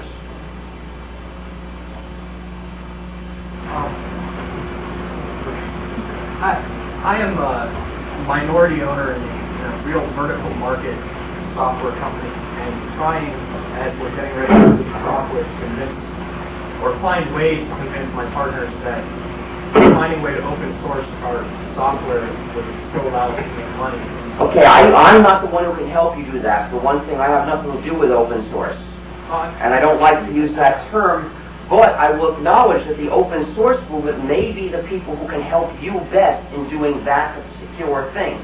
I am a minority owner in a real vertical market software company, and trying, as we're getting ready to release software, to convince or find ways to convince my partners that finding a way to open source our software would still allow us to make money. Okay, I'm not the one who can help you do that. For one thing, I have nothing to do with open source. And I don't like to use that term, but I will acknowledge that the open source movement may be the people who can help you best in doing that particular thing.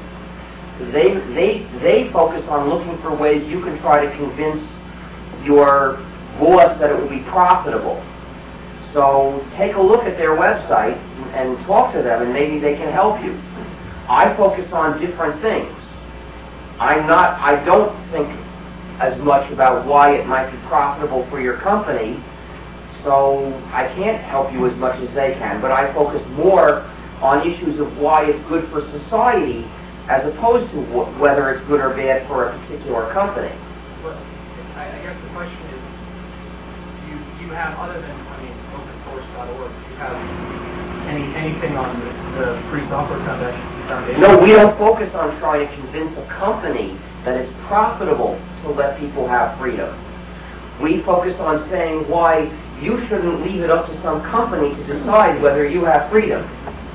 They focus on looking for ways you can try to convince your boss that it will be profitable. So take a look at their website and talk to them, and maybe they can help you. I focus on different things. I don't think as much about why it might be profitable for your company, so I can't help you as much as they can, but I focus more on issues of why it's good for society as opposed to whether it's good or bad for a particular company. Well, I guess the question is, do you have, other than, opensource.org, do you have anything on the Free Software Foundation? No, we don't focus on trying to convince a company that it's profitable to let people have freedom. We focus on saying why you shouldn't leave it up to some company to decide whether you have freedom.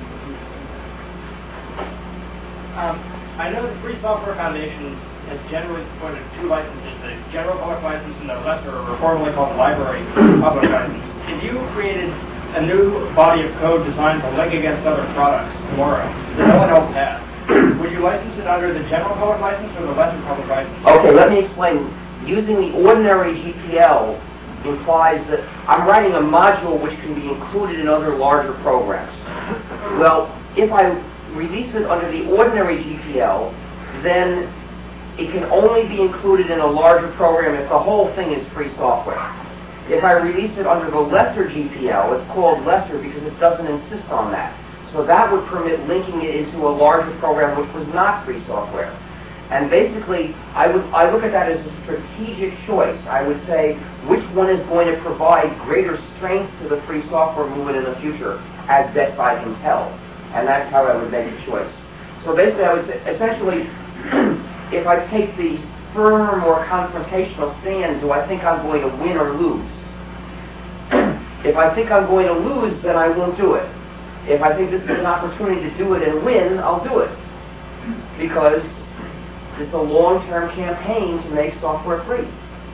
I know the Free Software Foundation has generally supported two licenses, the General Public License and the lesser, or formerly called the Library Public License. If you created a new body of code designed to leg against other products tomorrow that no one else has, would you license it under the General Public License or the Lesser Public License? Okay, let me explain. Using the ordinary GPL implies that I'm writing a module which can be included in other larger programs. Well, if I release it under the ordinary GPL, then it can only be included in a larger program if the whole thing is free software. If I release it under the lesser GPL, it's called lesser because it doesn't insist on that. So that would permit linking it into a larger program which was not free software. And basically, I look at that as a strategic choice. I would say, which one is going to provide greater strength to the free software movement in the future, as best I can tell. And that's how I would make a choice. So basically, I would say, essentially, if I take the firm or confrontational stand, do I think I'm going to win or lose? If I think I'm going to lose, then I won't do it. If I think this is an opportunity to do it and win, I'll do it. Because it's a long-term campaign to make software free.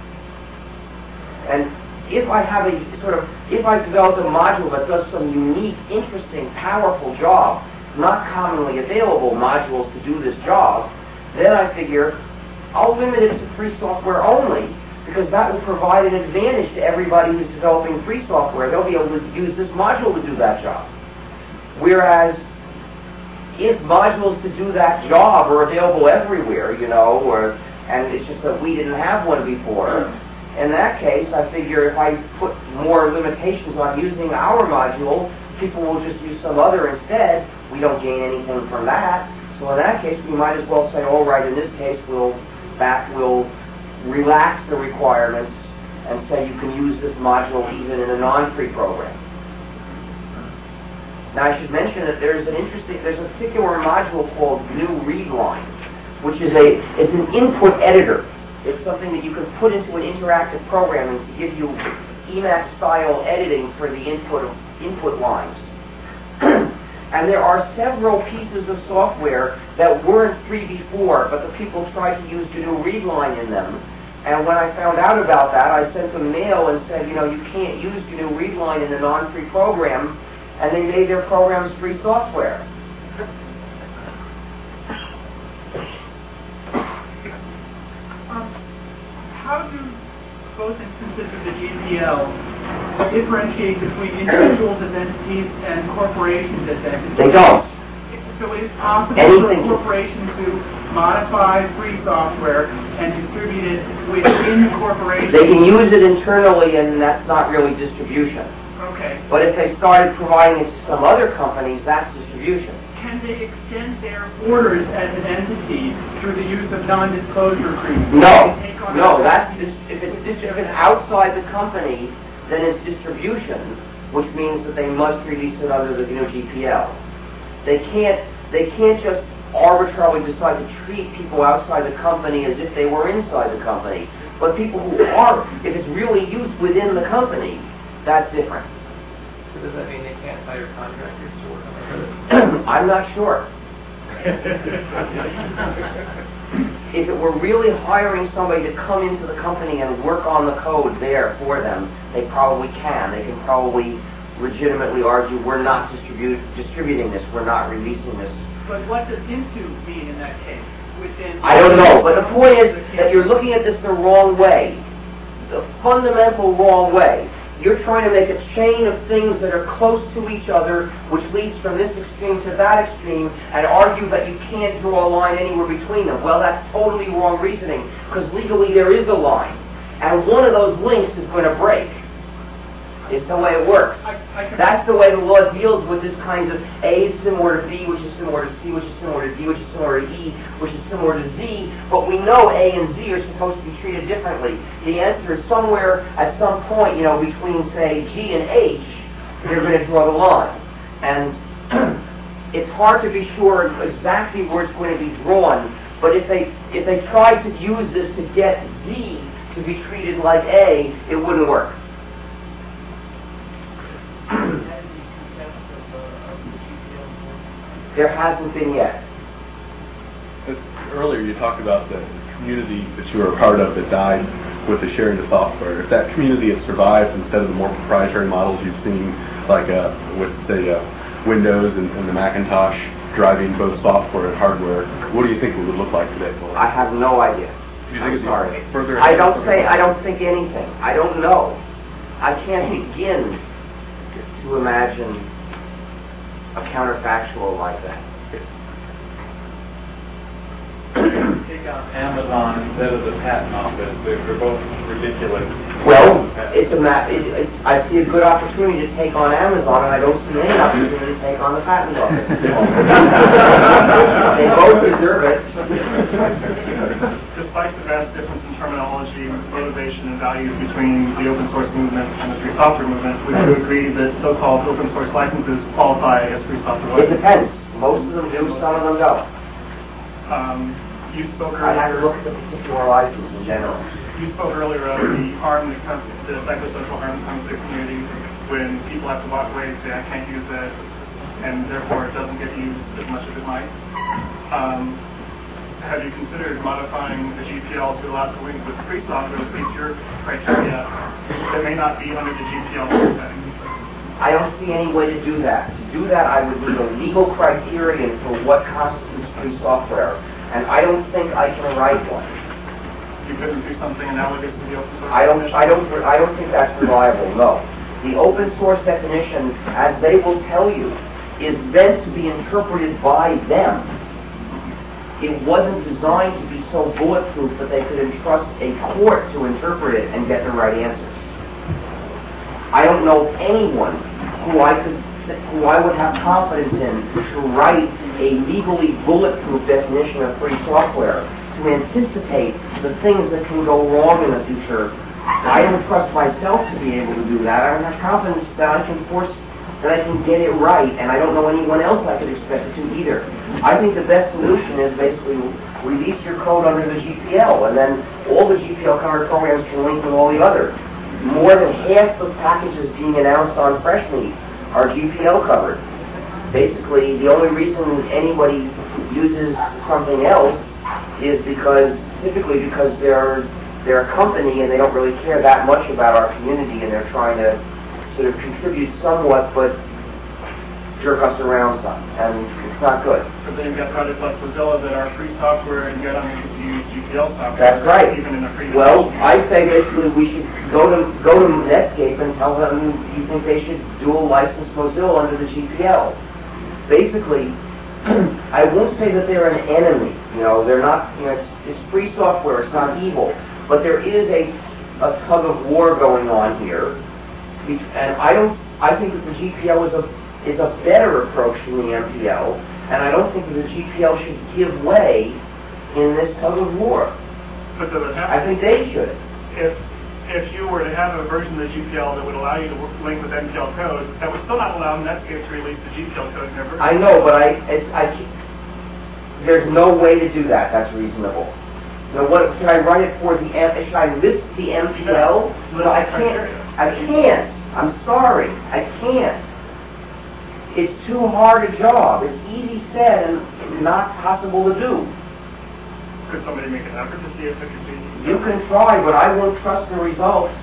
And if I have if I've developed a module that does some unique, interesting, powerful job, not commonly available modules to do this job, then I figure I'll limit it to free software only, because that will provide an advantage to everybody who's developing free software. They'll be able to use this module to do that job. Whereas, if modules to do that job are available everywhere, or and it's just that we didn't have one before. In that case, I figure if I put more limitations on using our module, people will just use some other instead. We don't gain anything from that. So in that case, we might as well say, all right, in this case, we'll relax the requirements and say you can use this module even in a non-free program. Now I should mention that there's a particular module called GNU Readline, which is it's an input editor. It's something that you can put into an interactive program and to give you Emacs-style editing for the input lines. And there are several pieces of software that weren't free before, but the people tried to use GNU Readline in them. And when I found out about that, I sent them mail and said, you can't use GNU Readline in a non-free program, and they made their programs free software. How do both instances of the GPL differentiate between individuals as entities and corporations as entities? They don't. So it's possible for a corporation to modify free software and distribute it within the corporation? They can use it internally, and that's not really distribution. Okay. But if they started providing it to some other companies, that's distribution. Can they extend their orders as an entity through the use of non-disclosure agreements? No. If it's outside the company, then it's distribution, which means that they must release it under the GNU GPL. They can't just arbitrarily decide to treat people outside the company as if they were inside the company. But people who are, if it's really used within the company, that's different. So does that mean they can't hire contractors to work on it? I'm not sure. If it were really hiring somebody to come into the company and work on the code there for them, they probably can. They can probably legitimately argue, we're not distributing this, we're not releasing this. But what does into mean in that case? I don't know, but the point is that you're looking at this the wrong way. The fundamental wrong way. You're trying to make a chain of things that are close to each other, which leads from this extreme to that extreme, and argue that you can't draw a line anywhere between them. Well, that's totally wrong reasoning, because legally there is a line, and one of those links is going to break. It's the way it works. That's the way the law deals with this kind of A is similar to B, which is similar to C, which is similar to D, which is similar to E, which is similar to Z, but we know A and Z are supposed to be treated differently. The answer is somewhere at some point, between, say, G and H, they're going to draw the line. And it's hard to be sure exactly where it's going to be drawn, but if they tried to use this to get Z to be treated like A, it wouldn't work. There hasn't been yet. Earlier you talked about the community that you were a part of that died with the sharing of software. If that community has survived instead of the more proprietary models you've seen, like with, say, Windows and the Macintosh driving both software and hardware, what do you think it would look like today? I have no idea. I'm sorry. I don't think anything. I don't know. I can't begin to imagine a counterfactual like that. Take out Amazon instead of the patent office. They're both ridiculous. Well, I see a good opportunity to take on Amazon, and I don't see any opportunity to take on the patent office. They both deserve it. Despite the vast difference in terminology, motivation, and values between the open source movement and the free software movement, would you agree that so-called open source licenses qualify as free software licenses? It depends. Most of them do, some of them don't. You spoke I have to earlier. look at the particular license in general. You spoke earlier of the harm that comes, the psychosocial harm that comes to the community when people have to walk away and say, I can't use that, and therefore it doesn't get used as much as it might. Have you considered modifying the GPL to allow it to link with free software that meets your criteria that may not be under the GPL setting? I don't see any way to do that. To do that, I would need a legal criterion for what constitutes free software, and I don't think I can write one. You couldn't do something analogous to the open source I don't definition? think that's reliable, no. The open source definition, as they will tell you, is meant to be interpreted by them. it wasn't designed to be so bulletproof that they could entrust a court to interpret it and get the right answers. I don't know anyone who I would have confidence in to write a legally bulletproof definition of free software to anticipate the things that can go wrong in the future. I don't trust myself to be able to do that. I don't have confidence that I can get it right, and I don't know anyone else I could expect it to either. I think the best solution is basically release your code under the GPL, and then all the GPL covered programs can link with all the others. More than half the packages being announced on FreshMeat are GPL covered. Basically, the only reason anybody uses something else is typically because they're a company and they don't really care that much about our community, and they're trying to sort of contribute somewhat, but jerk us around some, and it's not good. But then you've got projects like Mozilla that are free software, and yet I'm going to use GPL software. That's right. Even in a free Well, I say basically we should go to Netscape and tell them you think they should dual license Mozilla under the GPL. Basically, I won't say that they're an enemy. They're not. It's free software. It's not evil. But there is a tug of war going on here, and I think that the GPL is a better approach than the MPL, and I don't think that the GPL should give way in this tug of war. But does it have I think they should. If you were to have a version of the GPL that would allow you to link with MPL code, that would still not allow Netscape to release the GPL code in their version. I know, but there's no way to do that. That's reasonable. Should I write it for the should I list the MPL? No, I can't. I can't. I'm sorry. I can't. It's too hard a job. It's easy said and not possible to do. Could somebody make an effort to see if it could be? You can try, but I won't trust the results.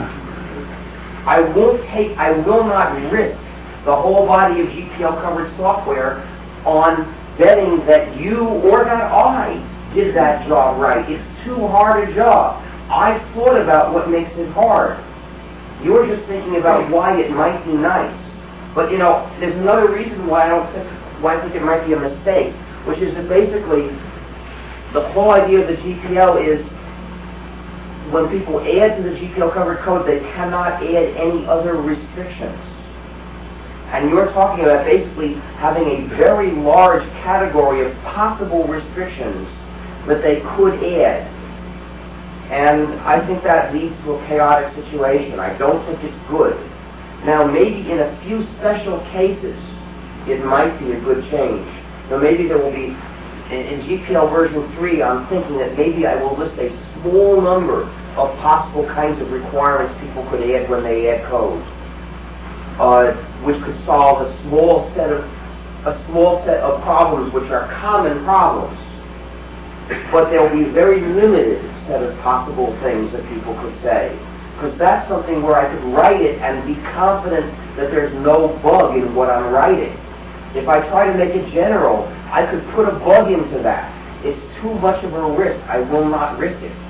I will not risk the whole body of GPL covered software on betting that you or that I did that job right. It's too hard a job. I thought about what makes it hard. You're just thinking about why it might be nice. But there's another reason why I think it might be a mistake, which is that basically the whole idea of the GPL is when people add to the GPL covered code, they cannot add any other restrictions. And you're talking about basically having a very large category of possible restrictions that they could add. And I think that leads to a chaotic situation. I don't think it's good. Now, maybe in a few special cases, it might be a good change. Maybe there will be, in GPL version 3, I'm thinking that maybe I will list a small number of possible kinds of requirements people could add when they add code, which could solve a small set of problems which are common problems. But there will be a very limited set of possible things that people could say. Because that's something where I could write it and be confident that there's no bug in what I'm writing. If I try to make it general, I could put a bug into that. It's too much of a risk. I will not risk it.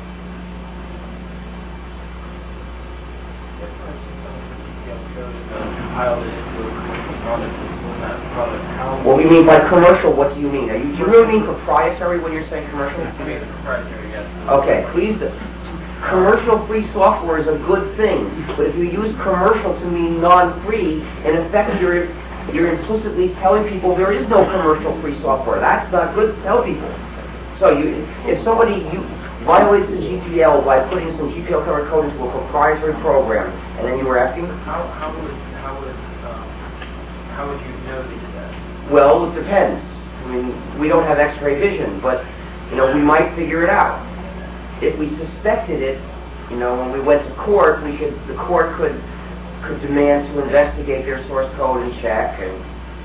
What do you mean by commercial? What do you mean? Do you really mean proprietary when you're saying commercial? I mean proprietary, yes. Okay, please do. Commercial free software is a good thing, but if you use commercial to mean non-free, in effect you're implicitly telling people there is no commercial free software. That's not good to tell people. So if somebody violates the GPL by putting some GPL covered code into a proprietary program, and then you were asking? How would you know they did that? Well, it depends. I mean, we don't have X-ray vision, but we might figure it out. If we suspected it, when we went to court, the court could demand to investigate their source code and check. And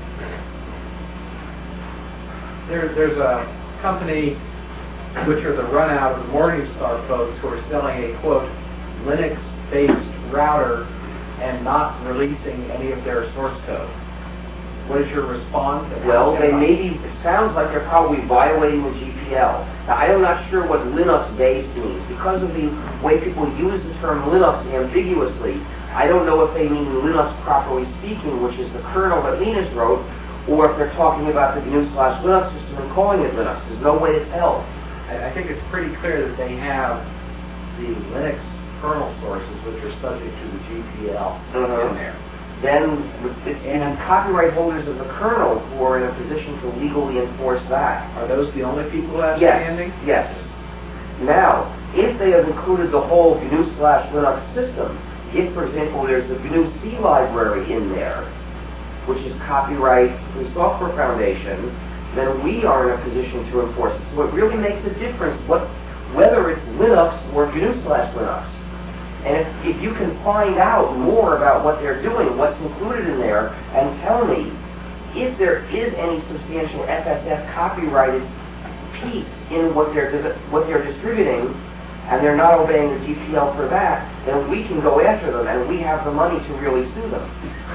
there's a company which are the run out of the Morningstar folks who are selling a quote Linux-based router and not releasing any of their source code. What is your response? Well, it sounds like they're probably violating the GPL. Now, I'm not sure what Linux-based means. Because of the way people use the term Linux ambiguously, I don't know if they mean Linux properly speaking, which is the kernel that Linus wrote, or if they're talking about the GNU/Linux system and calling it Linux. There's no way to tell. I think it's pretty clear that they have the Linux kernel sources, which are subject to the GPL in there. Then it's the copyright holders of the kernel who are in a position to legally enforce that. Are those the only people who have Yes. standing? Yes. Now, if they have included the whole GNU/Linux system, if, for example, there's the GNU-C library in there, which is copyright Free Software Foundation, then we are in a position to enforce it. So it really makes a difference whether it's Linux or GNU/Linux. And if you can find out more about what they're doing, what's included in there, and tell me if there is any substantial FSF copyrighted piece in what they're distributing, and they're not obeying the GPL for that, then we can go after them, and we have the money to really sue them.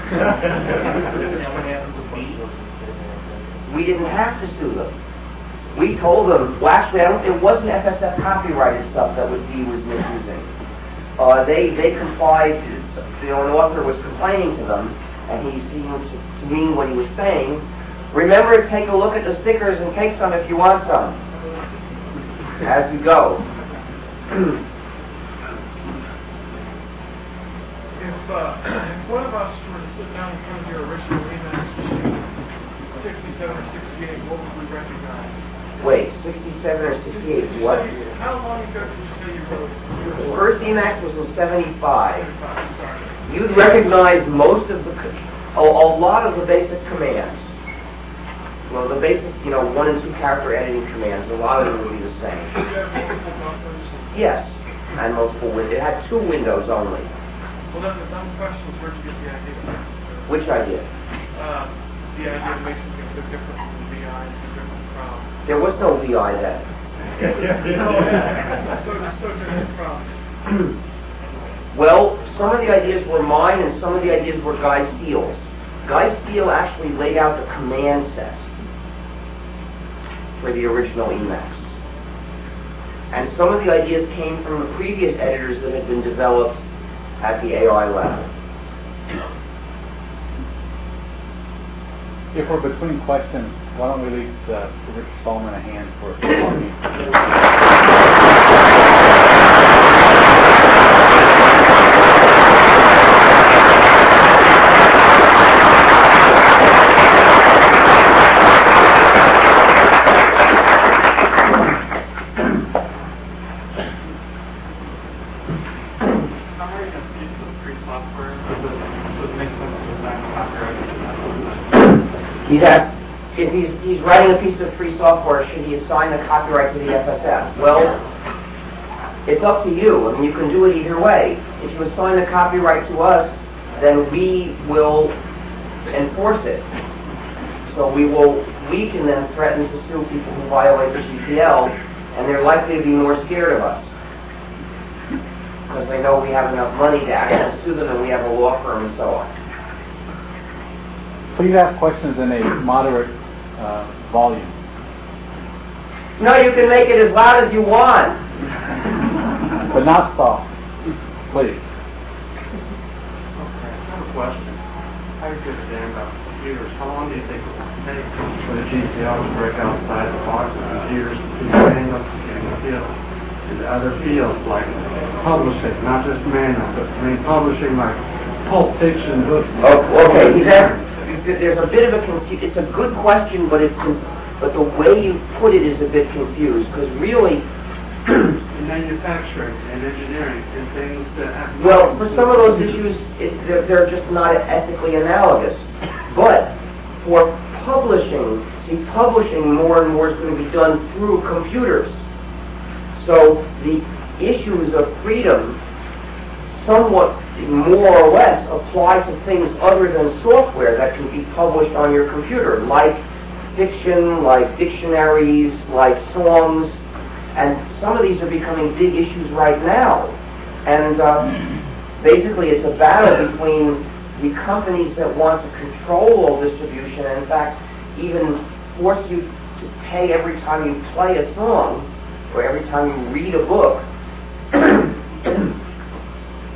We didn't have to sue them. We told them, well, actually, it wasn't FSF copyrighted stuff that he was misusing. They complied. An author was complaining to them, and he seemed to mean what he was saying. Remember to take a look at the stickers and take some if you want some, as you go. If one of us were to sit down in front of your original Emacs machine, 67 or 68, what would we recognize? Wait, 67 or 68, what? How long ago did you say you wrote? The first Emacs was in 75. Sorry. You'd recognize most of a lot of the basic commands. Well, the basic, 1 and 2 character editing commands, a lot of them would be the same. Did you have multiple buffers? Yes, and multiple windows. It had 2 windows only. Well, then the dumb question is, where'd you get the idea? Which idea? The idea of making things so different from VI and so different from... There was no VI then. So different from... Well, some of the ideas were mine and some of the ideas were Guy Steele's. Guy Steele actually laid out the command set for the original Emacs. And some of the ideas came from the previous editors that had been developed at the AI lab. If we're between questions, why don't we leave Rich Stallman a hand for talking? If he's writing a piece of free software, should he assign the copyright to the FSF? Well, it's up to you. I mean, you can do it either way. If you assign the copyright to us, then we will enforce it. So we can then threaten to sue people who violate the GPL, and they're likely to be more scared of us because they know we have enough money to actually sue them, and we have a law firm and so on. Please ask questions in a moderate volume. No, you can make it as loud as you want. But not soft. Please. Okay, I have a question. I was just saying about computers. How long do you think it will take for the GPL to break outside the box of computers to hang up in other fields like publishing, not just manual, but publishing like pulp fiction books? Oh, okay. There's a bit of a it's a good question, but but the way you put it is a bit confused because really. In manufacturing and engineering and things that have... Well, for some of those issues, they're just not ethically analogous. But for publishing, publishing more and more is going to be done through computers. So the issues of freedom somewhat more or less apply to things other than software that can be published on your computer, like fiction, like dictionaries, like songs. And some of these are becoming big issues right now. And basically it's a battle between the companies that want to control all distribution and in fact even force you to pay every time you play a song or every time you read a book.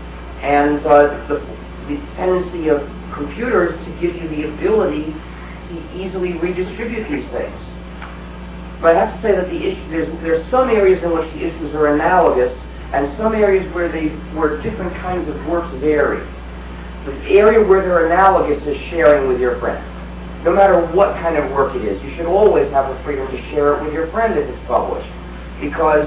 And the tendency of computers to give you the ability to easily redistribute these things. But I have to say that there's some areas in which the issues are analogous, and some areas where different kinds of works vary. The area where they're analogous is sharing with your friend. No matter what kind of work it is, you should always have the freedom to share it with your friend if it's published, because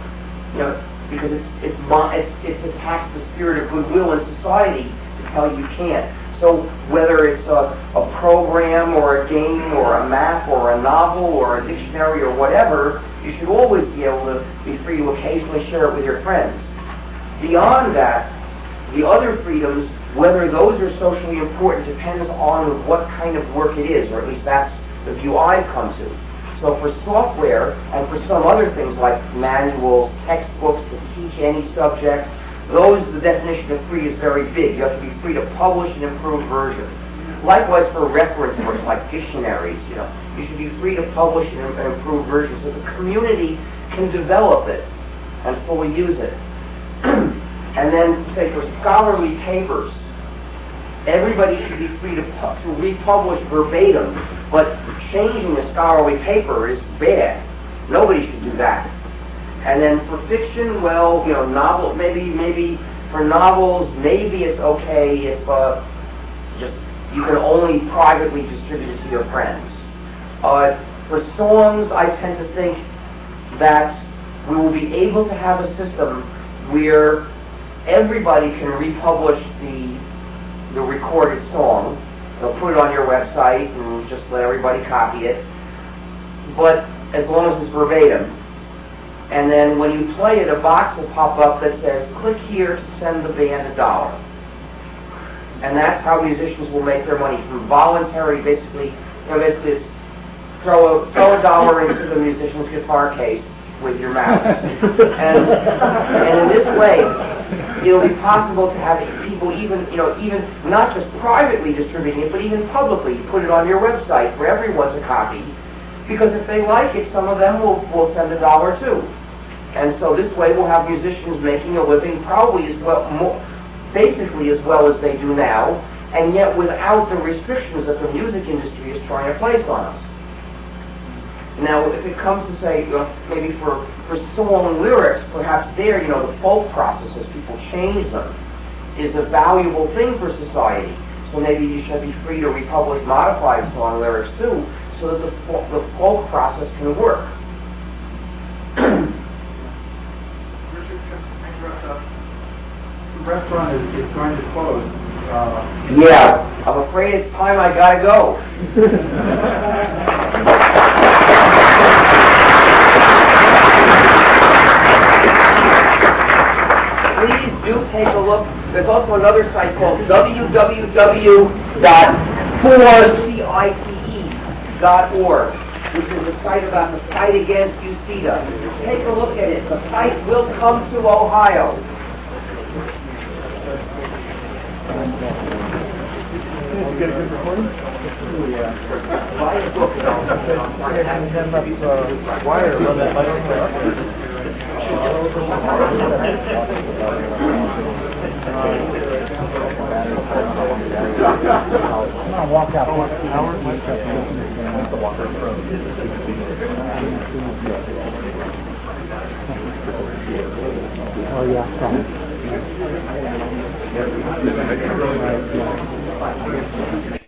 it attacks the spirit of goodwill in society to tell you can't. So whether it's a program or a game or a map or a novel or a dictionary or whatever, you should always be able to be free to occasionally share it with your friends. Beyond that, the other freedoms, whether those are socially important, depends on what kind of work it is, or at least that's the view I've come to. So for software and for some other things like manuals, textbooks to teach any subject, the definition of free is very big. You have to be free to publish an improved version. Likewise for reference works like dictionaries, you should be free to publish an improved version so the community can develop it and fully use it. And then, say, for scholarly papers, everybody should be free to republish verbatim, but changing a scholarly paper is bad. Nobody should do that. And then for fiction, well, novel, maybe for novels, maybe it's okay if you can only privately distribute it to your friends. For songs, I tend to think that we will be able to have a system where everybody can republish the recorded song. They'll put it on your website and just let everybody copy it. But as long as it's verbatim. And then when you play it, a box will pop up that says, click here to send the band $1. And that's how musicians will make their money, through voluntary, basically it's throw $1 into the musician's guitar case with your mouth. And in this way, it'll be possible to have people even not just privately distributing it, but even publicly put it on your website for everyone to copy. Because if they like it, some of them will send $1 too. And so this way we'll have musicians making a living probably basically as well as they do now, and yet without the restrictions that the music industry is trying to place on us. Now, if it comes to, say, maybe for song lyrics, perhaps there, the folk process, as people change them, is a valuable thing for society. So maybe you should be free to republish modified song lyrics too, so that the folk process can work. The restaurant is going to close. Yeah, I'm afraid it's time I gotta go. Please do take a look. There's also another site called www.4cite.org, which is a site about the fight against UCEDA. Take a look at it. The fight will come to Ohio. Did you get a good recording? Buy a book. Wire, run that light on Come on, walk out. Oh, yeah, sorry.